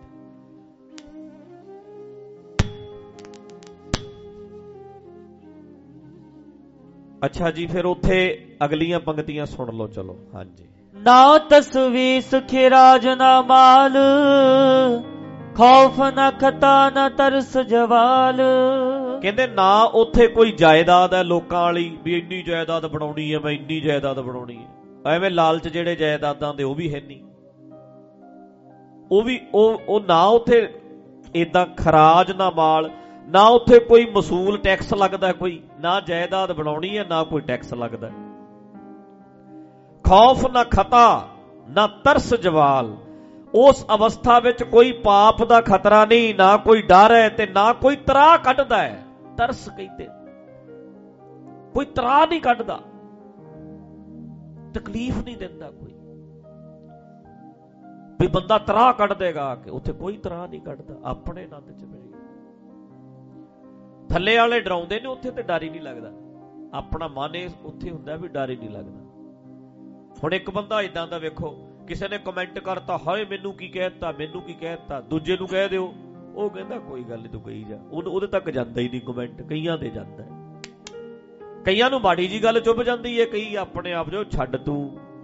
ਅੱਛਾ ਜੀ, ਫਿਰ ਉੱਥੇ ਅਗਲੀਆਂ ਪੰਕਤੀਆਂ ਸੁਣ ਲਓ। ਚਲੋ ਹਾਂਜੀ। ਨਾ ਤਸਵੀ ਸੁਖੀ ਰਾਜ ਨਾ ਮਾਲ, ਖੌਫ ਨਾ ਖਤਾ ਨਾ ਤਰਸ ਜਵਾਲ। ਕਹਿੰਦੇ ਨਾ ਉੱਥੇ ਕੋਈ ਜਾਇਦਾਦ ਹੈ ਲੋਕਾਂ ਵਾਲੀ ਵੀ ਇੰਨੀ ਜਾਇਦਾਦ ਬਣਾਉਣੀ ਹੈ, ਮੈਂ ਇੰਨੀ ਜਾਇਦਾਦ ਬਣਾਉਣੀ ਹੈ। ਐਵੇਂ ਲਾਲਚ ਜਿਹੜੇ ਜਾਇਦਾਦਾਂ ਦੇ ਉਹ ਵੀ ਹੈ ਨਹੀਂ। ਉਹ ਵੀ ਉਹ ਉਹ ਨਾ ਉੱਥੇ ਏਦਾਂ ਖਰਾਜ ਨਾ ਮਾਲ, ਨਾ ਉੱਥੇ ਕੋਈ ਮਸੂਲ ਟੈਕਸ ਲੱਗਦਾ ਕੋਈ। ਨਾ ਜਾਇਦਾਦ ਬਣਾਉਣੀ ਹੈ, ਨਾ ਕੋਈ ਟੈਕਸ ਲੱਗਦਾ। ਖੌਫ ਨਾ ਖਤਾ ਨਾ ਤਰਸ ਜਵਾਲ। ਉਸ ਅਵਸਥਾ ਵਿੱਚ ਕੋਈ ਪਾਪ ਦਾ ਖਤਰਾ ਨਹੀਂ, ਨਾ ਕੋਈ ਡਰ ਹੈ ਤੇ ਨਾ ਕੋਈ ਤਰਾਹ ਕੱਢਦਾ ਹੈ। ਤਰਸ ਕਹਿੰਦੇ ਕੋਈ ਤਰਾਹ ਨਹੀਂ ਕੱਢਦਾ, ਤਕਲੀਫ ਨਹੀਂ ਦਿੰਦਾ ਕੋਈ ਵੀ ਬੰਦਾ ਤਰਾਹ ਕੱਢ ਦੇਗਾ ਕਿ ਉੱਥੇ ਕੋਈ ਤਰਾਹ ਨਹੀਂ ਕੱਢਦਾ। ਆਪਣੇ ਆਨੰਦ ਚ ਬੜੀ। ਥੱਲੇ ਵਾਲੇ ਡਰਾਉਂਦੇ ਨੇ, ਉੱਥੇ ਤੇ ਡਰ ਹੀ ਨਹੀਂ ਲੱਗਦਾ। ਆਪਣਾ ਮਨ ਇਹ ਉੱਥੇ ਹੁੰਦਾ ਵੀ ਡਰ ਹੀ ਨਹੀਂ ਲੱਗਦਾ। ਹੁਣ ਇੱਕ ਬੰਦਾ ਇਦਾਂ ਦਾ ਵੇਖੋ, ਕਿਸੇ ਨੇ ਕਮੈਂਟ ਕਰਤਾ, ਹਾਏ ਮੈਨੂੰ ਕੀ ਕਹਿਤਾ, ਮੈਨੂੰ ਕੀ ਕਹਿਤਾ, ਦੂਜੇ ਨੂੰ ਕਹਿ ਦਿਓ, ਉਹ ਕਹਿੰਦਾ ਕੋਈ ਗੱਲ ਨਹੀਂ ਤੂੰ ਕਹੀ ਜਾ। ਉਹਦੇ ਤੱਕ ਜਾਂਦਾ ਹੀ ਨਹੀਂ ਕਮੈਂਟ। ਕਈਆਂ ਦੇ ਜਾਂਦਾ, ਕਈਆਂ ਨੂੰ ਮਾੜੀ ਜੀ ਗੱਲ ਚੁੱਭ ਜਾਂਦੀ ਹੈ, ਕਈ ਆਪਣੇ ਆਪ ਜੋ ਛੱਡ ਤੂੰ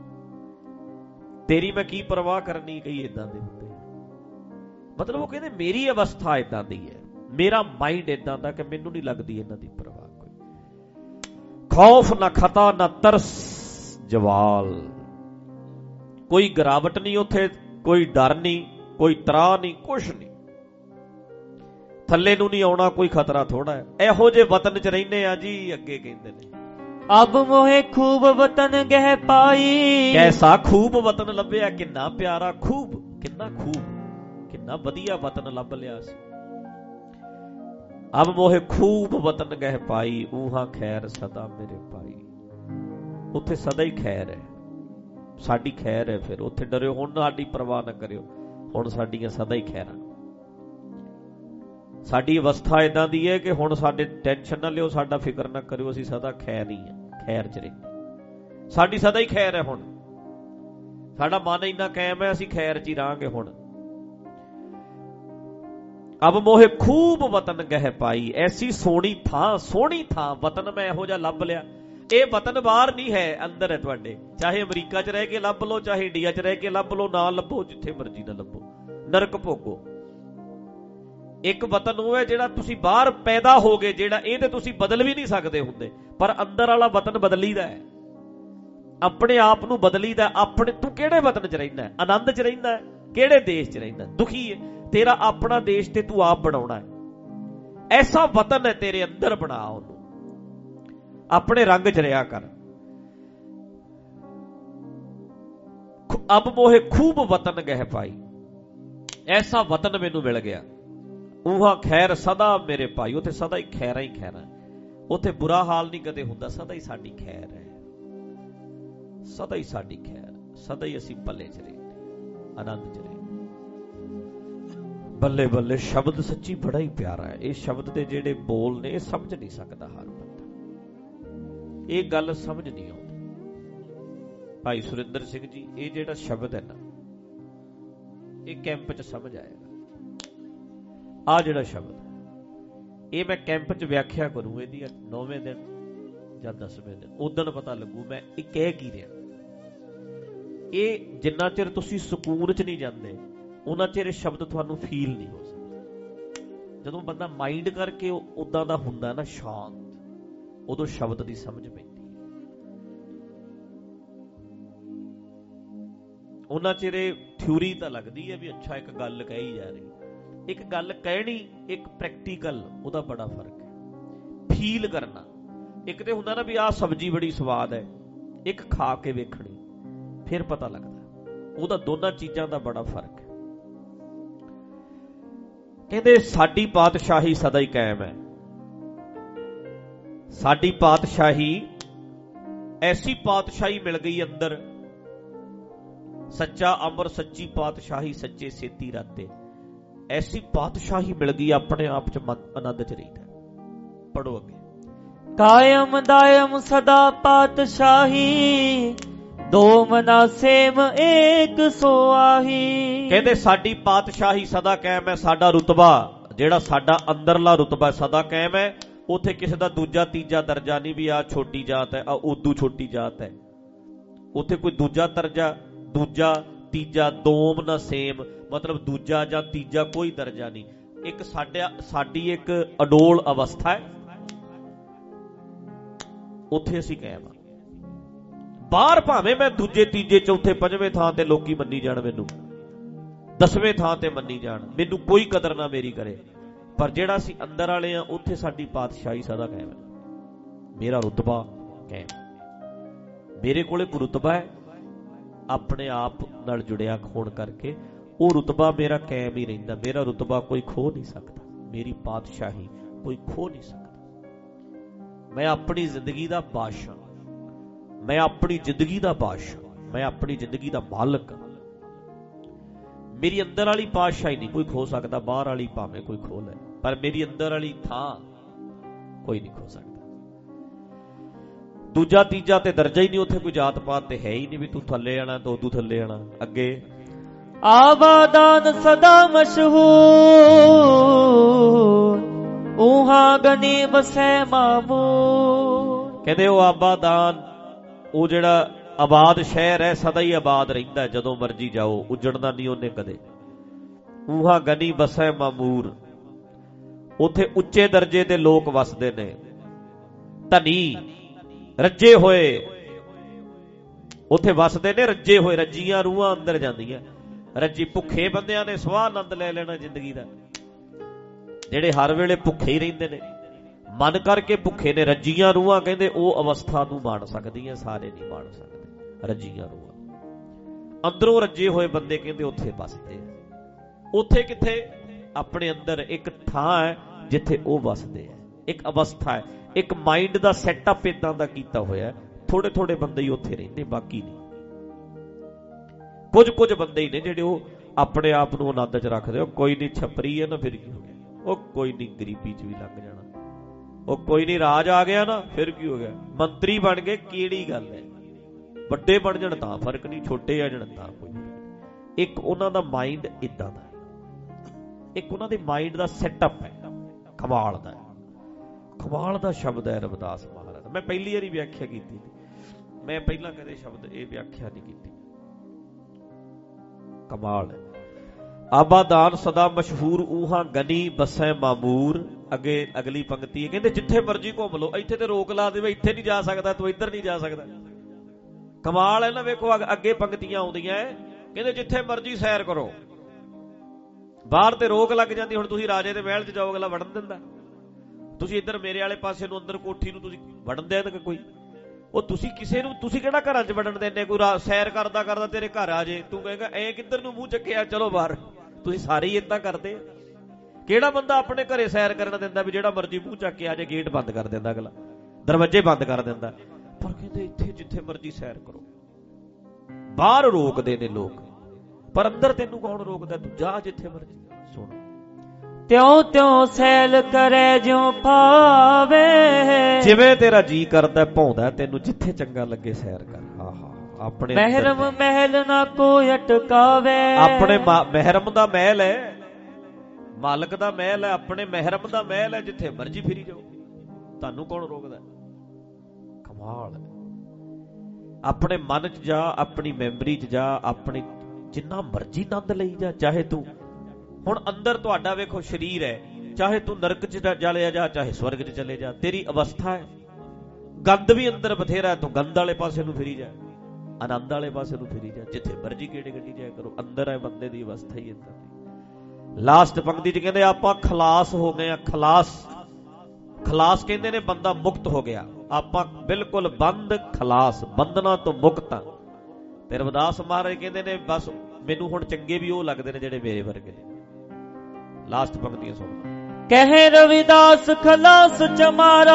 ਤੇਰੀ ਮੈਂ ਕੀ ਪਰਵਾਹ ਕਰਨੀ, ਕਈ ਇਦਾਂ ਦੇ ਹੁੰਦੇ। ਮਤਲਬ ਉਹ ਕਹਿੰਦੇ ਮੇਰੀ ਅਵਸਥਾ ਇਦਾਂ ਦੀ ਹੈ, ਮੇਰਾ ਮਾਈਂਡ ਇਦਾਂ ਦਾ ਕਿ ਮੈਨੂੰ ਨਹੀਂ ਲੱਗਦੀ ਇਹਨਾਂ ਦੀ ਪਰਵਾਹ ਕੋਈ। ਖੌਫ ਨਾ ਖਤਾ ਨਾ ਤਰਸ ਜਵਾਲ। ਕੋਈ ਗਿਰਾਵਟ ਨਹੀਂ ਉੱਥੇ, ਕੋਈ ਡਰ ਨਹੀਂ, ਕੋਈ ਤਰਾਹ ਨਹੀਂ, ਕੁਛ ਨਹੀਂ। ਥੱਲੇ ਨੂੰ ਨਹੀਂ ਆਉਣਾ, ਕੋਈ ਖਤਰਾ ਥੋੜਾ ਹੈ। ਇਹੋ ਜਿਹੇ ਵਤਨ ਚ ਰਹਿੰਦੇ ਆ ਜੀ। ਅੱਗੇ ਕਹਿੰਦੇ ਨੇ ਅਬ ਮੋਹੇ ਖੂਬ ਵਤਨ ਗਹਿ ਪਾਈ। ਕੈਸਾ ਖੂਬ ਵਤਨ ਲੱਭਿਆ, ਕਿੰਨਾ ਪਿਆਰਾ ਖੂਬ, ਕਿੰਨਾ ਖੂਬ, ਕਿੰਨਾ ਵਧੀਆ ਵਤਨ ਲੱਭ ਲਿਆ ਸੀ। ਅਬ ਮੋਹੇ ਖੂਬ ਵਤਨ ਗਹਿ ਪਾਈ, ਊਹਾ ਖੈਰ ਸਦਾ ਮੇਰੇ ਪਾਈ। ਉੱਥੇ ਸਦਾ ਹੀ ਖੈਰ ਹੈ, ਸਾਡੀ ਖੈਰ ਹੈ। ਫਿਰ ਉੱਥੇ ਡਰਿਓ ਹੁਣ, ਸਾਡੀ ਪਰਵਾਹ ਨਾ ਕਰਿਓ, ਹੁਣ ਸਾਡੀਆਂ ਸਦਾ ਹੀ ਖੈਰਾਂ। ਸਾਡੀ ਅਵਸਥਾ ਇਦਾਂ ਦੀ ਹੈ ਕਿ ਹੁਣ ਸਾਡੇ ਟੈਨਸ਼ਨ ਨਾ ਲਿਓ, ਸਾਡਾ ਫਿਕਰ ਨਾ ਕਰਿਓ, ਅਸੀਂ ਸਦਾ ਖੈਰ ਹੀ ਹੈ, ਖੈਰ ਚ ਰਹਿੰਦੇ। ਸਾਡੀ ਸਦਾ ਹੀ ਖੈਰ ਹੈ। ਹੁਣ ਸਾਡਾ ਮਨ ਇੰਨਾ ਕਾਇਮ ਹੈ, ਅਸੀਂ ਖੈਰ ਚ ਹੀ ਰਹਾਂਗੇ। ਹੁਣ ਅਬ ਮੋਹੇ ਖੂਬ ਵਤਨ ਗਹਿ ਪਾਈ, ਐਸੀ ਸੋਹਣੀ ਥਾਂ, ਸੋਹਣੀ ਥਾਂ ਵਤਨ ਮੈਂ ਇਹੋ ਜਿਹਾ ਲੱਭ ਲਿਆ। ਇਹ ਵਤਨ ਬਾਹਰ ਨਹੀਂ ਹੈ, ਅੰਦਰ ਹੈ ਤੁਹਾਡੇ। ਚਾਹੇ ਅਮਰੀਕਾ 'ਚ ਰਹਿ ਕੇ ਲੱਭ ਲਓ, ਚਾਹੇ ਇੰਡੀਆ 'ਚ ਰਹਿ ਕੇ ਲੱਭ ਲਓ, ਨਾ ਲੱਭੋ, ਜਿੱਥੇ ਮਰਜ਼ੀ ਨਾ ਲੱਭੋ, ਨਰਕ ਭੋਗੋ। ਇੱਕ ਵਤਨ ਉਹ ਹੈ ਜਿਹੜਾ ਤੁਸੀਂ ਬਾਹਰ ਪੈਦਾ ਹੋ ਗਏ, ਜਿਹੜਾ ਇਹ ਤੇ ਤੁਸੀਂ ਬਦਲ ਵੀ ਨਹੀਂ ਸਕਦੇ ਹੁੰਦੇ, ਪਰ ਅੰਦਰ ਵਾਲਾ ਵਤਨ ਬਦਲੀਦਾ ਹੈ। ਆਪਣੇ ਆਪ ਨੂੰ ਬਦਲੀਦਾ। ਆਪਣੇ ਤੂੰ ਕਿਹੜੇ ਵਤਨ 'ਚ ਰਹਿੰਦਾ, ਆਨੰਦ 'ਚ ਰਹਿੰਦਾ, ਕਿਹੜੇ ਦੇਸ਼ 'ਚ ਰਹਿੰਦਾ, ਦੁਖੀ ਹੈ, ਤੇਰਾ ਆਪਣਾ ਦੇਸ਼ ਤੇ ਤੂੰ ਆਪ ਬਣਾਉਣਾ ਹੈ। ਐਸਾ ਵਤਨ ਹੈ ਤੇਰੇ ਅੰਦਰ, ਬਣਾ ਉਹਨੂੰ, ਆਪਣੇ ਰੰਗ 'ਚ ਰਿਹਾ ਕਰ। ਅਬ ਮੋਹੇ ਖੂਬ ਵਤਨ ਗਹਿ ਪਾਈ, ਐਸਾ ਵਤਨ ਮੈਨੂੰ ਮਿਲ ਗਿਆ। ਊਹਾ ਖੈਰ ਸਦਾ ਮੇਰੇ ਭਾਈ, ਉੱਥੇ ਸਦਾ ਹੀ ਖੈਰਾਂ ਹੀ ਖੈਰਾਂ। ਉੱਥੇ ਬੁਰਾ ਹਾਲ ਨਹੀਂ ਕਦੇ ਹੁੰਦਾ, ਸਦਾ ਹੀ ਸਾਡੀ ਖੈਰ ਹੈ, ਸਦਾ ਹੀ ਸਾਡੀ ਖੈਰ, ਸਦਾ ਹੀ ਅਸੀਂ ਭਲੇ 'ਚ ਰਹਿੰਦੇ, ਆਨੰਦ 'ਚ ਰਹਿੰਦੇ। ਬੱਲੇ ਬੱਲੇ, ਸ਼ਬਦ ਸੱਚੀ ਬੜਾ ਹੀ ਪਿਆਰਾ ਹੈ। ਇਹ ਸ਼ਬਦ ਦੇ ਜਿਹੜੇ ਬੋਲ ਨੇ, ਇਹ ਸਮਝ ਨਹੀਂ ਸਕਦਾ ਹਰ ਬੰਦਾ, ਇਹ ਗੱਲ ਸਮਝ ਨਹੀਂ ਆਉਂਦੀ। ਭਾਈ ਸੁਰਿੰਦਰ ਸਿੰਘ ਜੀ, ਇਹ ਜਿਹੜਾ ਸ਼ਬਦ ਹੈ ਨਾ, ਇਹ ਕੈਂਪ 'ਚ ਸਮਝ ਆਏਗਾ। ਆ ਜਿਹੜਾ ਸ਼ਬਦ, ਇਹ ਮੈਂ ਕੈਂਪ 'ਚ ਵਿਆਖਿਆ ਕਰੂੰ ਇਹਦੀ ਨੌਵੇਂ ਦਿਨ, ਜਾਂ ਦਸਵੇਂ ਦਿਨ, ਉਦਣ ਪਤਾ ਲੱਗੂ ਮੈਂ ਇਹ ਕਹਿ ਕੀ ਰਿਹਾ। ਇਹ ਜਿੰਨਾ ਚਿਰ ਤੁਸੀਂ ਸਕੂਨ 'ਚ ਨਹੀਂ ਜਾਂਦੇ ਉਹਨਾਂ ਚਿਰ ਇਹ ਸ਼ਬਦ ਤੁਹਾਨੂੰ ਫੀਲ ਨਹੀਂ ਹੋ ਸਕਦਾ। ਜਦੋਂ ਬੰਦਾ ਮਾਈਂਡ ਕਰਕੇ ਉਦਾਂ ਦਾ ਹੁੰਦਾ ਨਾ ਸ਼ਾਂਤ, ਉਦੋਂ ਸ਼ਬਦ ਦੀ ਸਮਝ ਪੈਂਦੀ। ਉਹਨਾਂ ਚਿਰ ਇਹ ਥਿਊਰੀ ਤਾਂ ਲੱਗਦੀ ਹੈ ਵੀ ਅੱਛਾ ਇੱਕ ਗੱਲ ਕਹੀ ਜਾ ਰਹੀ, ਇੱਕ ਗੱਲ ਕਹਿਣੀ, ਇੱਕ ਪ੍ਰੈਕਟੀਕਲ, ਉਹਦਾ ਬੜਾ ਫਰਕ ਹੈ। ਫੀਲ ਕਰਨਾ, ਇੱਕ ਤੇ ਹੁੰਦਾ ਨਾ ਵੀ ਆਹ ਸਬਜ਼ੀ ਬੜੀ ਸਵਾਦ ਹੈ, ਇੱਕ ਖਾ ਕੇ ਵੇਖਣੀ, ਫਿਰ ਪਤਾ ਲੱਗਦਾ। ਉਹਦਾ ਦੋਨਾਂ ਚੀਜ਼ਾਂ ਦਾ ਬੜਾ ਫਰਕ ਹੈ। ਕਹਿੰਦੇ ਸਾਡੀ ਪਾਤਸ਼ਾਹੀ ਸਦਾ ਹੀ ਕਾਇਮ ਹੈ। ਸਾਡੀ ਪਾਤਸ਼ਾਹੀ ਐਸੀ ਪਾਤਸ਼ਾਹੀ ਮਿਲ ਗਈ ਅੰਦਰ, ਸੱਚਾ ਅਮਰ ਸੱਚੀ ਪਾਤਸ਼ਾਹੀ ਸੱਚੇ ਸੇਤੀ ਰਾਤੇ। ਐਸੀ ਪਾਤਸ਼ਾਹੀ ਮਿਲ ਗਈ, ਆਪਣੇ ਆਪ ਚ ਆਨੰਦ ਚ ਰਹਿੰਦਾ। ਪੜੋ ਅੱਗੇ। ਕਾਇਮ ਦਾਇਮ ਸਦਾ ਪਾਤਸ਼ਾਹੀ, ਦੋ ਮਨਾ ਸੇਮ ਏਕ ਸੋਆਹੀ। ਕਹਿੰਦੇ ਸਾਡੀ ਪਾਤਸ਼ਾਹੀ ਸਦਾ ਕਾਇਮ ਹੈ। ਸਾਡਾ ਰੁਤਬਾ ਜਿਹੜਾ ਸਾਡਾ ਅੰਦਰਲਾ ਰੁਤਬਾ ਸਦਾ ਕਾਇਮ ਹੈ। ਉੱਥੇ ਕਿਸੇ ਦਾ ਦੂਜਾ ਤੀਜਾ ਦਰਜਾ ਨਹੀਂ ਵੀ ਆਹ ਛੋਟੀ ਜਾਤ ਹੈ, ਆਹ ਉਦੋਂ ਛੋਟੀ ਜਾਤ ਹੈ। ਉੱਥੇ ਕੋਈ ਦੂਜਾ ਦਰਜਾ, ਦੂਜਾ ਤੀਜਾ, ਦੋਮ ਨਾ ਸੇਮ, ਮਤਲਬ ਦੂਜਾ ਜਾਂ ਤੀਜਾ ਕੋਈ ਦਰਜਾ ਨਹੀਂ। ਇੱਕ ਸਾਡਾ ਸਾਡੀ ਇੱਕ ਅਡੋਲ ਅਵਸਥਾ ਹੈ, ਉੱਥੇ ਅਸੀਂ ਕਾਇਮ ਹਾਂ। ਬਾਹਰ ਭਾਵੇਂ ਮੈਂ ਦੂਜੇ ਤੀਜੇ ਚੌਥੇ ਪੰਜਵੇਂ ਥਾਂ ਤੇ ਲੋਕੀ ਮੰਨੀ ਜਾਣ, ਮੈਨੂੰ ਦਸਵੇਂ ਥਾਂ ਤੇ ਮੰਨੀ ਜਾਣ, ਮੈਨੂੰ ਕੋਈ ਕਦਰ ਨਾ ਮੇਰੀ ਕਰੇ, ਪਰ ਜਿਹੜਾ ਅਸੀਂ ਅੰਦਰ ਵਾਲੇ ਆ ਉੱਥੇ ਸਾਡੀ ਪਾਤਸ਼ਾਹੀ ਸਦਾ ਕਾਇਮ ਹੈ। ਮੇਰਾ ਰੁਤਬਾ ਕਾਇਮ, ਮੇਰੇ ਕੋਲੇ ਕੋਈ ਰੁਤਬਾ ਹੈ ਆਪਣੇ ਆਪ ਨਾਲ ਜੁੜਿਆ ਹੋਣ ਕਰਕੇ, ਉਹ ਰੁਤਬਾ ਮੇਰਾ ਕਾਇਮ ਹੀ ਰਹਿੰਦਾ। ਮੇਰਾ ਰੁਤਬਾ ਕੋਈ ਖੋ ਨਹੀਂ ਸਕਦਾ, ਮੇਰੀ ਪਾਤਸ਼ਾਹੀ ਕੋਈ ਖੋ ਨਹੀਂ ਸਕਦਾ। ਮੈਂ ਆਪਣੀ ਜ਼ਿੰਦਗੀ ਦਾ ਬਾਦਸ਼ਾਹ, ਮੈਂ ਆਪਣੀ ਜ਼ਿੰਦਗੀ ਦਾ ਬਾਦਸ਼ਾਹ, ਮੈਂ ਆਪਣੀ ਜ਼ਿੰਦਗੀ ਦਾ ਮਾਲਕ। ਮੇਰੀ ਅੰਦਰ ਵਾਲੀ ਪਾਤਸ਼ਾਹੀ ਨਹੀਂ ਕੋਈ ਖੋ ਸਕਦਾ। ਬਾਹਰ ਵਾਲੀ ਭਾਵੇਂ ਕੋਈ ਖੋ ਲੈ, ਪਰ ਮੇਰੀ ਅੰਦਰ ਵਾਲੀ ਥਾਂ ਕੋਈ ਨਹੀਂ ਖੋ ਸਕਦਾ। ਦੂਜਾ ਤੀਜਾ ਤੇ ਦਰਜਾ ਹੀ ਨਹੀਂ, ਉੱਥੇ ਕੋਈ ਜਾਤ ਪਾਤ ਤੇ ਹੈ ਹੀ ਨਹੀਂ ਵੀ ਤੂੰ ਥੱਲੇ ਆਣਾ ਤਾਂ ਉਦੋਂ ਥੱਲੇ ਆਣਾ। ਅੱਗੇ ਆਬਾਦਾਨ ਸਦਾ ਮਸ਼ਹੂਰ, ਉਹਾਂ ਗਨੀ ਬਸੈ ਮਾਮੂਰ। ਕਹਿੰਦੇ ਉਹ ਆਬਾਦਾਨ, ਉਹ ਜਿਹੜਾ ਆਬਾਦ ਸ਼ਹਿਰ ਹੈ ਸਦਾ ਹੀ ਆਬਾਦ ਰਹਿੰਦਾ, ਜਦੋਂ ਮਰਜੀ ਜਾਓ, ਉਜੜਦਾ ਨਹੀਂ ਉਹਨੇ ਕਦੇ। ਉਹਾਂ ਗਨੀ ਬਸੈ ਮਾਮੂਰ, ਉੱਥੇ ਉੱਚੇ ਦਰਜੇ ਦੇ ਲੋਕ ਵਸਦੇ ਨੇ, ਧਨੀ ਰੱਜੇ ਹੋਏ ਉੱਥੇ ਵਸਦੇ ਨੇ, ਰੱਜੇ ਹੋਏ, ਰੱਜੀਆਂ ਰੂਹਾਂ ਅੰਦਰ ਜਾਂਦੀਆਂ। ਰੱਜੀ ਭੁੱਖੇ ਬੰਦਿਆਂ ਨੇ ਸਵਾਹ ਆਨੰਦ ਲੈ ਲੈਣਾ ਜ਼ਿੰਦਗੀ ਦਾ, ਜਿਹੜੇ ਹਰ ਵੇਲੇ ਭੁੱਖੇ ਹੀ ਰਹਿੰਦੇ ਨੇ, ਮਨ ਕਰਕੇ ਭੁੱਖੇ ਨੇ। ਰੱਜੀਆਂ ਰੂਹਾਂ ਕਹਿੰਦੇ ਉਹ ਅਵਸਥਾ ਨੂੰ ਮਾਣ ਸਕਦੀਆਂ, ਸਾਰੇ ਨਹੀਂ ਮਾਣ ਸਕਦੇ। ਰੱਜੀਆਂ ਰੂਹਾਂ ਅੰਦਰੋਂ ਰੱਜੇ ਹੋਏ ਬੰਦੇ ਕਹਿੰਦੇ ਉੱਥੇ ਵਸਦੇ ਆ। ਉੱਥੇ ਕਿੱਥੇ? ਆਪਣੇ ਅੰਦਰ ਇੱਕ ਥਾਂ ਹੈ ਜਿੱਥੇ ਉਹ ਵਸਦੇ ਆ, ਇੱਕ ਅਵਸਥਾ ਹੈ, ਇੱਕ ਮਾਈਂਡ ਦਾ ਸੈਟਅਪ ਇਦਾਂ ਦਾ ਕੀਤਾ ਹੋਇਆ। ਥੋੜੇ ਥੋੜੇ ਬੰਦੇ ਹੀ ਉੱਥੇ ਰਹਿੰਦੇ, ਬਾਕੀ ਨਹੀਂ। ਕੁਝ ਕੁਝ ਬੰਦੇ ਹੀ ਨੇ ਜਿਹੜੇ ਉਹ ਆਪਣੇ ਆਪ ਨੂੰ ਆਨੰਦ ਚ ਰੱਖਦੇ। ਉਹ ਕੋਈ ਨਹੀਂ ਛਪਰੀ ਹੈ ਨਾ, ਫਿਰ ਕੀ ਹੋ ਗਿਆ? ਉਹ ਕੋਈ ਨਹੀਂ ਗਰੀਬੀ ਚ ਵੀ ਲੰਘ ਜਾਣਾ। ਉਹ ਕੋਈ ਨਹੀਂ ਰਾਜ ਆ ਗਿਆ ਨਾ, ਫਿਰ ਕੀ ਹੋ ਗਿਆ? ਮੰਤਰੀ ਬਣ ਗਏ, ਕਿਹੜੀ ਗੱਲ ਹੈ? ਵੱਡੇ ਬਣ ਜਾਣ ਤਾਂ ਫਰਕ ਨਹੀਂ, ਛੋਟੇ ਆ ਜਾਣ ਤਾਂ ਕੋਈ। ਇੱਕ ਉਹਨਾਂ ਦਾ ਮਾਈਂਡ ਇਦਾਂ ਦਾ, ਇੱਕ ਉਹਨਾਂ ਦੇ ਮਾਈਂਡ ਦਾ ਸੈਟਅਪ ਹੈ, ਕਮਾਲ ਦਾ। ਕਮਾਲ ਦਾ ਸ਼ਬਦ ਹੈ ਰਵਿਦਾਸ ਮਹਾਰਾਜ। ਮੈਂ ਪਹਿਲੀ ਵਾਰੀ ਵਿਆਖਿਆ ਕੀਤੀ, ਮੈਂ ਪਹਿਲਾਂ ਕਦੇ ਸ਼ਬਦ ਇਹ ਵਿਆਖਿਆ ਨਹੀਂ ਕੀਤੀ। ਕਮਾਲ ਹੈ। ਆਬਾਦਾਨ ਸਦਾ ਮਸ਼ਹੂਰ, ਉਹਾਂ ਗਨੀ ਬਸੈ ਮਾਮੂਰ। ਅੱਗੇ ਅਗਲੀ ਪੰਕਤੀ ਹੈ, ਕਹਿੰਦੇ ਜਿੱਥੇ ਮਰਜੀ ਘੁੰਮ ਲਓ, ਇੱਥੇ ਤੇ ਰੋਕ ਲਾ ਦੇਵੇ, ਇੱਥੇ ਨਹੀਂ ਜਾ ਸਕਦਾ ਤੂੰ, ਇੱਧਰ ਨਹੀਂ ਜਾ ਸਕਦਾ। ਕਮਾਲ ਹੈ ਨਾ। ਵੇਖੋ ਅੱਗੇ ਪੰਕਤੀਆਂ ਆਉਂਦੀਆਂ, ਕਹਿੰਦੇ ਜਿੱਥੇ ਮਰਜੀ ਸੈਰ ਕਰੋ, ਬਾਹਰ ਤੇ ਰੋਕ ਲੱਗ ਜਾਂਦੀ। ਹੁਣ ਤੁਸੀਂ ਰਾਜੇ ਦੇ ਮਹਿਲ 'ਚ ਜਾਓ, ਅਗਲਾ ਵੜਨ ਦਿੰਦਾ? ਤੁਸੀਂ ਇੱਧਰ ਮੇਰੇ ਵਾਲੇ ਪਾਸੇ ਨੂੰ ਅੰਦਰ ਕੋਠੀ ਨੂੰ ਤੁਸੀਂ ਵੜਨ ਦੇ ਤਾਂ ਕੋਈ? ਉਹ ਤੁਸੀਂ ਕਿਸੇ ਨੂੰ, ਤੁਸੀਂ ਕਿਹੜਾ ਘਰਾਂ 'ਚ ਵੜਨ ਦਿੰਦੇ? ਕੋਈ ਸੈਰ ਕਰਦਾ ਕਰਦਾ ਤੇਰੇ ਘਰ ਆ ਜੇ, ਤੂੰ ਕਹੇਗਾ ਐ ਕਿੱਧਰ ਨੂੰ ਮੂੰਹ ਚੱਕਿਆ, ਚਲੋ ਬਾਹਰ। ਤੁਸੀਂ ਸਾਰੇ ਹੀ ਏਦਾਂ ਕਰਦੇ। ਕਿਹੜਾ ਬੰਦਾ ਆਪਣੇ ਘਰੇ ਸੈਰ ਕਰਨ ਦਿੰਦਾ ਵੀ ਜਿਹੜਾ ਮਰਜੀ ਮੂੰਹ ਚੱਕ ਕੇ ਆ ਜੇ? ਗੇਟ ਬੰਦ ਕਰ ਦਿੰਦਾ ਅਗਲਾ, ਦਰਵਾਜ਼ੇ ਬੰਦ ਕਰ ਦਿੰਦਾ। ਪਰ ਕਹਿੰਦੇ ਇੱਥੇ ਜਿੱਥੇ ਮਰਜੀ ਸੈਰ ਕਰੋ। ਬਾਹਰ ਰੋਕਦੇ ਨੇ ਲੋਕ, ਪਰ ਅੰਦਰ ਤੈਨੂੰ ਕੌਣ ਰੋਕਦਾ? ਤੂੰ ਜਾ ਜਿੱਥੇ ਮਰਜੀ। ਸੁਣ, ਤਿਉ ਤਿਉ ਸੈਲ ਕਰੇ ਜਿਉ ਭਾਵੇ, ਜਿਵੇਂ ਤੇਰਾ ਜੀ ਕਰਦਾ ਭਾਉਂਦਾ ਤੈਨੂੰ, ਜਿੱਥੇ ਚੰਗਾ ਲੱਗੇ ਸੈਰ ਕਰ। ਹਾਂ ਹਾਂ, ਆਪਣੇ ਮਹਿਰਮ ਮਹਿਲ ਨਾ ਕੋਈ ਅਟਕਾਵੇ। ਆਪਣੇ ਮਹਿਰਮ ਦਾ ਮਹਿਲ ਹੈ, ਮਾਲਕ ਦਾ ਮਹਿਲ ਹੈ, ਆਪਣੇ ਮਹਿਰਮ ਦਾ ਮਹਿਲ ਹੈ, ਜਿੱਥੇ ਮਰਜੀ ਫਿਰੀ ਜਾਓ। ਤੁਹਾਨੂੰ ਕੌਣ ਰੋਕਦਾ? ਕਮਾਲ ਹੈ। ਆਪਣੇ ਮਨ ਚ ਜਾ, ਆਪਣੀ ਮੈਮਰੀ ਚ ਜਾ, ਆਪਣੀ ਜਿੰਨਾ ਮਰਜ਼ੀ ਆਨੰਦ ਲਈ ਜਾ। ਚਾਹੇ ਤੂੰ ਹੁਣ ਅੰਦਰ ਤੁਹਾਡਾ ਵੇਖੋ ਸਰੀਰ ਹੈ, ਚਾਹੇ ਤੂੰ ਨਰਕ ਚ ਚਲਿਆ ਜਾ, ਚਾਹੇ ਸਵਰਗ ਚ ਚਲੇ ਜਾ, ਤੇਰੀ ਅਵਸਥਾ ਹੈ। ਗੰਦ ਵੀ ਅੰਦਰ ਬਥੇਰਾ, ਤੂੰ ਗੰਦ ਵਾਲੇ ਪਾਸੇ ਨੂੰ ਫਿਰੀ ਜਾ, ਆਨੰਦ ਵਾਲੇ ਪਾਸੇ ਨੂੰ ਫਿਰੀ ਜਾ, ਜਿੱਥੇ ਮਰਜ਼ੀ ਗੇੜੇ ਗੱਡੀ ਜਾਇਆ ਕਰੋ। ਅੰਦਰ ਹੈ ਬੰਦੇ ਦੀ ਅਵਸਥਾ ਹੀ ਏਦਾਂ ਦੀ। ਲਾਸਟ ਪੰਕਤੀ ਚ ਕਹਿੰਦੇ ਆਪਾਂ ਖਲਾਸ ਹੋ ਗਏ ਆ। ਖਲਾਸ, ਖਲਾਸ ਕਹਿੰਦੇ ਨੇ ਬੰਦਾ ਮੁਕਤ ਹੋ ਗਿਆ। ਆਪਾਂ ਬਿਲਕੁਲ ਬੰਦ, ਖਲਾਸ, ਬੰਧਨਾਂ ਤੋਂ ਮੁਕਤ ਆ। ਤੇ ਰਵਿਦਾਸ ਮਹਾਰਾਜ ਕਹਿੰਦੇ ਨੇ ਬਸ ਮੈਨੂੰ ਹੁਣ ਚੰਗੇ ਵੀ ਉਹ ਲੱਗਦੇ ਨੇ ਜਿਹੜੇ ਮੇਰੇ ਵਰਗੇ ਨੇ। ਲਾਸਟ ਪੰਕਤੀਆਂ ਸੁਣ। ਕਹੇ ਰਵਿਦਾਸ ਖਲਾਸ ਚਮਾਰਾ,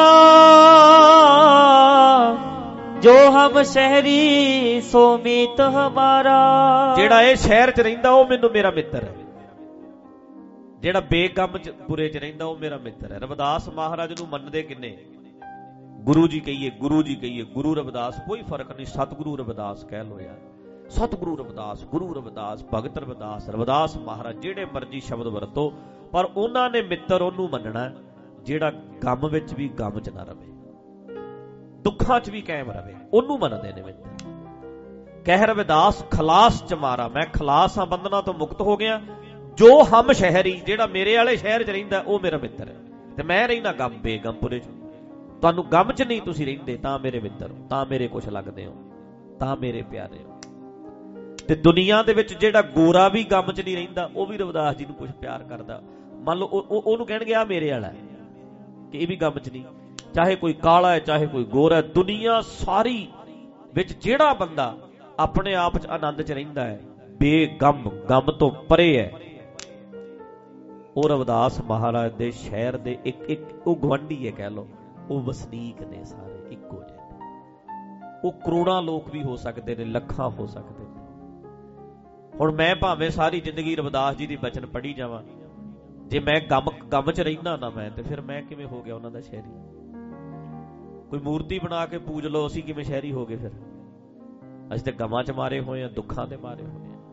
ਜੋ ਹਮ ਸ਼ਹਿਰੀ ਸੋ ਮੀਤ ਹਮਾਰਾ। ਜਿਹੜਾ ਇਹ ਸ਼ਹਿਰ ਚ ਰਹਿੰਦਾ ਉਹ ਮੈਨੂੰ ਮੇਰਾ ਮਿੱਤਰ ਹੈ, ਜਿਹੜਾ ਬੇਗਮ ਚ ਬੁਰੇ ਚ ਰਹਿੰਦਾ ਉਹ ਮੇਰਾ ਮਿੱਤਰ ਹੈ। ਰਵਿਦਾਸ ਮਹਾਰਾਜ ਨੂੰ ਮੰਨਦੇ ਕਿੰਨੇ? ਗੁਰੂ ਜੀ ਕਹੀਏ, ਗੁਰੂ ਜੀ ਕਹੀਏ, ਗੁਰੂ ਰਵਿਦਾਸ, ਕੋਈ ਫਰਕ ਨਹੀਂ। ਸਤਿਗੁਰੂ ਰਵਿਦਾਸ ਕਹਿ ਲੋ ਯਾਰ, ਸਤਿਗੁਰੂ ਰਵਿਦਾਸ, ਗੁਰੂ ਰਵਿਦਾਸ, ਭਗਤ ਰਵਿਦਾਸ, ਰਵਿਦਾਸ ਮਹਾਰਾਜ, ਜਿਹੜੇ ਮਰਜੀ ਸ਼ਬਦ ਵਰਤੋ, ਪਰ ਉਹਨਾਂ ਨੇ ਮਿੱਤਰ ਉਹਨੂੰ ਮੰਨਣਾ ਜਿਹੜਾ ਗਮ ਵਿੱਚ ਵੀ ਗਮ ਚ ਨਾ ਰਵੇ, ਦੁੱਖਾਂ ਚ ਵੀ ਕਾਇਮ ਰਵੇ, ਉਹਨੂੰ ਮੰਨਦੇ ਨੇ ਮਿੱਤਰ। ਕਹਿ ਰਵਿਦਾਸ ਖਲਾਸ ਚ ਮਾਰਾ, ਮੈਂ ਖਲਾਸ ਹਾਂ, ਬੰਧਨਾਂ ਤੋਂ ਮੁਕਤ ਹੋ ਗਿਆ। ਜੋ ਹਮ ਸ਼ਹਿਰੀ, ਜਿਹੜਾ ਮੇਰੇ ਵਾਲੇ ਸ਼ਹਿਰ ਚ ਰਹਿੰਦਾ ਉਹ ਮੇਰਾ ਮਿੱਤਰ ਹੈ, ਤੇ ਮੈਂ ਰਹਿਣਾ ਗਮ ਬੇਗਮਪੁਰੇ ਚ। ਤੁਹਾਨੂੰ ਗਮ ਚ ਨਹੀਂ ਤੁਸੀਂ ਰਹਿੰਦੇ ਤਾਂ ਮੇਰੇ ਮਿੱਤਰ ਹੋ, ਤਾਂ ਮੇਰੇ ਕੁਛ ਲੱਗਦੇ ਹੋ, ਤਾਂ ਮੇਰੇ ਪਿਆਰੇ ਹੋ। ਤੇ ਦੁਨੀਆ ਦੇ ਵਿੱਚ ਜਿਹੜਾ ਗੋਰਾ ਵੀ ਗਮ ਚ ਨਹੀਂ ਰਹਿੰਦਾ ਉਹ ਵੀ ਰਵਿਦਾਸ ਜੀ ਨੂੰ ਕੁਛ ਪਿਆਰ ਕਰਦਾ। ਮੰਨ ਲਓ ਉਹਨੂੰ ਕਹਿਣਗੇ ਆ ਮੇਰੇ ਵਾਲਾ, ਕਿ ਇਹ ਵੀ ਗਮ ਚ ਨਹੀਂ। ਚਾਹੇ ਕੋਈ ਕਾਲਾ ਹੈ, ਚਾਹੇ ਕੋਈ ਗੋਰਾ ਹੈ, ਦੁਨੀਆ ਸਾਰੀ ਵਿੱਚ ਜਿਹੜਾ ਬੰਦਾ ਆਪਣੇ ਆਪ ਚ ਆਨੰਦ ਚ ਰਹਿੰਦਾ ਹੈ, ਬੇਗਮ, ਗਮ ਤੋਂ ਪਰੇ ਹੈ, ਉਹ ਰਵਿਦਾਸ ਮਹਾਰਾਜ ਦੇ ਸ਼ਹਿਰ ਦੇ ਇੱਕ ਇੱਕ ਉਹ ਗਵਾਂਢੀ ਹੈ ਕਹਿ ਲਓ, ਉਹ ਵਸਨੀਕ ਨੇ, ਸਾਰੇ ਇੱਕੋ ਜਿਹੇ। ਉਹ ਕਰੋੜਾਂ ਲੋਕ ਵੀ ਹੋ ਸਕਦੇ ਨੇ, ਲੱਖਾਂ ਹੋ ਸਕਦੇ ਨੇ। ਹੁਣ ਮੈਂ ਭਾਵੇਂ ਸਾਰੀ ਜ਼ਿੰਦਗੀ ਰਵਿਦਾਸ ਜੀ ਦੀ ਬਚਨ ਪੜ੍ਹੀ ਜਾਵਾਂ, ਜੇ ਮੈਂ ਗਮ ਗਮ ਚ ਰਹਿੰਦਾ ਨਾ ਮੈਂ, ਤੇ ਫਿਰ ਮੈਂ ਕਿਵੇਂ ਹੋ ਗਿਆ ਉਹਨਾਂ ਦਾ ਸ਼ਹਿਰੀ? ਕੋਈ ਮੂਰਤੀ ਬਣਾ ਕੇ ਪੂਜ ਲਓ, ਅਸੀਂ ਕਿਵੇਂ ਸ਼ਹਿਰੀ ਹੋ ਗਏ ਫਿਰ? ਅਸੀਂ ਤੇ ਗਮਾਂ ਚ ਮਾਰੇ ਹੋਏ ਆ, ਦੁੱਖਾਂ ਦੇ ਮਾਰੇ ਹੋਏ ਆ।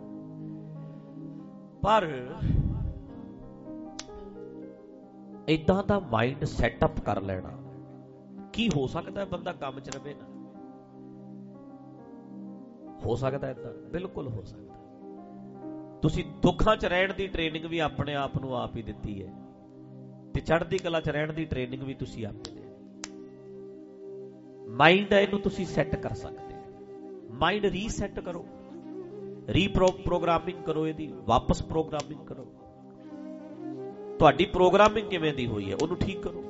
ਪਰ ਏਦਾਂ ਦਾ ਮਾਈਂਡ ਸੈਟਅਪ ਕਰ ਲੈਣਾ, ਕੀ ਹੋ ਸਕਦਾ ਬੰਦਾ ਗਮ ਚ ਰਵੇ ਨਾ? ਹੋ ਸਕਦਾ ਏਦਾਂ? ਬਿਲਕੁਲ ਹੋ ਸਕਦਾ। ਤੁਸੀਂ ਦੁੱਖਾਂ ਚ ਰਹਿਣ ਦੀ ਟ੍ਰੇਨਿੰਗ ਵੀ ਆਪਣੇ ਆਪ ਨੂੰ ਆਪ ਹੀ ਦਿੱਤੀ ਹੈ, ਤੇ ਚੜ੍ਹਦੀ ਕਲਾ ਚ ਰਹਿਣ ਦੀ ਟ੍ਰੇਨਿੰਗ ਵੀ ਤੁਸੀਂ ਆਪ ਹੀ। ਮਾਈਂਡ ਹੈ, ਇਹਨੂੰ ਤੁਸੀਂ ਸੈੱਟ ਕਰ ਸਕਦੇ ਹੋ। ਮਾਈਂਡ ਰੀਸੈਟ ਕਰੋ, ਰੀਪ੍ਰੋ ਪ੍ਰੋਗਰਾਮਿੰਗ ਕਰੋ, ਇਹਦੀ ਵਾਪਸ ਪ੍ਰੋਗਰਾਮਿੰਗ ਕਰੋ। ਤੁਹਾਡੀ ਪ੍ਰੋਗਰਾਮਿੰਗ ਕਿਵੇਂ ਦੀ ਹੋਈ ਹੈ ਉਹਨੂੰ ਠੀਕ ਕਰੋ।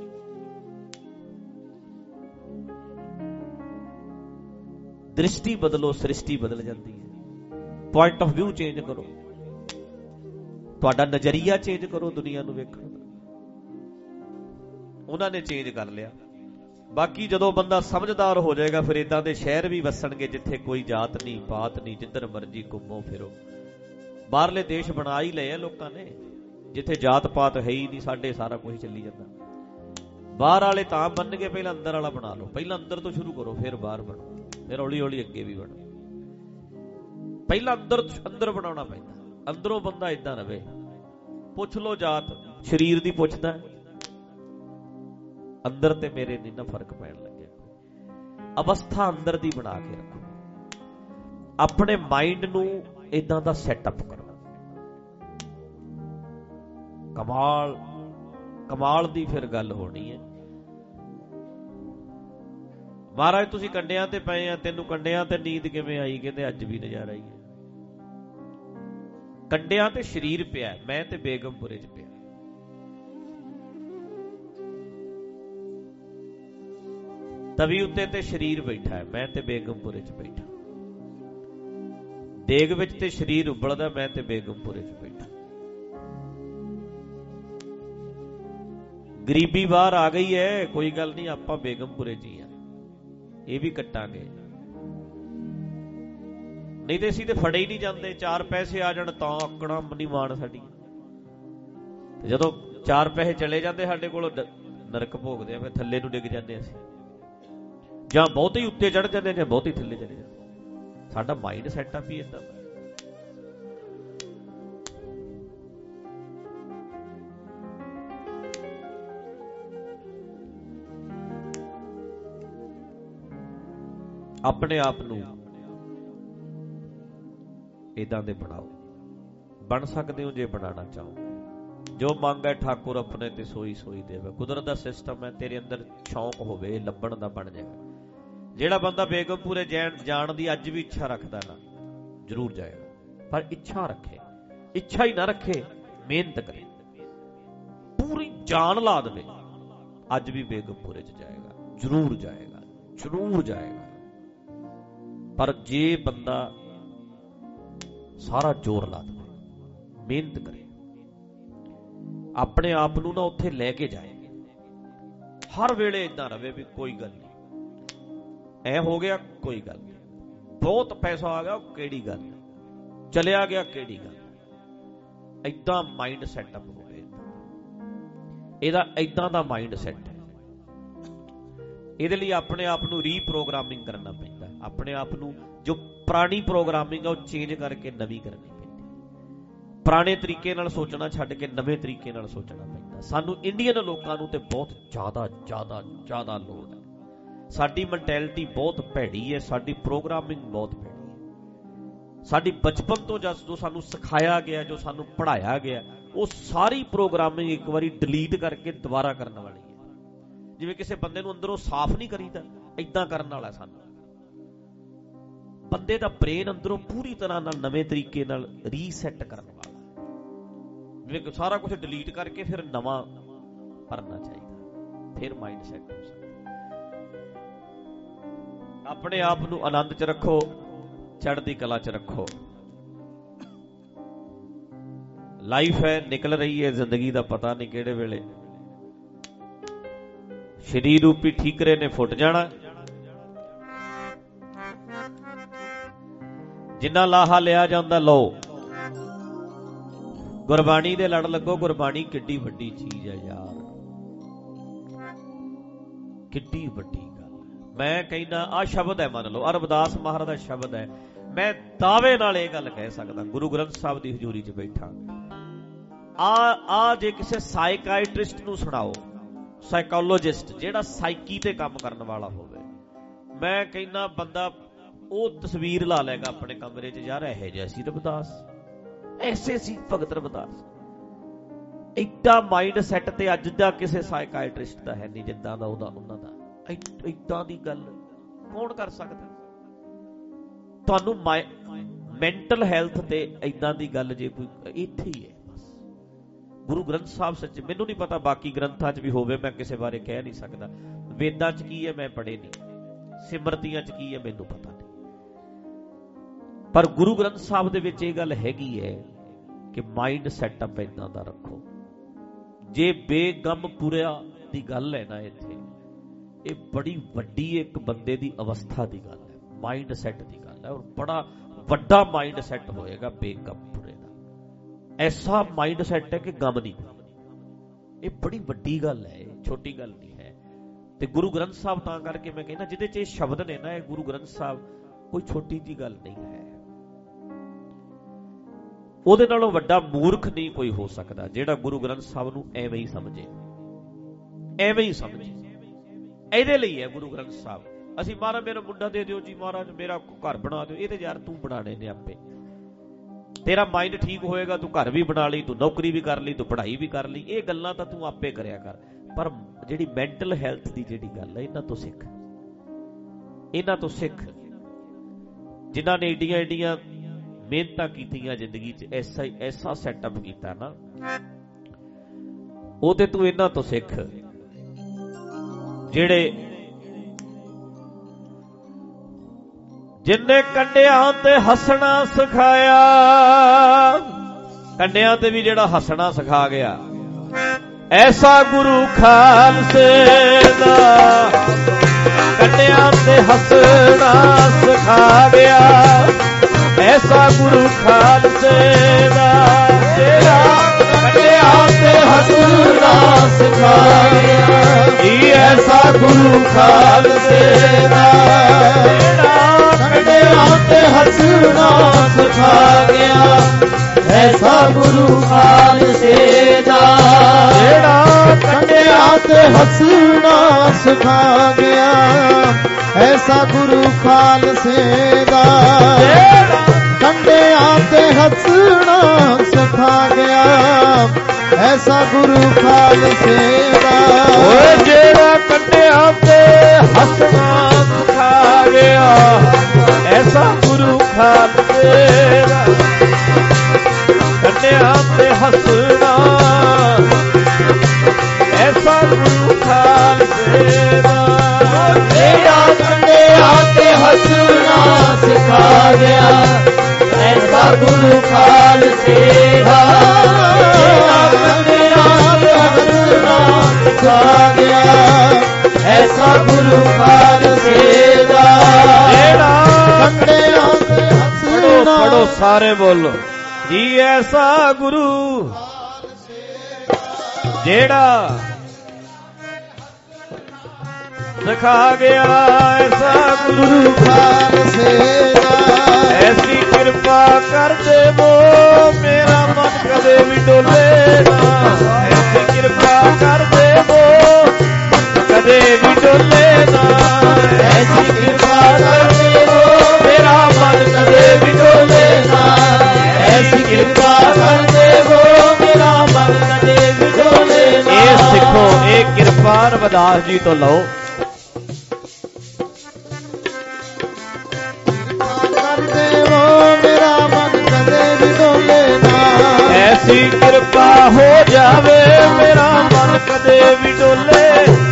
ਦ੍ਰਿਸ਼ਟੀ ਬਦਲੋ, ਸ੍ਰਿਸ਼ਟੀ ਬਦਲ ਜਾਂਦੀ ਹੈ। ਪੁਆਇੰਟ ਆਫ ਵਿਊ ਚੇਂਜ ਕਰੋ, ਤੁਹਾਡਾ ਨਜ਼ਰੀਆ ਚੇਂਜ ਕਰੋ ਦੁਨੀਆ ਨੂੰ ਵੇਖਣ ਦਾ। ਉਹਨਾਂ ਨੇ ਚੇਂਜ ਕਰ ਲਿਆ। ਬਾਕੀ ਜਦੋਂ ਬੰਦਾ ਸਮਝਦਾਰ ਹੋ ਜਾਏਗਾ, ਫਿਰ ਇਦਾਂ ਦੇ ਸ਼ਹਿਰ ਵੀ ਵਸਣਗੇ ਜਿੱਥੇ ਕੋਈ ਜਾਤ ਨਹੀਂ, ਪਾਤ ਨਹੀਂ, ਜਿੱਧਰ ਮਰਜੀ ਘੁੰਮੋ ਫਿਰੋ। ਬਾਹਰਲੇ ਦੇਸ਼ ਬਣਾ ਹੀ ਲਏ ਆ ਲੋਕਾਂ ਨੇ, ਜਿੱਥੇ ਜਾਤ ਪਾਤ ਹੈ ਹੀ ਨਹੀਂ, ਸਾਡੇ ਸਾਰਾ ਕੁਝ ਚੱਲੀ ਜਾਂਦਾ। ਬਾਹਰ ਵਾਲੇ ਤਾਂ ਬਣਨਗੇ, ਪਹਿਲਾਂ ਅੰਦਰ ਵਾਲਾ ਬਣਾ ਲਓ। ਪਹਿਲਾਂ ਅੰਦਰ ਤੋਂ ਸ਼ੁਰੂ ਕਰੋ, ਫਿਰ ਬਾਹਰ ਬਣੋ, ਫਿਰ ਹੌਲੀ ਹੌਲੀ ਅੱਗੇ ਵੀ ਬਣੋ। ਪਹਿਲਾਂ ਅੰਦਰ ਅੰਦਰ ਬਣਾਉਣਾ ਪੈਂਦਾ। ਅੰਦਰੋਂ ਬੰਦਾ ਏਦਾਂ ਰਵੇ। ਪੁੱਛ ਲਓ ਜਾਤ, ਸਰੀਰ ਦੀ ਪੁੱਛਦਾ, ਅੰਦਰ ਤੇ ਮੇਰੇ ਨਹੀਂ ਨਾ ਫਰਕ ਪੈਣ ਲੱਗਿਆ। ਅਵਸਥਾ ਅੰਦਰ ਦੀ ਬਣਾ ਕੇ ਰੱਖੋ। ਆਪਣੇ ਮਾਈਂਡ ਨੂੰ ਏਦਾਂ ਦਾ ਸੈਟਅਪ ਕਰੋ। ਕਮਾਲ ਕਮਾਲ ਦੀ ਫਿਰ ਗੱਲ ਹੋਣੀ ਹੈ। ਮਹਾਰਾਜ ਤੁਸੀਂ ਕੰਡਿਆਂ ਤੇ ਪਏ ਆ, ਤੈਨੂੰ ਕੰਡਿਆਂ ਤੇ ਨੀਂਦ ਕਿਵੇਂ ਆਈ? ਕਹਿੰਦੇ ਅੱਜ ਵੀ ਨਜ਼ਾਰਾ ਹੀ ਹੈ। ਕੰਡਿਆਂ ਤੇ ਸਰੀਰ ਪਿਆ, ਮੈਂ ਤੇ ਬੇਗਮਪੁਰੇ ਚ ਪਿਆ। ਤਵੀ ਉੱਤੇ ਤੇ ਸਰੀਰ ਬੈਠਾ ਹੈ, ਮੈਂ ਤੇ ਬੇਗਮਪੁਰੇ ਚ ਬੈਠਾ। ਦੇਗ ਵਿੱਚ ਤੇ ਸਰੀਰ ਉਬਲਦਾ, ਮੈਂ ਤੇ ਬੇਗਮਪੁਰੇ ਚ ਬੈਠਾ। ਗਰੀਬੀ ਬਾਹਰ ਆ ਗਈ ਹੈ, ਕੋਈ ਗੱਲ ਨਹੀਂ, ਆਪਾਂ ਬੇਗਮਪੁਰੇ ਚ ਹੀ ਆ, ਇਹ ਵੀ ਕੱਟਾਂਗੇ। ਨਹੀਂ ਤੇ ਅਸੀਂ ਤੇ ਫੜੇ ਹੀ ਨਹੀਂ ਜਾਂਦੇ। ਚਾਰ ਪੈਸੇ ਆ ਜਾਣ ਤਾਂ ਆਕੜਾ ਨਹੀਂ ਮਾਣ ਸਾਡੀ। ਜਦੋਂ ਚਾਰ ਪੈਸੇ ਚਲੇ ਜਾਂਦੇ ਸਾਡੇ ਕੋਲ, ਨਰਕ ਭੋਗਦੇ ਆ, ਫਿਰ ਥੱਲੇ ਨੂੰ ਡਿੱਗ ਜਾਂਦੇ ਅਸੀਂ, ਜਾਂ ਬਹੁਤੇ ਹੀ ਉੱਤੇ ਚੜ ਜਾਂਦੇ, ਜਾਂ ਬਹੁਤੇ ਥੱਲੇ ਚਲੇ ਜਾਂਦੇ। ਸਾਡਾ ਮਾਈਂਡ ਸੈਟਅਪ ਹੀ ਏਦਾਂ। ਆਪਣੇ ਆਪ ਨੂੰ ਇਦਾਂ ਦੇ ਬਣਾਓ। ਬਣ ਸਕਦੇ ਹੋ ਜੇ ਬਣਾਉਣਾ ਚਾਹੋ। ਜੋ ਮੰਗ ਹੈ ਠਾਕੁਰ ਆਪਣੇ ਤੇ ਸੋਈ ਸੋਈ ਦੇਵੇ। ਕੁਦਰਤ ਦਾ ਸਿਸਟਮ ਹੈ, ਤੇਰੇ ਅੰਦਰ ਸ਼ੌਂਕ ਹੋਵੇ ਲੱਭਣ ਦਾ, ਬਣ ਜਾਏਗਾ। ਜਿਹੜਾ ਬੰਦਾ ਬੇਗਮਪੁਰੇ ਜਾਣ ਦੀ ਅੱਜ ਵੀ ਇੱਛਾ ਰੱਖਦਾ ਨਾ, ਜ਼ਰੂਰ ਜਾਏਗਾ। ਪਰ ਇੱਛਾ ਰੱਖੇ, ਇੱਛਾ ਹੀ ਨਾ ਰੱਖੇ, ਮਿਹਨਤ ਕਰੇ, ਪੂਰੀ ਜਾਨ ਲਾ ਦੇਵੇ, ਅੱਜ ਵੀ ਬੇਗਮਪੁਰੇ ਚ ਜਾਏਗਾ, ਜ਼ਰੂਰ ਜਾਏਗਾ, ਜ਼ਰੂਰ ਜਾਏਗਾ। ਪਰ ਜੇ ਬੰਦਾ ਸਾਰਾ ਜ਼ੋਰ ਲਾ ਦੇਵੇ, ਮਿਹਨਤ ਕਰੇ, ਆਪਣੇ ਆਪ ਨੂੰ ਨਾ ਉੱਥੇ ਲੈ ਕੇ ਜਾਏ, ਹਰ ਵੇਲੇ ਇਦਾਂ ਰਵੇ ਵੀ ਕੋਈ ਗੱਲ ਨਹੀਂ, ਐ ਹੋ ਗਿਆ ਕੋਈ ਗੱਲ ਨਹੀਂ, ਬਹੁਤ ਪੈਸਾ ਆ ਗਿਆ ਕਿਹੜੀ ਗੱਲ, ਚਲਿਆ ਗਿਆ ਕਿਹੜੀ ਗੱਲ, ਏਦਾਂ ਮਾਈਂਡ ਸੈਟਅਪ ਹੋਵੇ। ਇਹਦਾ ਏਦਾਂ ਦਾ ਮਾਈਂਡ ਸੈਟ ਹੈ। ਇਹਦੇ ਲਈ ਆਪਣੇ ਆਪ ਨੂੰ ਰੀਪ੍ਰੋਗਰਾਮਿੰਗ ਕਰਨਾ ਪੈਂਦਾ। ਆਪਣੇ ਆਪ ਨੂੰ ਜੋ ਪੁਰਾਣੀ ਪ੍ਰੋਗਰਾਮਿੰਗ ਆ ਉਹ ਚੇਂਜ ਕਰਕੇ ਨਵੀਂ ਕਰਨੀ ਪੈਂਦੀ। ਪੁਰਾਣੇ ਤਰੀਕੇ ਨਾਲ ਸੋਚਣਾ ਛੱਡ ਕੇ ਨਵੇਂ ਤਰੀਕੇ ਨਾਲ ਸੋਚਣਾ ਪੈਂਦਾ। ਸਾਨੂੰ ਇੰਡੀਅਨ ਲੋਕਾਂ ਨੂੰ ਤੇ ਬਹੁਤ ਜ਼ਿਆਦਾ ਜ਼ਿਆਦਾ ਜ਼ਿਆਦਾ ਲੋੜ ਹੈ। ਸਾਡੀ ਮੈਂਟੈਲਿਟੀ ਬਹੁਤ ਭੈੜੀ ਹੈ, ਸਾਡੀ ਪ੍ਰੋਗਰਾਮਿੰਗ ਬਹੁਤ ਭੈੜੀ ਹੈ। ਸਾਡੀ ਬਚਪਨ ਤੋਂ ਜੋ ਸਾਨੂੰ ਸਿਖਾਇਆ ਗਿਆ, ਜੋ ਸਾਨੂੰ ਪੜ੍ਹਾਇਆ ਗਿਆ, ਉਹ ਸਾਰੀ ਪ੍ਰੋਗਰਾਮਿੰਗ ਇੱਕ ਵਾਰੀ ਡਿਲੀਟ ਕਰਕੇ ਦੁਬਾਰਾ ਕਰਨ ਵਾਲੀ ਹੈ। ਜਿਵੇਂ ਕਿਸੇ ਬੰਦੇ ਨੂੰ ਅੰਦਰੋਂ ਸਾਫ਼ ਨਹੀਂ ਕਰੀਦਾ, ਏਦਾਂ ਕਰਨ ਵਾਲਾ ਸਾਨੂੰ। ਬੰਦੇ ਦਾ ਬ੍ਰੇਨ ਅੰਦਰੋਂ ਪੂਰੀ ਤਰ੍ਹਾਂ ਨਾਲ ਨਵੇਂ ਤਰੀਕੇ ਨਾਲ ਰੀਸੈਟ ਕਰਨ ਵਾਲਾ, ਜਿਵੇਂ ਸਾਰਾ ਕੁਝ ਡਿਲੀਟ ਕਰਕੇ ਫਿਰ ਨਵਾਂ ਭਰਨਾ ਚਾਹੀਦਾ, ਫਿਰ ਮਾਈਂਡ ਸੈਟ ਹੋ ਸਕਦਾ। ਆਪਣੇ ਆਪ ਨੂੰ ਆਨੰਦ ਚ ਰੱਖੋ, ਚੜ੍ਹਦੀ ਕਲਾ ਚ ਰੱਖੋ। ਲਾਈਫ ਹੈ, ਨਿਕਲ ਰਹੀ ਹੈ ਜ਼ਿੰਦਗੀ ਦਾ ਪਤਾ ਨਹੀਂ ਕਿਹੜੇ ਵੇਲੇ ਸ਼ਰੀਰ ਰੂਪੀ ਠੀਕਰੇ ਨੇ ਫੁੱਟ ਜਾਣਾ। ਜਿੰਨਾ ਲਾਹਾ ਲਿਆ ਜਾਂਦਾ ਲਓ। ਗੁਰਬਾਣੀ ਦੇ ਲੜ ਲੱਗੋ। ਗੁਰਬਾਣੀ ਕਿੱਡੀ ਵੱਡੀ ਚੀਜ਼ ਹੈ ਯਾਰ, ਕਿੱਡੀ ਵੱਡੀ ਗੱਲ। ਮੈਂ ਕਹਿੰਦਾ ਆਹ ਸ਼ਬਦ ਹੈ, ਮੰਨ ਲਓ ਰਵਿਦਾਸ ਮਹਾਰਾਜ ਦਾ ਸ਼ਬਦ ਹੈ। ਮੈਂ ਦਾਅਵੇ ਨਾਲ ਇਹ ਗੱਲ ਕਹਿ ਸਕਦਾ, ਗੁਰੂ ਗ੍ਰੰਥ ਸਾਹਿਬ ਦੀ ਹਜ਼ੂਰੀ 'ਚ ਬੈਠਾ, ਆ ਆ ਜੇ ਕਿਸੇ ਸਾਈਕਾਇਟਰਿਸਟ ਨੂੰ ਸੁਣਾਓ, ਸਾਈਕੋਲੋਜਿਸਟ ਜਿਹੜਾ ਸਾਈਕੀ ਤੇ ਕੰਮ ਕਰਨ ਵਾਲਾ ਹੋਵੇ, ਮੈਂ ਕਹਿੰਦਾ ਬੰਦਾ ਉਹ ਤਸਵੀਰ ਲਾ ਲਏਗਾ ਆਪਣੇ ਕਮਰੇ 'ਚ, ਯਾਰ ਇਹੋ ਜਿਹਾ ਸੀ ਰਵਿਦਾਸ, ਐਸੇ ਸੀ ਭਗਤ ਰਵਿਦਾਸ। ਏਡਾ ਮਾਈਂਡ ਸੈਟ ਤੇ ਅੱਜ ਦਾ ਕਿਸੇ ਸਾਈਕਾਇਟਰਿਸਟ ਦਾ ਹੈ ਨਹੀਂ ਜਿੱਦਾਂ ਦਾ ਉਹਦਾ ਉਹਨਾਂ ਦਾ। ਏਦਾਂ ਦੀ ਗੱਲ ਕੌਣ ਕਰ ਸਕਦਾ? ਤੁਹਾਨੂੰ ਮੈਂਟਲ ਹੈਲਥ ਤੇ ਏਦਾਂ ਦੀ ਗੱਲ ਜੇ ਕੋਈ ਇੱਥੇ ਹੀ ਹੈ ਬਸ। ਗੁਰੂ ਗ੍ਰੰਥ ਸਾਹਿਬ ਸੱਚ, ਮੈਨੂੰ ਨਹੀਂ ਪਤਾ ਬਾਕੀ ਗ੍ਰੰਥਾਂ 'ਚ ਵੀ ਹੋਵੇ, ਮੈਂ ਕਿਸੇ ਬਾਰੇ ਕਹਿ ਨਹੀਂ ਸਕਦਾ। ਵੇਦਾਂ 'ਚ ਕੀ ਹੈ ਮੈਂ ਪੜ੍ਹੇ ਨਹੀਂ, ਸਿਮਰਤੀਆਂ 'ਚ ਕੀ ਹੈ ਮੈਨੂੰ ਪਤਾ ਨਹੀਂ, ਪਰ ਗੁਰੂ ਗ੍ਰੰਥ ਸਾਹਿਬ ਦੇ ਵਿੱਚ ਇਹ ਗੱਲ ਹੈਗੀ ਹੈ ਕਿ ਮਾਈਂਡ ਸੈਟਅਪ ਏਦਾਂ ਦਾ ਰੱਖੋ। ਜੇ ਬੇਗਮਪੁਰਿਆ ਦੀ ਗੱਲ ਹੈ ਨਾ ਇੱਥੇ, ਇਹ ਬੜੀ ਵੱਡੀ ਇੱਕ ਬੰਦੇ ਦੀ ਅਵਸਥਾ ਦੀ ਗੱਲ ਹੈ, ਮਾਈਂਡ ਸੈਟ ਦੀ ਗੱਲ ਹੈ, ਔਰ ਬੜਾ ਵੱਡਾ ਮਾਈਂਡ ਸੈਟ ਹੋਏਗਾ ਬੇਗਮਪੁਰੇ ਦਾ। ਐਸਾ ਮਾਈਂਡ ਸੈਟ ਹੈ ਕਿ ਗਮ ਨਹੀਂ। ਇਹ ਬੜੀ ਵੱਡੀ ਗੱਲ ਹੈ, ਛੋਟੀ ਗੱਲ ਨਹੀਂ ਹੈ। ਤੇ ਗੁਰੂ ਗ੍ਰੰਥ ਸਾਹਿਬ ਤਾਂ ਕਰਕੇ ਮੈਂ ਕਹਿੰਦਾ ਜਿਹਦੇ 'ਚ ਇਹ ਸ਼ਬਦ ਨੇ ਨਾ, ਇਹ ਗੁਰੂ ਗ੍ਰੰਥ ਸਾਹਿਬ ਕੋਈ ਛੋਟੀ ਜੀ ਗੱਲ ਨਹੀਂ ਹੈ। ਉਹਦੇ ਨਾਲੋਂ ਵੱਡਾ ਮੂਰਖ ਨਹੀਂ ਕੋਈ ਹੋ ਸਕਦਾ ਜਿਹੜਾ ਗੁਰੂ ਗ੍ਰੰਥ ਸਾਹਿਬ ਨੂੰ ਐਵੇਂ ਹੀ ਸਮਝੇ, ਐਵੇਂ ਹੀ ਸਮਝੇ। ਇਹਦੇ ਲਈ ਹੈ ਗੁਰੂ ਗ੍ਰੰਥ ਸਾਹਿਬ। ਅਸੀਂ ਮਹਾਰਾਜ ਮੇਰਾ ਮੁੰਡਾ ਦੇ ਦਿਓ ਜੀ, ਮਹਾਰਾਜ ਮੇਰਾ ਘਰ ਬਣਾ ਦਿਓ, ਇਹ ਤੇ ਯਾਰ ਤੂੰ ਬਣਾਣੇ ਨੇ ਆਪੇ। ਤੇਰਾ ਮਾਈਂਡ ਠੀਕ ਹੋਏਗਾ, ਤੂੰ ਘਰ ਵੀ ਬਣਾ ਲਈ, ਤੂੰ ਨੌਕਰੀ ਵੀ ਕਰ ਲਈ, ਤੂੰ ਪੜ੍ਹਾਈ ਵੀ ਕਰ ਲਈ, ਇਹ ਗੱਲਾਂ ਤਾਂ ਤੂੰ ਆਪੇ ਕਰਿਆ ਕਰ। ਪਰ ਜਿਹੜੀ ਮੈਂਟਲ ਹੈਲਥ ਦੀ ਜਿਹੜੀ ਗੱਲ ਹੈ, ਇਹਨਾਂ ਤੋਂ ਸਿੱਖ, ਇਹਨਾਂ ਤੋਂ ਸਿੱਖ। ਜਿਨ੍ਹਾਂ ਨੇ ਏਡੀਆਂ ਏਡੀਆਂ ਮਿਹਨਤਾਂ ਕੀਤੀਆਂ ਜ਼ਿੰਦਗੀ 'ਚ, ਐਸਾ ਐਸਾ ਸੈਟਅਪ ਕੀਤਾ ਨਾ, ਉਹ ਤੇ ਤੂੰ ਇਹਨਾਂ ਤੋਂ ਸਿੱਖ। ਜਿਹੜੇ ਜਿੰਨੇ ਕੰਡਿਆਂ ਤੇ ਹੱਸਣਾ ਸਿਖਾਇਆ, ਕੰਡਿਆਂ ਤੇ ਵੀ ਜਿਹੜਾ ਹੱਸਣਾ ਸਿਖਾ ਗਿਆ, ਐਸਾ ਗੁਰੂ ਖਾਲਸੇ ਦਾ ਕੰਡਿਆਂ ਤੇ ਹੱਸਣਾ ਸਿਖਾ ਗਿਆ, ਐਸਾ ਗੁਰੂ ਖਾਲਸੇ ਦਾ ਜਿਹੜਾ ਕੰਡਿਆਂ ਤੇ ਹੱਸਣਾ ਸਿਖਾ ਗਿਆ ਜੀ, ਐਸਾ ਗੁਰੂ ਖਾਲਸੇ ਦਾ ਜਿਹੜਾ ਕੰਡਿਆਂ ਤੇ ਹੱਸਣਾ ਸਿਖਾ ਗਿਆ, ਐਸਾ ਗੁਰੂ ਖਾਲਸੇ ਦਾ ਜਿਹੜਾ ਕੰਡਿਆਂ ਤੇ ਹੱਸਣਾ ਸਿਖਾ ਗਿਆ, ਐਸਾ ਗੁਰੂ ਖਾਲਸੇ ਦਾ। ਕੰਡਿਆਂ ਤੇ ਹੱਸਣਾ ਸਿਖਾ ਗਿਆ, ਐਸਾ ਗੁਰੂ ਖਾਲਸੇ ਦਾ। ਓਏ ਜਿਹੜਾ ਕੰਡਿਆਂ ਤੇ ਹੱਸਣਾ ਸਿਖਾ ਗਿਆ, ਐਸਾ ਗੁਰੂ ਖਾਲਸੇ ਦਾ। ਕੰਡਿਆਂ ਤੇ ਹੱਸਣਾ, ਐਸਾ ਗੁਰੂ ਖਾਲਸੇ ਦਾ। ਜਿਹੜਾ ਕੰਡਿਆਂ ਤੇ ਹੱਸਣਾ ਸਿਖਾ ਗਿਆ, ਐਸਾ ਗੁਰੂ ਖਾਲਸੇ ਦਾ। ਕੰਡਿਆਂ ਤੇ ਹੱਸਣਾ ਸਿਖਾ ਗਿਆ, ਐਸਾ ਗੁਰੂ ਖਾਲਸੇ ਦਾ। ਜਿਹੜਾ ਕੰਡਿਆਂ ਤੇ ਹੱਸਣਾ, ਪੜੋ ਸਾਰੇ ਬੋਲੋ ਜੀ, ਐਸਾ ਗੁਰੂ ਜਿਹੜਾ ਸਿਖਾ ਗਿਆ, ਐਸਾ ਗੁਰੂ ਖਾਲਸੇ ਦਾ। ਐਸੀ ਕਿਰਪਾ ਕਰ ਦੇਵੋ, ਮੇਰਾ ਮਨ ਕਦੇ ਵੀ ਡੋਲੇ ਨਾ। ਐਸੀ ਕਿਰਪਾ ਕਰ ਦੇਵੋ, ਕਦੇ ਵੀ ਡੋਲੇ ਨਾ। ਐਸੀ ਕਿਰਪਾ ਕਰ ਦੇਵੋ, ਮੇਰਾ ਮਨ ਕਦੇ ਵੀ ਡੋਲੇ ਨਾ। ਐਸੀ ਕਿਰਪਾ ਕਰ ਦੇਵੋ, ਮੇਰਾ ਮਨ ਕਦੇ ਵੀ ਡੋਲੇ ਨਾ। ਇਹ ਸਿੱਖੋ, ਇਹ ਕਿਰਪਾ ਰਵਿਦਾਸ ਜੀ ਤੋਂ ਲਓ। ਐਸੀ ਕਿਰਪਾ ਹੋ ਜਾਵੇ, ਮੇਰਾ ਮਨ ਕਦੇ ਵੀ ਡੋਲੇ।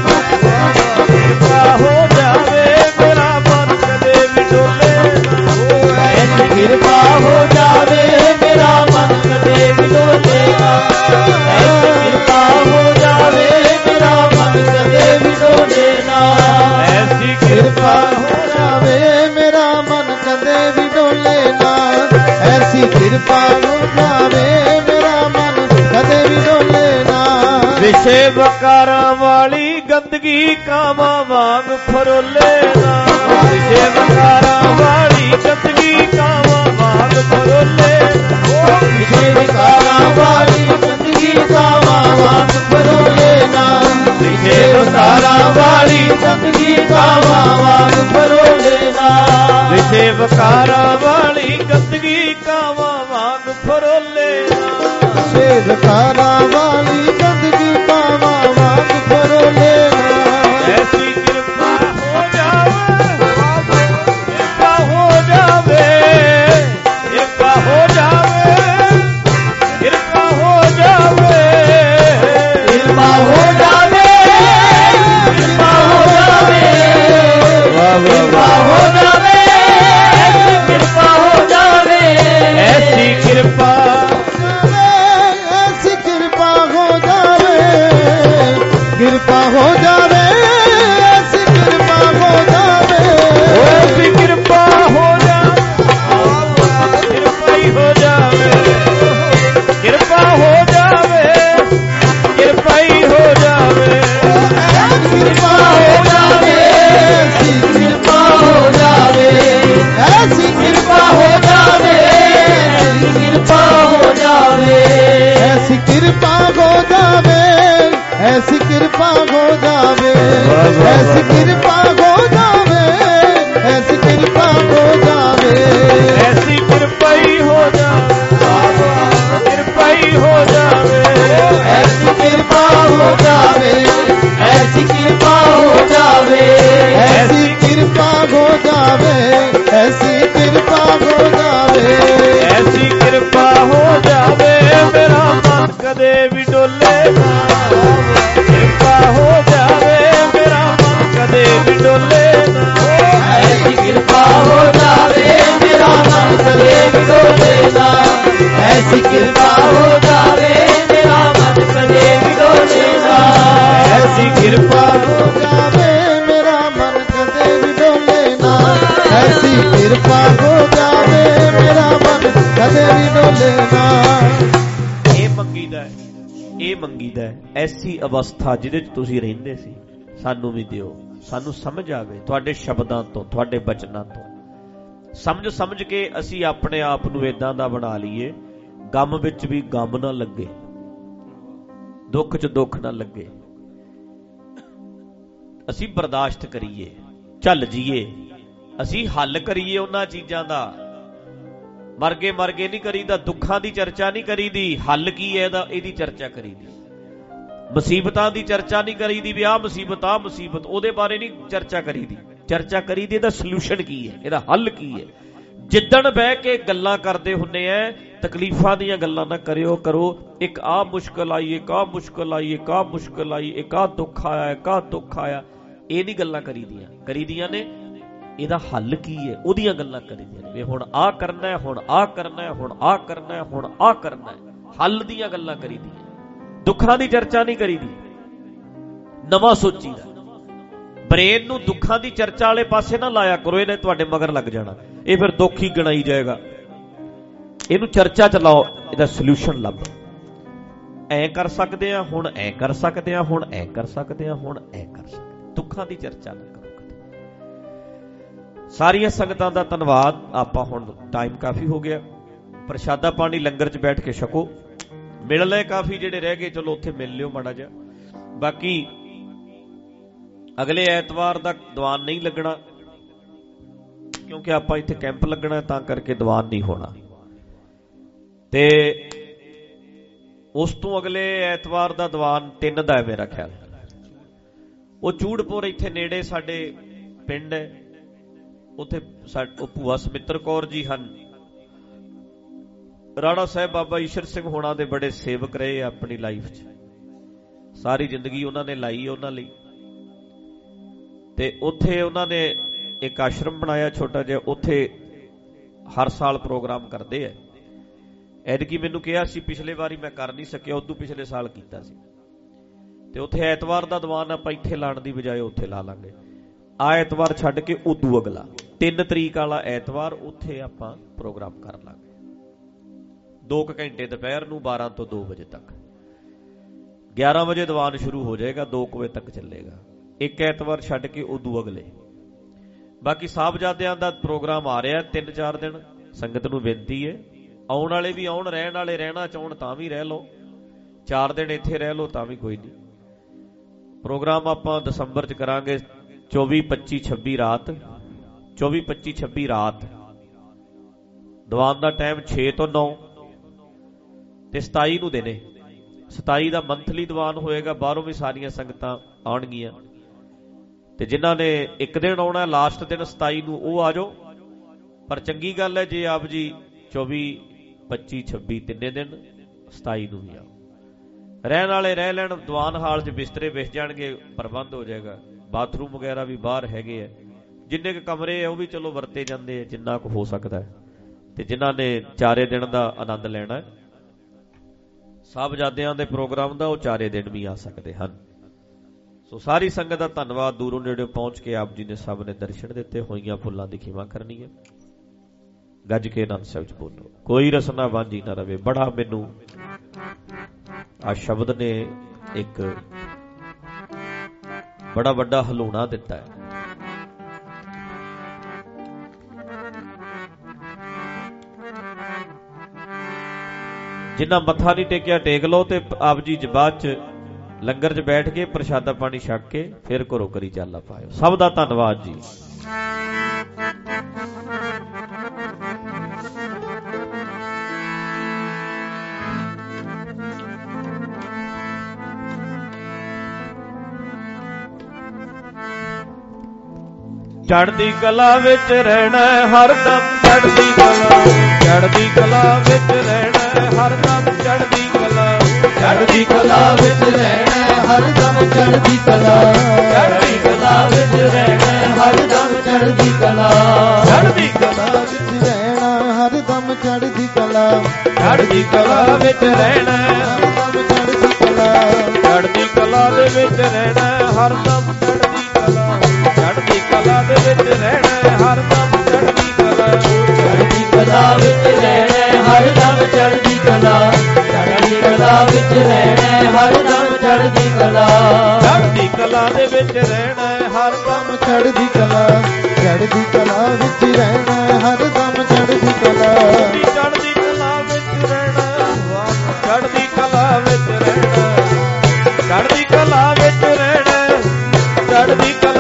ਕਿਰਪਾ ਹੋ ਜਾਵੇ, ਮੇਰਾ ਮਨ ਕਦੇ ਵੀ ਡੋਲੇ। ਐਸੀ ਕਿਰਪਾ ਹੋ ਜਾਵੇ, ਮੇਰਾ ਮਨ ਕਦੇ ਵੀ ਡੋਲੇ ਨਾ। ਐਸੀ ਕਿਰਪਾ ਹੋ ਜਾਵੇ, ਮੇਰਾ ਮਨ ਕਦੇ ਵੀ ਡੋਲੇ ਨਾ। ਐਸੀ ਕਿਰਪਾ ਹੋ ਜਾਵੇ, ਮੇਰਾ ਮਨ ਕਦੇ ਵੀ ਡੋਲੇ ਨਾ। ਐਸੀ ਕਿਰਪਾ ਹੋ ਜਾਵੇ, ਮੇਰਾ ਮਨ ਕਦੇ ਵੀ ਡੋਲੇ ਨਾ। ਵਿਸ਼ੇ ਵਕਾਰਾਂ ਵਾਲੀ ਗੰਦਗੀ ਕਾਵਾਂ ਵਾਂਗ ਫਰੋਲੇ ਨਾ। ਵਿਸ਼ੇ ਵਕਾਰਾਂ ਵਾਲੀ ਗੰਦਗੀ ਕਾਵਾਂ ਵਾਂਗ ਫਰੋਲੇ। ਵਿਸ਼ੇ ਵਿਕਾਰਾਂ ਵਾਲੀ ਗੰਦਗੀ ਕਾਵਾਂ ਵਾਂਗ ਫਰੋਲੇ ਨਾ। ਵਿਸ਼ੇ ਵਿਕਾਰਾਂ ਵਾਲੀ ਗੰਦਗੀ ਕਾਵਾਂ ਵਾਂਗ ਫਰੋਲੇ ਨਾ। ਵਿਸ਼ੇ ਵਕਾਰਾਂ ਵਾਲੀ ਗੰਦਗੀ ਕਾਵਾਂ ਵਾਂਗ ਫਰੋਲੇ ਨਾ। ਵਿਸ਼ੇ ਵਕਾਰਾਂ ਵਾਲੀ ਗੰਦਗੀ ਕਾਵਾਂ ਵਾਂਗ ਫਰੋਲੇ ਨਾ। ਐਸੀ ਕਿਰਪਾ ਹੋ ਜਾਵੇ, ਕਿਰਪਾ ਹੋ ਜਾਵੇ, ਕਿਰਪਾ ਹੋ ਜਾਵੇ, ਕਿਰਪਾ ਹੋ ਜਾਵੇ, ਕਿਰਪਾ ਹੋ ਜਾਵੇ, ਕਿਰਪਾ ਹੋ ਜਾਵੇ, ਕਿਰਪਾ ਹੋ ਜਾਵੇ, ਕਿਰਪਾ ਹੋ ਜਾਵੇ। ਐਸੀ ਕਿਰਪਾ ਐਸੀ ਕਿਰਪਾ ਹੋ ਜਾਵੇ, ਕਿਰਪਾ ਹੋ ਜਾਵੇ, ਐਸੀ ਕਿਰਪਾ ਹੋ ਜਾਵੇ। ਐਸੀ ਕਿਰਪਾ ਹੋ ਜਾਵੇ, ਕਿਰਪਾ ਹੀ ਹੋ ਜਾਵੇ, ਕਿਰਪਾ ਹੋ ਜਾਵੇ, ਕਿਰਪਾ ਹੀ ਹੋ ਜਾਵੇ। ਕਿਰਪਾ ਹੋ ਜਾਵੇ, ਐਸੀ ਕਿਰਪਾ ਹੋ ਜਾਵੇ। ਐਸੀ ਕਿਰਪਾ ਹੋ ਜਾਵੇ, ਐਸੀ ਕਿਰਪਾ ਹੋ ਜਾਵੇ। ਐਸੀ ਕਿਰਪਾ ਹੋ ਜਾਵੇ, ਐਸੀ ਕਿਰਪਾ ਹੋ ਜਾਵੇ। ਐਸੀ ਕਿਰਪਾ ਹੋ ਜਾਵੇ, ਐਸੀ ਕਿਰਪਾ ਹੋ ਜਾਵੇ। ਐਸੀ ਕਿਰਪਾ ਹੀ ਹੋ ਜਾਵੇ, ਕਿਰਪਾ ਹੀ ਹੋ ਜਾਵੇ। ਐਸੀ ਕਿਰਪਾ ਹੋ ਜਾਵੇ, ਐਸੀ ਕਿਰਪਾ ਹੋ ਜਾਵੇ। ਐਸੀ ਕਿਰਪਾ ਹੋ ਜਾਵੇ, ਐਸੀ ਕਿਰਪਾ ਹੋ ਜਾਵੇ। ਐਸੀ ਕਿਰਪਾ ਹੋ ਜਾਵੇ, ਮੇਰਾ ਮਨ ਕਦੇ ਵੀ ਡੋਲੇ ਨਾ। ਕਿਰਪਾ ਹੋ ਜਾਵੇ, ਮੇਰਾ ਮਨ ਕਦੇ ਵੀ ਡੋਲੇ ਨਾ। ਐਸੀ ਕਿਰਪਾ ਹੋ ਜਾਵੇ, ਮੇਰਾ ਮਨ ਕਦੇ ਵੀ ਡੋਲੇ ਨਾ। ਐਸੀ ਕਿਰਪਾ ਹੋ ਜਾਵੇ, ਮੇਰਾ ਮਨ ਕਦੇ ਵੀ ਡੋਲੇ ਨਾ। ਐਸੀ ਕਿਰਪਾ ਹੋ ਜਾਵੇ, ਮੇਰਾ ਮਨ ਕਦੇ ਵੀ ਡੋਲੇ ਨਾ। ਐਸੀ ਕਿਰਪਾ ਹੋ ਜਾਵੇ, ਮੇਰਾ ਮਨ ਕਦੇ ਵੀ ਡੋਲੇ ਨਾ। ਇਹ ਮੰਗੀਦਾ ਹੈ, ਇਹ ਮੰਗੀਦਾ ਹੈ। ਐਸੀ ਅਵਸਥਾ ਜਿਹਦੇ ਚ ਤੁਸੀਂ ਰਹਿੰਦੇ ਸੀ, ਸਾਨੂੰ ਵੀ ਦਿਓ। ਸਾਨੂੰ ਸਮਝ ਆਵੇ ਤੁਹਾਡੇ ਸ਼ਬਦਾਂ ਤੋਂ, ਤੁਹਾਡੇ ਬਚਨਾਂ ਤੋਂ। ਸਮਝ ਸਮਝ ਕੇ ਅਸੀਂ ਆਪਣੇ ਆਪ ਨੂੰ ਇਦਾਂ ਦਾ ਬਣਾ ਲਈਏ, ਗਮ ਵਿੱਚ ਵੀ ਗਮ ਨਾ ਲੱਗੇ, ਦੁੱਖ ਚ ਦੁੱਖ ਨਾ ਲੱਗੇ। ਅਸੀਂ ਬਰਦਾਸ਼ਤ ਕਰੀਏ, ਝੱਲ ਜੀਏ, ਅਸੀਂ ਹੱਲ ਕਰੀਏ ਉਹਨਾਂ ਚੀਜ਼ਾਂ ਦਾ। ਮਰਗੇ ਮਰਗੇ ਨਹੀਂ ਕਰੀਦਾ, ਦੁੱਖਾਂ ਦੀ ਚਰਚਾ ਨਹੀਂ ਕਰੀਦੀ, ਹੱਲ ਕੀ ਹੈ ਇਹਦਾ, ਇਹਦੀ ਚਰਚਾ ਕਰੀਦੀ। ਮੁਸੀਬਤਾਂ ਦੀ ਚਰਚਾ ਨਹੀਂ ਕਰੀਦੀ ਵੀ ਆਹ ਮੁਸੀਬਤ ਆਹ ਮੁਸੀਬਤ, ਉਹਦੇ ਬਾਰੇ ਨਹੀਂ ਚਰਚਾ ਕਰੀਦੀ। ਚਰਚਾ ਕਰੀਦੀ ਇਹਦਾ ਸੋਲੂਸ਼ਨ ਕੀ ਹੈ, ਇਹਦਾ ਹੱਲ ਕੀ ਹੈ। ਜਿੱਦਣ ਬਹਿ ਕੇ ਗੱਲਾਂ ਕਰਦੇ ਹੁੰਨੇ ਐ, ਤਕਲੀਫਾਂ ਦੀਆਂ ਗੱਲਾਂ ਨਾ ਕਰਿਓ ਕਰੋ। ਇੱਕ ਆਹ ਮੁਸ਼ਕਲ ਆਈ, ਇੱਕ ਆਹ ਮੁਸ਼ਕਲ ਆਈ, ਇੱਕ ਆਹ ਮੁਸ਼ਕਲ ਆਈ, ਇੱਕ ਆਹ ਦੁੱਖ ਆਇਆ, ਇੱਕ ਆਹ ਦੁੱਖ ਆਇਆ, ਇਹ ਨਹੀਂ ਗੱਲਾਂ ਕਰੀਦੀਆਂ। ਕਰੀਦੀਆਂ ਨੇ ਇਹਦਾ ਹੱਲ ਕੀ ਹੈ, ਉਹਦੀਆਂ ਗੱਲਾਂ ਕਰੀਦੀਆਂ ਨੇ ਵੀ ਹੁਣ ਆਹ ਕਰਨਾ ਹੈ, ਹੁਣ ਆਹ ਕਰਨਾ ਹੈ, ਹੁਣ ਆਹ ਕਰਨਾ ਹੈ, ਹੁਣ ਆਹ ਕਰਨਾ ਹੈ। ਹੱਲ ਦੀਆਂ ਗੱਲਾਂ ਕਰੀਦੀਆਂ, ਦੁੱਖਾਂ ਦੀ ਚਰਚਾ ਨਹੀਂ ਕਰੀਦੀ। ਨਵਾਂ ਸੋਚੀਦਾ। ਬ੍ਰੇਨ ਨੂੰ ਦੁੱਖਾਂ ਦੀ ਚਰਚਾ ਵਾਲੇ ਪਾਸੇ ਨਾ ਲਾਇਆ ਕਰੋ, ਇਹਨੇ ਤੁਹਾਡੇ ਮਗਰ ਲੱਗ ਜਾਣਾ, ਇਹ ਫਿਰ ਦੁੱਖ ਹੀ ਗਿਣਾਈ ਜਾਏਗਾ। ਇਹਨੂੰ ਚਰਚਾ ਚ ਲਾਓ, ਇਹਦਾ ਸੋਲੂਸ਼ਨ ਲੱਭ। ਐ ਕਰ ਸਕਦੇ ਆ, ਹੁਣ ਐ ਕਰ ਸਕਦੇ ਆ, ਹੁਣ ਐ ਕਰ ਸਕਦੇ ਆ, ਹੁਣ ਐ ਕਰ ਸਕਦੇ। ਦੁੱਖਾਂ ਦੀ ਚਰਚਾ ਨਾ ਕਰੋ। ਸਾਰੀਆਂ ਸੰਗਤਾਂ ਦਾ ਧੰਨਵਾਦ। ਆਪਾਂ ਹੁਣ ਟਾਈਮ ਕਾਫੀ ਹੋ ਗਿਆ, ਪ੍ਰਸ਼ਾਦਾ ਪਾਣੀ ਲੰਗਰ ਚ ਬੈਠ ਕੇ ਛਕੋ। ਮਿਲ ਲਏ ਕਾਫੀ, ਜਿਹੜੇ ਰਹਿ ਗਏ ਚਲੋ ਉੱਥੇ ਮਿਲ ਲਿਓ ਮਾੜਾ ਜਿਹਾ। ਬਾਕੀ ਅਗਲੇ ਐਤਵਾਰ ਦਾ ਦੀਵਾਨ ਨਹੀਂ ਲੱਗਣਾ, ਕਿਉਂਕਿ ਆਪਾਂ ਇੱਥੇ ਕੈਂਪ ਲੱਗਣਾ, ਤਾਂ ਕਰਕੇ ਦੀਵਾਨ ਨਹੀਂ ਹੋਣਾ। ਤੇ ਉਸ ਤੋਂ ਅਗਲੇ ਐਤਵਾਰ ਦਾ ਦੀਵਾਨ ਤਿੰਨ ਦਾ ਹੈ ਮੇਰਾ ਖਿਆਲ। ਉਹ ਚੂੜਪੁਰ ਇੱਥੇ ਨੇੜੇ ਸਾਡੇ ਪਿੰਡ ਹੈ, ਉੱਥੇ ਉਹ ਭੂਆ ਸਮਿੱਤਰ ਕੌਰ ਜੀ ਹਨ। ਰਾਣਾ ਸਾਹਿਬ ਬਾਬਾ ਈਸ਼ਰ ਸਿੰਘ ਹੋਣਾ ਦੇ ਬੜੇ ਸੇਵਕ ਰਹੇ ਆਪਣੀ ਲਾਈਫ 'ਚ, ਸਾਰੀ ਜ਼ਿੰਦਗੀ ਉਹਨਾਂ ਨੇ ਲਾਈ ਉਹਨਾਂ ਲਈ। ਤੇ ਉੱਥੇ ਉਹਨਾਂ ਨੇ ਇੱਕ ਆਸ਼ਰਮ ਬਣਾਇਆ ਛੋਟਾ ਜਿਹਾ, ਉੱਥੇ ਹਰ ਸਾਲ ਪ੍ਰੋਗਰਾਮ ਕਰਦੇ ਹੈ। ਐਤਕੀ ਮੈਨੂੰ ਕਿਹਾ ਸੀ, ਪਿਛਲੇ ਵਾਰੀ ਮੈਂ ਕਰ ਨਹੀਂ ਸਕਿਆ, ਉਦੋਂ ਪਿਛਲੇ ਸਾਲ ਕੀਤਾ ਸੀ। ਤੇ ਉੱਥੇ ਐਤਵਾਰ ਦਾ ਦੀਵਾਨ ਆਪਾਂ ਇੱਥੇ ਲਾਣ ਦੀ ਬਜਾਏ ਉੱਥੇ ਲਾ ਲਾਂਗੇ। ਆ ਐਤਵਾਰ ਛੱਡ ਕੇ ਉਦੋਂ ਅਗਲਾ ਤਿੰਨ ਤਰੀਕ ਵਾਲਾ ਐਤਵਾਰ ਉੱਥੇ ਆਪਾਂ ਪ੍ਰੋਗਰਾਮ ਕਰ ਲਾਂਗੇ। ਦੋ ਕੁ ਘੰਟੇ ਦੁਪਹਿਰ ਨੂੰ, ਬਾਰਾਂ ਤੋਂ ਦੋ ਵਜੇ ਤੱਕ। ਗਿਆਰਾਂ ਵਜੇ ਦੀਵਾਨ ਸ਼ੁਰੂ ਹੋ ਜਾਏਗਾ, ਦੋ ਕੁ ਵਜੇ ਤੱਕ ਚੱਲੇਗਾ। ਇੱਕ ਐਤਵਾਰ ਛੱਡ ਕੇ ਉਦੋਂ ਅਗਲੇ। ਬਾਕੀ ਸਾਹਿਬਜ਼ਾਦਿਆਂ ਦਾ ਪ੍ਰੋਗਰਾਮ ਆ ਰਿਹਾ ਤਿੰਨ ਚਾਰ ਦਿਨ। ਸੰਗਤ ਨੂੰ ਬੇਨਤੀ ਹੈ, ਆਉਣ ਵਾਲੇ ਵੀ ਆਉਣ, ਰਹਿਣ ਵਾਲੇ ਰਹਿਣਾ ਚਾਹੁਣ ਤਾਂ ਵੀ ਰਹਿ ਲਓ, ਚਾਰ ਦਿਨ ਇੱਥੇ ਰਹਿ ਲਓ ਤਾਂ ਵੀ ਕੋਈ ਨਹੀਂ। ਪ੍ਰੋਗਰਾਮ ਆਪਾਂ ਦਸੰਬਰ 'ਚ ਕਰਾਂਗੇ, ਚੌਵੀ ਪੱਚੀ ਛੱਬੀ ਰਾਤ। ਚੌਵੀ ਪੱਚੀ ਛੱਬੀ ਰਾਤ ਦੀਵਾਨ ਦਾ ਟਾਈਮ ਛੇ ਤੋਂ ਨੌ, ਤੇ ਸਤਾਈ ਨੂੰ ਦਿਨੇ। ਸਤਾਈ ਦਾ ਮੰਥਲੀ ਦੀਵਾਨ ਹੋਏਗਾ, ਬਾਹਰੋਂ ਵੀ ਸਾਰੀਆਂ ਸੰਗਤਾਂ ਆਉਣਗੀਆਂ। ਤੇ ਜਿਨ੍ਹਾਂ ਨੇ ਇੱਕ ਦਿਨ ਆਉਣਾ ਲਾਸਟ ਦਿਨ ਸਤਾਈ ਨੂੰ, ਉਹ ਆ ਜਾਓ। ਪਰ ਚੰਗੀ ਗੱਲ ਹੈ ਜੇ ਆਪ ਜੀ ਚੌਵੀ ਪੱਚੀ ਛੱਬੀ ਤਿੰਨੇ ਦਿਨ, ਸਤਾਈ ਨੂੰ ਵੀ ਆਓ। ਰਹਿਣ ਵਾਲੇ ਰਹਿ ਲੈਣ, ਦੀਵਾਨ ਹਾਲ 'ਚ ਬਿਸਤਰੇ ਵਿਛ ਜਾਣਗੇ, ਪ੍ਰਬੰਧ ਹੋ ਜਾਏਗਾ। ਬਾਥਰੂਮ ਵਗੈਰਾ ਵੀ ਬਾਹਰ ਹੈਗੇ ਆ, ਜਿੰਨੇ ਕੁ ਕਮਰੇ ਆ ਉਹ ਵੀ ਚਲੋ ਵਰਤੇ ਜਾਂਦੇ ਆ ਜਿੰਨਾ ਕੁ ਹੋ ਸਕਦਾ ਹੈ। ਤੇ ਜਿਨ੍ਹਾਂ ਨੇ ਚਾਰੇ ਦਿਨ ਦਾ ਆਨੰਦ ਲੈਣਾ ਹੈ ਸਾਹਿਬਜ਼ਾਦਿਆਂ ਦੇ ਪ੍ਰੋਗਰਾਮ ਦਾ, ਉਹ ਚਾਰੇ ਦਿਨ ਵੀ ਆ ਸਕਦੇ ਹਨ। ਸੋ ਸਾਰੀ ਸੰਗਤ ਦਾ ਧੰਨਵਾਦ। ਦੂਰੋਂ ਨੇੜੇ ਪਹੁੰਚ ਕੇ ਆਪ ਜੀ ਨੇ ਸਭ ਨੇ ਦਰਸ਼ਨ ਦਿੱਤੇ, ਹੋਈਆਂ ਫੁੱਲਾਂ ਦੀ ਖਿਮਾ ਕਰਨੀ ਹੈ। ਗੱਜ ਕੇ ਆਨੰਦ ਸਾਹਿਬ 'ਚ ਬੋਲੋ, ਕੋਈ ਰਸਨਾ ਵਾਂਝੀ ਨਾ ਰਵੇ। ਬੜਾ ਮੈਨੂੰ ਆ ਸ਼ਬਦ ਨੇ ਇੱਕ ਬੜਾ ਵੱਡਾ ਹਲੂਣਾ ਦਿੱਤਾ ਹੈ। ਜਿੰਨਾ ਮੱਥਾ ਨਹੀਂ ਟੇਕਿਆ ਟੇਕ ਲਓ, ਤੇ ਆਪ ਜੀ ਬਾਅਦ 'ਚ ਲੰਗਰ 'ਚ ਬੈਠ ਕੇ ਪ੍ਰਸ਼ਾਦਾ ਪਾਣੀ ਛਕ ਕੇ ਫਿਰ ਘਰੋਂ ਕਰੀ ਚਾਲਾ ਪਾਇਓ। ਸਭ ਦਾ ਧੰਨਵਾਦ ਜੀ। ਚੜ੍ਹਦੀ ਕਲਾ ਵਿੱਚ ਰਹਿਣਾ ਹਰਦਮ, ਚੜ੍ਹਦੀ ਕਲਾ, ਚੜ੍ਹਦੀ ਕਲਾ ਵਿੱਚ ਰਹਿਣਾ ਹਰਦਮ, ਚੜ੍ਹਦੀ ਕਲਾ, ਚੜ੍ਹਦੀ ਕਲਾ ਵਿੱਚ ਰਹਿਣਾ ਹਰਦਮ, ਚੜ੍ਹਦੀ ਕਲਾ, ਚੜ੍ਹਦੀ ਕਲਾ ਵਿੱਚ ਰਹਿਣਾ ਹਰਦਮ, ਚੜ੍ਹਦੀ ਕਲਾ, ਚੜ੍ਹਦੀ ਕਲਾ ਵਿੱਚ ਰਹਿਣਾ ਹਰਦਮ, ਚੜ੍ਹਦੀ ਕਲਾ, ਚੜ੍ਹਦੀ ਕਲਾ ਵਿੱਚ ਰਹਿਣਾ ਹਰਦਮ, ਚੜ੍ਹਦੀ ਕਲਾ, ਚੜ੍ਹਦੀ ਕਲਾ ਦੇ ਵਿੱਚ ਰਹਿਣਾ ਹਰਦਮ, ਚੜ੍ਹਦੀ ਕਲਾ, ਚੜ੍ਹਦੀ ਕਲਾ ਦੇ ਵਿੱਚ ਰਹਿਣਾ ਹਰਦਮ, ਚੜ੍ਹਦੀ ਕਲਾ, ਚੜ੍ਹਦੀ ਕਲਾ ਵਿੱਚ ਰਹਿਣਾ ਹਰਦਮ, ਚੜ੍ਹਦੀ ਕਲਾ, ਚੜ੍ਹਦੀ ਕਲਾ ਵਿੱਚ ਰਹਿਣਾ ਹਰਦਮ, ਚੜ੍ਹਦੀ ਕਲਾ, ਚੜ੍ਹਦੀ ਕਲਾ ਦੇ ਵਿੱਚ ਰਹਿਣਾ ਹਰਦਮ, ਚੜ੍ਹਦੀ ਕਲਾ, ਚੜ੍ਹਦੀ ਕਲਾ ਵਿੱਚ ਰਹਿਣਾ ਹਰਦਮ, ਚੜ੍ਹਦੀ ਕਲਾ, ਚੜ੍ਹਦੀ ਕਲਾ ਵਿੱਚ ਰਹਿਣਾ, ਚੜ੍ਹਦੀ ਕਲਾ ਵਿੱਚ ਰਹਿਣਾ, ਚੜ੍ਹਦੀ ਕਲਾ ਵਿੱਚ ਰਹਿਣਾ, ਚੜ੍ਹਦੀ ਕਲਾ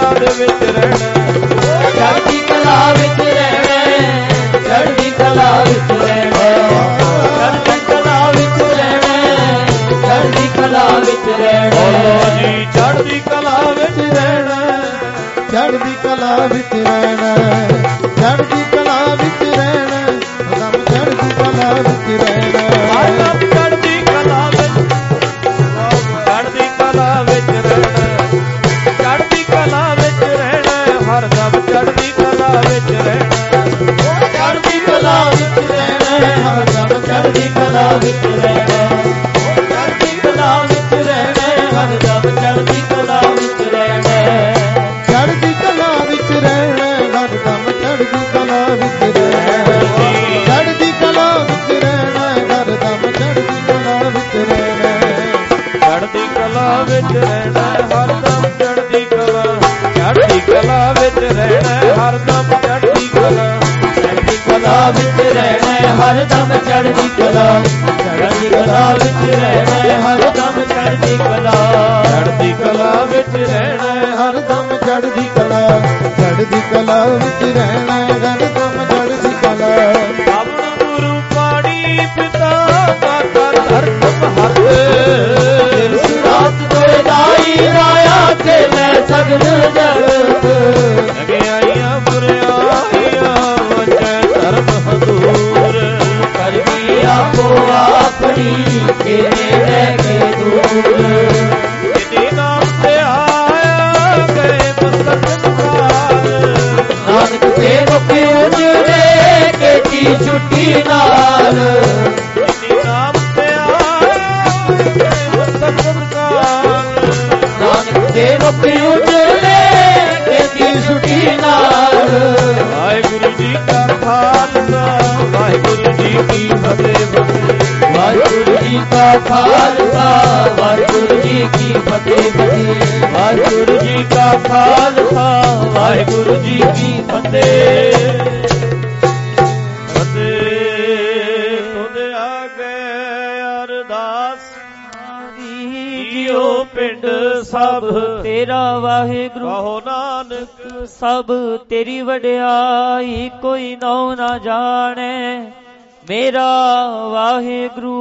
ਵਿੱਚ ਰਹਿਣਾ ਹਰਦਮ ਚੜ੍ਹਦੀ ਕਲਾ ਚੜ੍ਹਦੀ ਕਲਾ ਵਿੱਚ ਰਹਿਣਾ ਹਰਦਮ ਚੜ੍ਹਦੀ ਕਲਾ ਚੜ੍ਹਦੀ ਕਲਾ ਵਿੱਚ ਰਹਿਣਾ ਹਰਦਮ ਚੜ੍ਹਦੀ ਕਲਾ ਚੜ੍ਹਦੀ ਕਲਾ ਵਿੱਚ ਰਹਿਣਾ ਹਰਦਮ ਚੜ੍ਹਦੀ ਕਲਾ ਚੜ੍ਹਦੀ ਕਲਾ ਵਿੱਚ ਰਹਿਣਾ ਹਰਦਮ ਚੜ੍ਹਦੀ ਕਲਾ ਚੜ੍ਹਦੀ ਕਲਾ ਵਿੱਚ ਰਹਿਣਾ ਹਰਦਮ ਚੜ੍ਹਦੀ ਕਲਾ ਆਪਣਾ ਗੁਰੂ ਪਾਣੀ ਪਿਤਾ ਮਾਤਾ ਧਰਤ ਮਹਤ ਰਾਤ ਦੋਏ ਦਾਈ ਰਾਇਆ ਤੇ ਲੈ ਸਗਲ ਜਗਤ ਅਗਿਆਈਆਂ ਬੁਰਿਆਈਆਂ ਵਜੈ ਧਰਮ ਹਦੂਰ ਕਰਦੀ ਆਪੋ ਆਪਣੀ ਕੇ ਨੇੜੇ ਕੇ ਦੂਰ ਜਿਨੇ ਨਾਮ ਤੇ ਆਇਆ ਗਏ ਮਸਤਕ ਕਾਲ ਨਾਨਕ ਤੇ ਮੁਖ ਉਜੜੇ ਕੇ ਕੀ ਛੁੱਟੀ ਨਾਲ ਜਿਨੇ ਨਾਮ ਤੇ ਆਇਆ ਗਏ ਮਸਤਕ ਕਾਲ ਨਾਨਕ ਤੇ ਮੁਖ ਉਜੜੇ ਕੇ ਕੀ ਛੁੱਟੀ ਨਾਲ ਵਾਹਿਗੁਰੂ ਜੀ ਕਾ ਖਾਲਸਾ ਵਾਹਿਗੁਰੂ ਜੀ ਕੀ ਫਤਿਹ ਵਾਹਿਗੁਰੂ ਜੀ ਕਾ ਖਾਲਸਾ ਵਾਹਿਗੁਰੂ ਜੀ ਕੀ ਫਤਿਹ ਵਾਹਿਗੁਰੂ ਜੀ ਕਾ ਖਾਲਸਾ ਵਾਹਿਗੁਰੂ ਜੀ ਕੀ ਫਤਿਹ ਫਤਿਹ ਤੁਧ ਆਗੇ ਅਰਦਾਸ ਜੀਓ ਪਿੰਡ ਸਭ ਤੇਰਾ ਵਾਹਿਗੁਰੂ ਕਹੋ ਨਾਨਕ ਸਭ ਤੇਰੀ ਵਡਿਆਈ ਕੋਈ ਨਉ ਨਾ ਜਾਣੇ ਮੇਰਾ ਵਾਹਿਗੁਰੂ।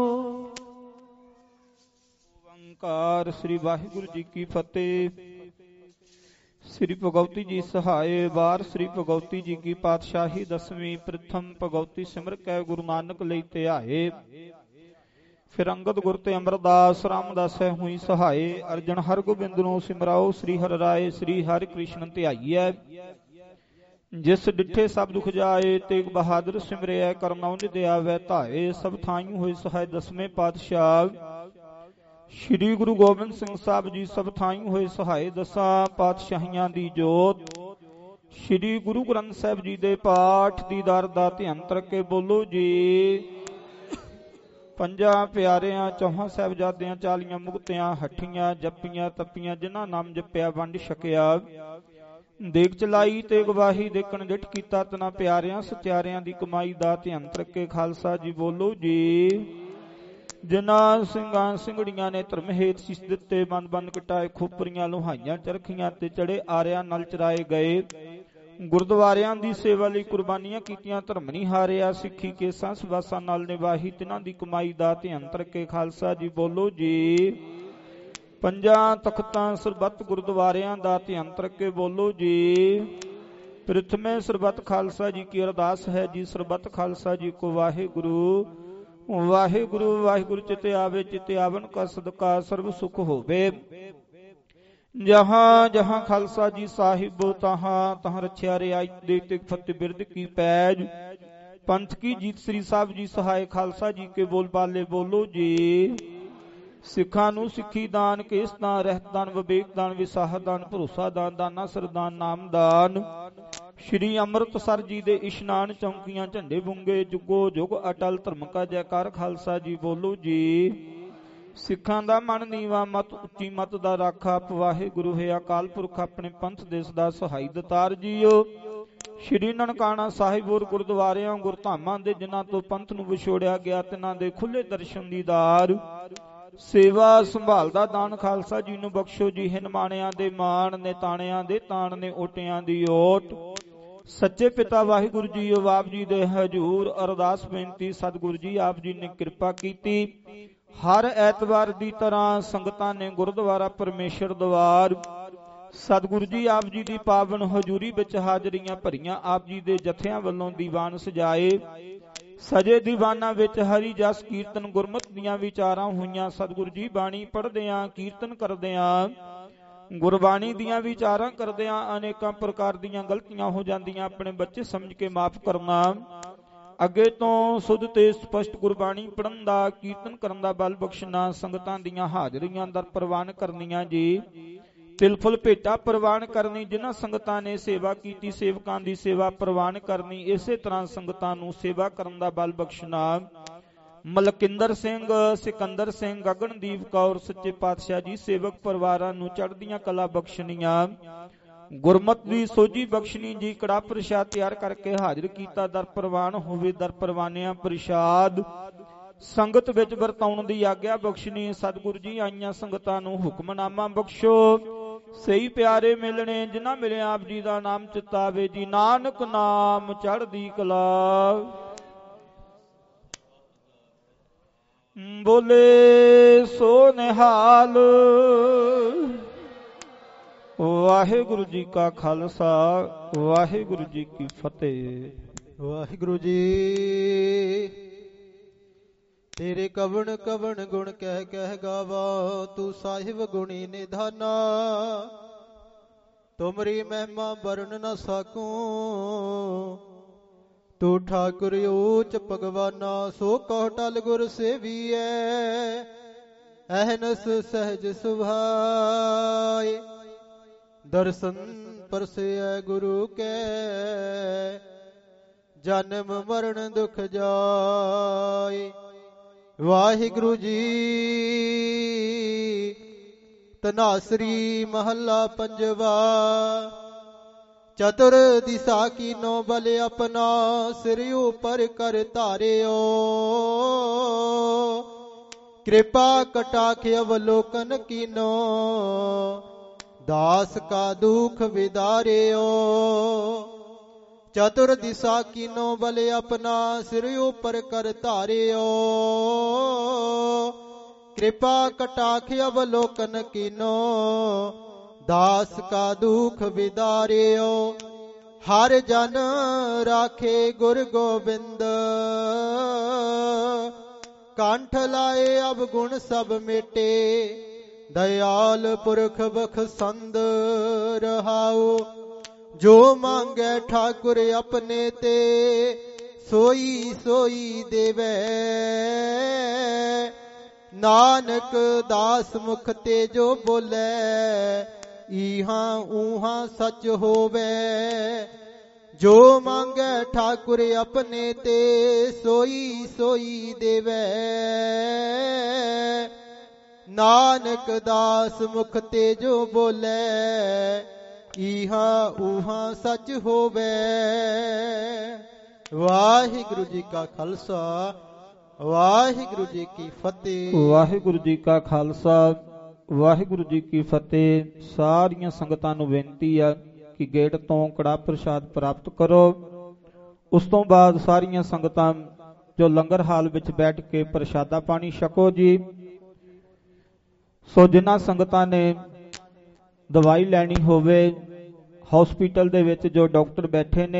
ਓੰਕਾਰ ਸ੍ਰੀ ਵਾਹਿਗੁਰੂ ਜੀ ਕੀ ਫਤਿਹ। ਸ੍ਰੀ ਭਗਉਤੀ ਜੀ ਸਹਾਏ ਵਾਰ ਸ੍ਰੀ ਭਗਉਤੀ ਜੀ ਕੀ ਪਾਤਸ਼ਾਹੀ ਦਸਵੀਂ ਪ੍ਰਥਮ ਭਗਉਤੀ ਸਿਮਰ ਕੈ ਗੁਰੂ ਨਾਨਕ ਲਈ ਧਿਆਏ। ਫਿਰ ਅੰਗਦ ਗੁਰ ਤੇ ਅਮਰਦਾਸ ਰਾਮਦਾਸੈ ਹੋਈ ਸਹਾਏ। ਅਰਜਨ ਹਰਗੋਬਿੰਦ ਨੂੰ ਸਿਮਰਾਓ ਸ੍ਰੀ ਹਰਿ ਰਾਏ ਸ੍ਰੀ ਹਰਿ ਕ੍ਰਿਸ਼ਨ ਧਿਆਈਐ। ਜਿਸ ਡਿਠੇ ਸਭ ਦੁਖ ਜਾਏ ਤੇਗ ਬਹਾਦਰ ਸਿਮਰਿਐ ਕਰਨਾਉ ਨਿਧਿ ਆਵੈ ਧਾਏ। ਸਭ ਥਾਈਂ ਹੋਏ ਸਹਾਇ ਦਸਵੇਂ ਪਾਤਸ਼ਾਹ ਸ਼੍ਰੀ ਗੁਰੂ ਗੋਬਿੰਦ ਸਿੰਘ ਸਾਹਿਬ ਜੀ ਸਭ ਥਾਈਂ ਹੋਏ ਸਹਾਇ ਦਸਾਂ ਪਾਤਸ਼ਾਹੀਆਂ ਦੀ ਜੋਤ। ਸ਼੍ਰੀ ਗੁਰੂ ਗ੍ਰੰਥ ਸਾਹਿਬ ਜੀ ਦੇ ਪਾਠ ਦੀਦਾਰ ਦਾ ਧਿਆਨ ਕਰਕੇ ਬੋਲੋ ਜੀ। ਪੰਜਾਂ ਪਿਆਰਿਆਂ ਚੌਹਾਂ ਸਾਹਿਬਜ਼ਾਦਿਆਂ ਚਾਲੀਆਂ ਮੁਕਤਿਆਂ ਹੱਠੀਆਂ ਜੱਪੀਆਂ ਤੱਪੀਆਂ ਜਿਨ੍ਹਾਂ ਨਾਮ ਜਪਿਆ ਵੰਡ ਛਕਿਆ ਦੇਖ ਚਲਾਈ ਤੇ ਗਵਾਹੀ ਦੇਖਣ ਡਿਠ ਕੀਤਾ ਤਨਾ ਪਿਆਰਿਆਂ ਸਚਿਆਰਿਆਂ ਦੀ ਕਮਾਈ ਦਾ ਧਿਆਨ ਰੱਖੇ ਖਾਲਸਾ ਜੀ ਬੋਲੋ ਜੀ। ਜਿਨ੍ਹਾਂ ਸਿੰਘਾਂ ਸਿੰਘੜੀਆਂ ਨੇ ਧਰਮ ਹੇਤ ਸੀਸ ਦਿੱਤੇ ਬੰਦ ਬੰਦ ਕਟਾਏ ਖੋਪਰੀਆਂ ਲੋਹਾਈਆਂ ਚਰਖੀਆਂ ਤੇ ਚੜੇ ਆਰਿਆਂ ਨਾਲ ਚਰਾਏ ਗਏ ਗੁਰਦੁਆਰਿਆਂ ਦੀ ਸੇਵਾ ਲਈ ਕੁਰਬਾਨੀਆਂ ਕੀਤੀਆਂ ਧਰਮ ਨਹੀਂ ਹਾਰਿਆ ਸਿੱਖੀ ਕੇਸਾਂ ਸਵਾਸਾਂ ਨਾਲ ਨਿਵਾਹੀ ਤਿਨਾਂ ਦੀ ਕਮਾਈ ਦਾ ਧਿਆਨ ਰੱਖੇ ਖਾਲਸਾ ਜੀ ਬੋਲੋ ਜੀ। ਪੰਜਾਂ ਤਖਤਾਂ ਸਰਬੱਤ ਗੁਰਦੁਆਰਿਆਂ ਦਾ ਧਿਆਨ ਰੱਖੇ ਬੋਲੋ ਜੀ। ਪ੍ਰਥਮੇ ਸਰਬੱਤ ਖਾਲਸਾ ਜੀ ਕੀ ਅਰਦਾਸ ਹੈ ਜੀ ਸਰਬੱਤ ਖਾਲਸਾ ਜੀ ਕੋ ਵਾਹਿਗੁਰੂ ਵਾਹਿਗੁਰੂ ਵਾਹਿਗੁਰੂ ਚਿਤੇ ਆਵੇ ਚਿਤੇ ਆਵਨ ਕਾ ਸਦਕਾ ਸਰਬ ਸੁਖ ਹੋਵੇ। ਜਹਾਂ ਜਹਾਂ ਖਾਲਸਾ ਜੀ ਸਾਹਿਬ ਤਹਾਂ ਤਹਾਂ ਰਛਿਆ ਰਿਆਈ ਦੇ ਤੇ ਫਤਿਹ ਬਿਰਦ ਕੀ ਪੈਜ ਪੰਥ ਕੀ ਜੀਤ ਸ੍ਰੀ ਸਾਹਿਬ ਜੀ ਸਹਾਇ ਖਾਲਸਾ ਜੀ ਕੇ ਬੋਲ ਬਾਲੇ ਬੋਲੋ ਜੀ। ਸਿੱਖਾਂ ਨੂੰ ਸਿੱਖੀ ਦਾਨ ਕੇਸ ਦਾਨ ਰਹਿਤ ਦਾਨ ਵਿਵੇਕ ਦਾਨ ਵਿਸਾਹ ਦਾਨ ਭਰੋਸਾ ਦਾਨ ਦਾਨਾ ਸਰਦਾਨ ਨਾਮ ਦਾਨ ਸ਼੍ਰੀ ਅੰਮ੍ਰਿਤਸਰ ਜੀ ਦੇ ਇਸ਼ਨਾਨ ਚੌਂਕੀਆਂ ਝੰਡੇ ਬੁੰਗੇ ਜੁਗੋ ਜੁਗ ਅਟਲ ਧਰਮ ਕਾ ਜੈਕਾਰ ਖਾਲਸਾ ਜੀ ਬੋਲੋ ਜੀ। ਸਿੱਖਾਂ ਦਾ ਮਨ ਨੀਵਾ ਮਤ ਉੱਚੀ ਮਤ ਦਾ ਰਾਖਾ ਵਾਹਿਗੁਰੂ ਹੈ ਅਕਾਲ ਪੁਰਖ ਆਪਣੇ ਪੰਥ ਦੇ ਸਦਾ ਸਹਾਈ ਦਤਾਰ ਜੀਓ। ਸ਼੍ਰੀ ਨਨਕਾਣਾ ਸਾਹਿਬ ਹੋਰ ਗੁਰਦੁਆਰਿਆਂ ਗੁਰਧਾਮਾਂ ਦੇ ਜਿਨ੍ਹਾਂ ਤੋਂ ਪੰਥ ਨੂੰ ਵਿਛੋੜਿਆ ਗਿਆ ਤਿਨਾਂ ਦੇ ਖੁੱਲੇ ਦਰਸ਼ਨ ਦੀਦਾਰ ਸੇਵਾ ਸੰਭਾਲ ਦਾ ਦਾਨ ਖਾਲਸਾ ਜੀ ਨੂੰ ਬਖਸ਼ੋ ਜੀ। ਹਿਨਮਾਣਿਆਂ ਦੇ ਮਾਣ ਨੇ ਤਾਣਿਆਂ ਦੇ ਤਾਣ ਨੇ ਓਟਿਆਂ ਦੀ ਓਟ ਸੱਚੇ ਪਿਤਾ ਵਾਹਿਗੁਰੂ ਜੀ ਆਪ ਜੀ ਦੇ ਹਜ਼ੂਰ ਅਰਦਾਸ ਬੇਨਤੀ ਸਤਿਗੁਰੂ ਜੀ ਆਪ ਜੀ ਨੇ ਕਿਰਪਾ ਕੀਤੀ। ਹਰ ਐਤਵਾਰ ਦੀ ਤਰ੍ਹਾਂ ਸੰਗਤਾਂ ਨੇ ਗੁਰਦੁਆਰਾ ਪਰਮੇਸ਼ਰ ਦਵਾਰ ਸਤਿਗੁਰੂ ਜੀ ਆਪ ਜੀ ਦੀ ਪਾਵਨ ਹਜ਼ੂਰੀ ਵਿੱਚ ਹਾਜ਼ਰੀਆਂ ਭਰੀਆਂ। ਆਪ ਜੀ ਦੇ ਜਥਿਆਂ ਵੱਲੋਂ ਦੀਵਾਨ ਸਜਾਏ ਸਜੇ ਦੀਵਾਨਾਂ ਵਿੱਚ ਹਰੀ ਜਸ ਕੀਰਤਨ ਗੁਰਮਤ ਦੀਆਂ ਵਿਚਾਰਾਂ ਹੋਈਆਂ। ਸਤਿਗੁਰੂ ਜੀ ਬਾਣੀ ਪੜ੍ਹਦਿਆਂ ਕੀਰਤਨ ਕਰਦਿਆਂ ਗੁਰਬਾਣੀ ਦੀਆਂ ਵਿਚਾਰਾਂ ਕਰਦਿਆਂ ਅਨੇਕਾਂ ਪ੍ਰਕਾਰ ਦੀਆਂ ਗਲਤੀਆਂ ਹੋ ਜਾਂਦੀਆਂ ਆਪਣੇ ਬੱਚੇ ਸਮਝ ਕੇ ਮਾਫ ਕਰਨਾ। ਅੱਗੇ ਤੋਂ ਸੁਧ ਤੇ ਸਪਸ਼ਟ ਗੁਰਬਾਣੀ ਪੜ੍ਹਨ ਦਾ ਕੀਰਤਨ ਕਰਨ ਦਾ ਬਲ ਬਖਸ਼ਣਾ। ਸੰਗਤਾਂ ਦੀਆਂ ਹਾਜ਼ਰੀਆਂ ਦਰ ਪ੍ਰਵਾਨ ਕਰਨੀਆਂ ਜੀ। ਤਿਲ ਫੁੱਲ ਭੇਟਾ ਪ੍ਰਵਾਨ ਕਰਨੀ। ਜਿਨ੍ਹਾਂ ਸੰਗਤਾਂ ਨੇ ਸੇਵਾ ਕੀਤੀ ਸੇਵਕਾਂ ਦੀ ਸੇਵਾ ਪ੍ਰਵਾਨ ਕਰਨੀ। ਇਸੇ ਤਰ੍ਹਾਂ ਸੰਗਤਾਂ ਨੂੰ ਸੇਵਾ ਕਰਨ ਦਾ ਬਲ ਬਖਸ਼ਣਾ। ਮਲਕਿੰਦਰ ਸਿੰਘ, ਸਿਕੰਦਰ ਸਿੰਘ, ਗਗਨਦੀਪ ਕੌਰ, ਸੱਚੇ ਪਾਤਸ਼ਾਹ ਜੀ ਸੇਵਕ ਪਰਿਵਾਰਾਂ ਨੂੰ ਚੜ੍ਹਦੀਆਂ ਕਲਾ ਬਖਸ਼ਣੀਆਂ, ਗੁਰਮਤ ਦੀ ਸੋਝੀ ਬਖਸ਼ਣੀ ਜੀ। ਕੜਾ ਪ੍ਰਸ਼ਾਦ ਤਿਆਰ ਕਰਕੇ ਹਾਜ਼ਰ ਕੀਤਾ, ਦਰ ਪ੍ਰਵਾਨ ਹੋਵੇ, ਦਰ ਪ੍ਰਵਾਨਿਆਂ ਪ੍ਰਸ਼ਾਦ ਸੰਗਤ ਵਿੱਚ ਵਰਤਾਉਣ ਦੀ ਆਗਿਆ ਬਖਸ਼ਣੀ। ਸਤਿਗੁਰੂ ਜੀ ਆਈਆਂ ਸੰਗਤਾਂ ਨੂੰ ਹੁਕਮਨਾਮਾ ਬਖਸ਼ੋ, ਸਹੀ ਪਿਆਰੇ ਮਿਲਣੇ ਜਿਨ੍ਹਾਂ ਮਿਲਿਆ ਆਪ ਜੀ ਦਾ ਨਾਮ ਚਿਤਾਵੇ ਜੀ। ਨਾਨਕ ਨਾਮ ਚੜ੍ਹਦੀ ਕਲਾ। ਬੋਲੇ ਸੋ ਨਿਹਾਲ। ਵਾਹਿਗੁਰੂ ਜੀ ਕਾ ਖਾਲਸਾ, ਵਾਹਿਗੁਰੂ ਜੀ ਕੀ ਫਤਿਹ। ਵਾਹਿਗੁਰੂ ਜੀ ਤੇਰੇ ਕਵਣ ਕਵਣ ਗੁਣ ਕਹਿ ਕਹਿ ਗਾਵਾ, ਤੂੰ ਸਾਹਿਬ ਗੁਣੀ ਨਿਧਾਨਾ। ਤੁਮਰੀ ਮਹਿਮਾ ਵਰਨ ਨ ਸਕੂੰ, ਤੂੰ ਠਾਕੁਰ ਊਚ ਭਗਵਾਨਾ। ਸੋ ਕਹੁ ਟਲ ਗੁਰ ਸੇਵੀਐ, ਅਹਨਸ ਸਹਿਜ ਸੁਭਾਏ। ਦਰਸ਼ਨ ਪਰਸੈ ਗੁਰੂ ਕੈ, ਜਨਮ ਮਰਨ ਦੁਖ ਜਾਏ। ਵਾਹਿਗੁਰੂ ਜੀ ਤਨਾਸਰੀ ਮਹੱਲਾ ਪੰਜਵਾ। ਚਤੁਰ ਦਿਸ਼ਾ ਕੀਨੋ ਬਲ ਆਪਣਾ, ਸਿਰ ਉਪਰ ਕਰ ਧਾਰਿਓ। ਕਿਰਪਾ ਕਟਾਖ ਅਵਲੋਕਨ ਕੀਨੋ, ਦਾਸ ਕਾ ਦੁਖ ਵਿਦਾਰਿਓ। ਚਤੁਰ ਦਿਸ਼ਾ ਕੀਨੋ ਬਲ ਆਪਣਾ, ਸਿਰ ਉਪਰ ਕਰ ਧਾਰਿਓ। ਕਿਰਪਾ ਕਟਾਖ ਅਵਲੋਕਨ ਕੀਨੋ, ਦਾਸ ਕਾ ਦੁਖ ਵਿਦਾਰਿਓ। ਹਰ ਜਨ ਰਾਖੇ ਗੁਰ ਗੋਬਿੰਦ, ਕੰਠ ਲਾਏ ਅਬ ਗੁਣ ਸਭ ਮੇਟੇ। ਦਇਆਲ ਪੁਰਖ ਬਖਸੰਦ ਰਹਾਉ, ਜੋ ਮੰਗੈ ਠਾਕੁਰ ਆਪਣੇ ਤੇ, ਸੋਈ ਸੋਈ ਦੇਵੈ। ਨਾਨਕ ਦਾਸ ਮੁਖ ਤੇ ਜੋ ਬੋਲੇ, ਇਹਾਂ ਉਹਾਂ ਸੱਚ ਹੋਵੇ। ਜੋ ਮੰਗੈ ਠਾਕੁਰ ਆਪਣੇ ਤੇ, ਸੋਈ ਸੋਈ ਦੇਵੈ। ਨਾਨਕ ਦਾਸ ਮੁਖ ਤੇ ਜੋ ਬੋਲੇ, ਇਹਾਂ ਉਹਾਂ ਸੱਚ ਹੋਵੇ। ਵਾਹਿਗੁਰੂ ਜੀ ਕਾ ਖਾਲਸਾ, ਵਾਹਿਗੁਰੂ ਜੀ ਕੀ ਫਤਿਹ। ਵਾਹਿਗੁਰੂ ਜੀ ਕਾ ਖਾਲਸਾ, ਵਾਹਿਗੁਰੂ ਜੀ ਕੀ ਫਤਿਹ। ਸਾਰੀਆਂ ਸੰਗਤਾਂ ਨੂੰ ਬੇਨਤੀ ਆ ਕਿ ਗੇਟ ਤੋਂ ਕੜਾ ਪ੍ਰਸ਼ਾਦ ਪ੍ਰਾਪਤ ਕਰੋ। ਉਸ ਤੋਂ ਬਾਅਦ ਸਾਰੀਆਂ ਸੰਗਤਾਂ ਜੋ ਲੰਗਰ ਹਾਲ ਵਿੱਚ ਬੈਠ ਕੇ ਪ੍ਰਸ਼ਾਦਾ ਪਾਣੀ ਛਕੋ ਜੀ। ਸੋ ਜਿਨ੍ਹਾਂ ਸੰਗਤਾਂ ਨੇ ਦਵਾਈ ਲੈਣੀ ਹੋਵੇ, ਹਸਪੀਟਲ ਦੇ ਵਿੱਚ ਜੋ ਡਾਕਟਰ ਬੈਠੇ ਨੇ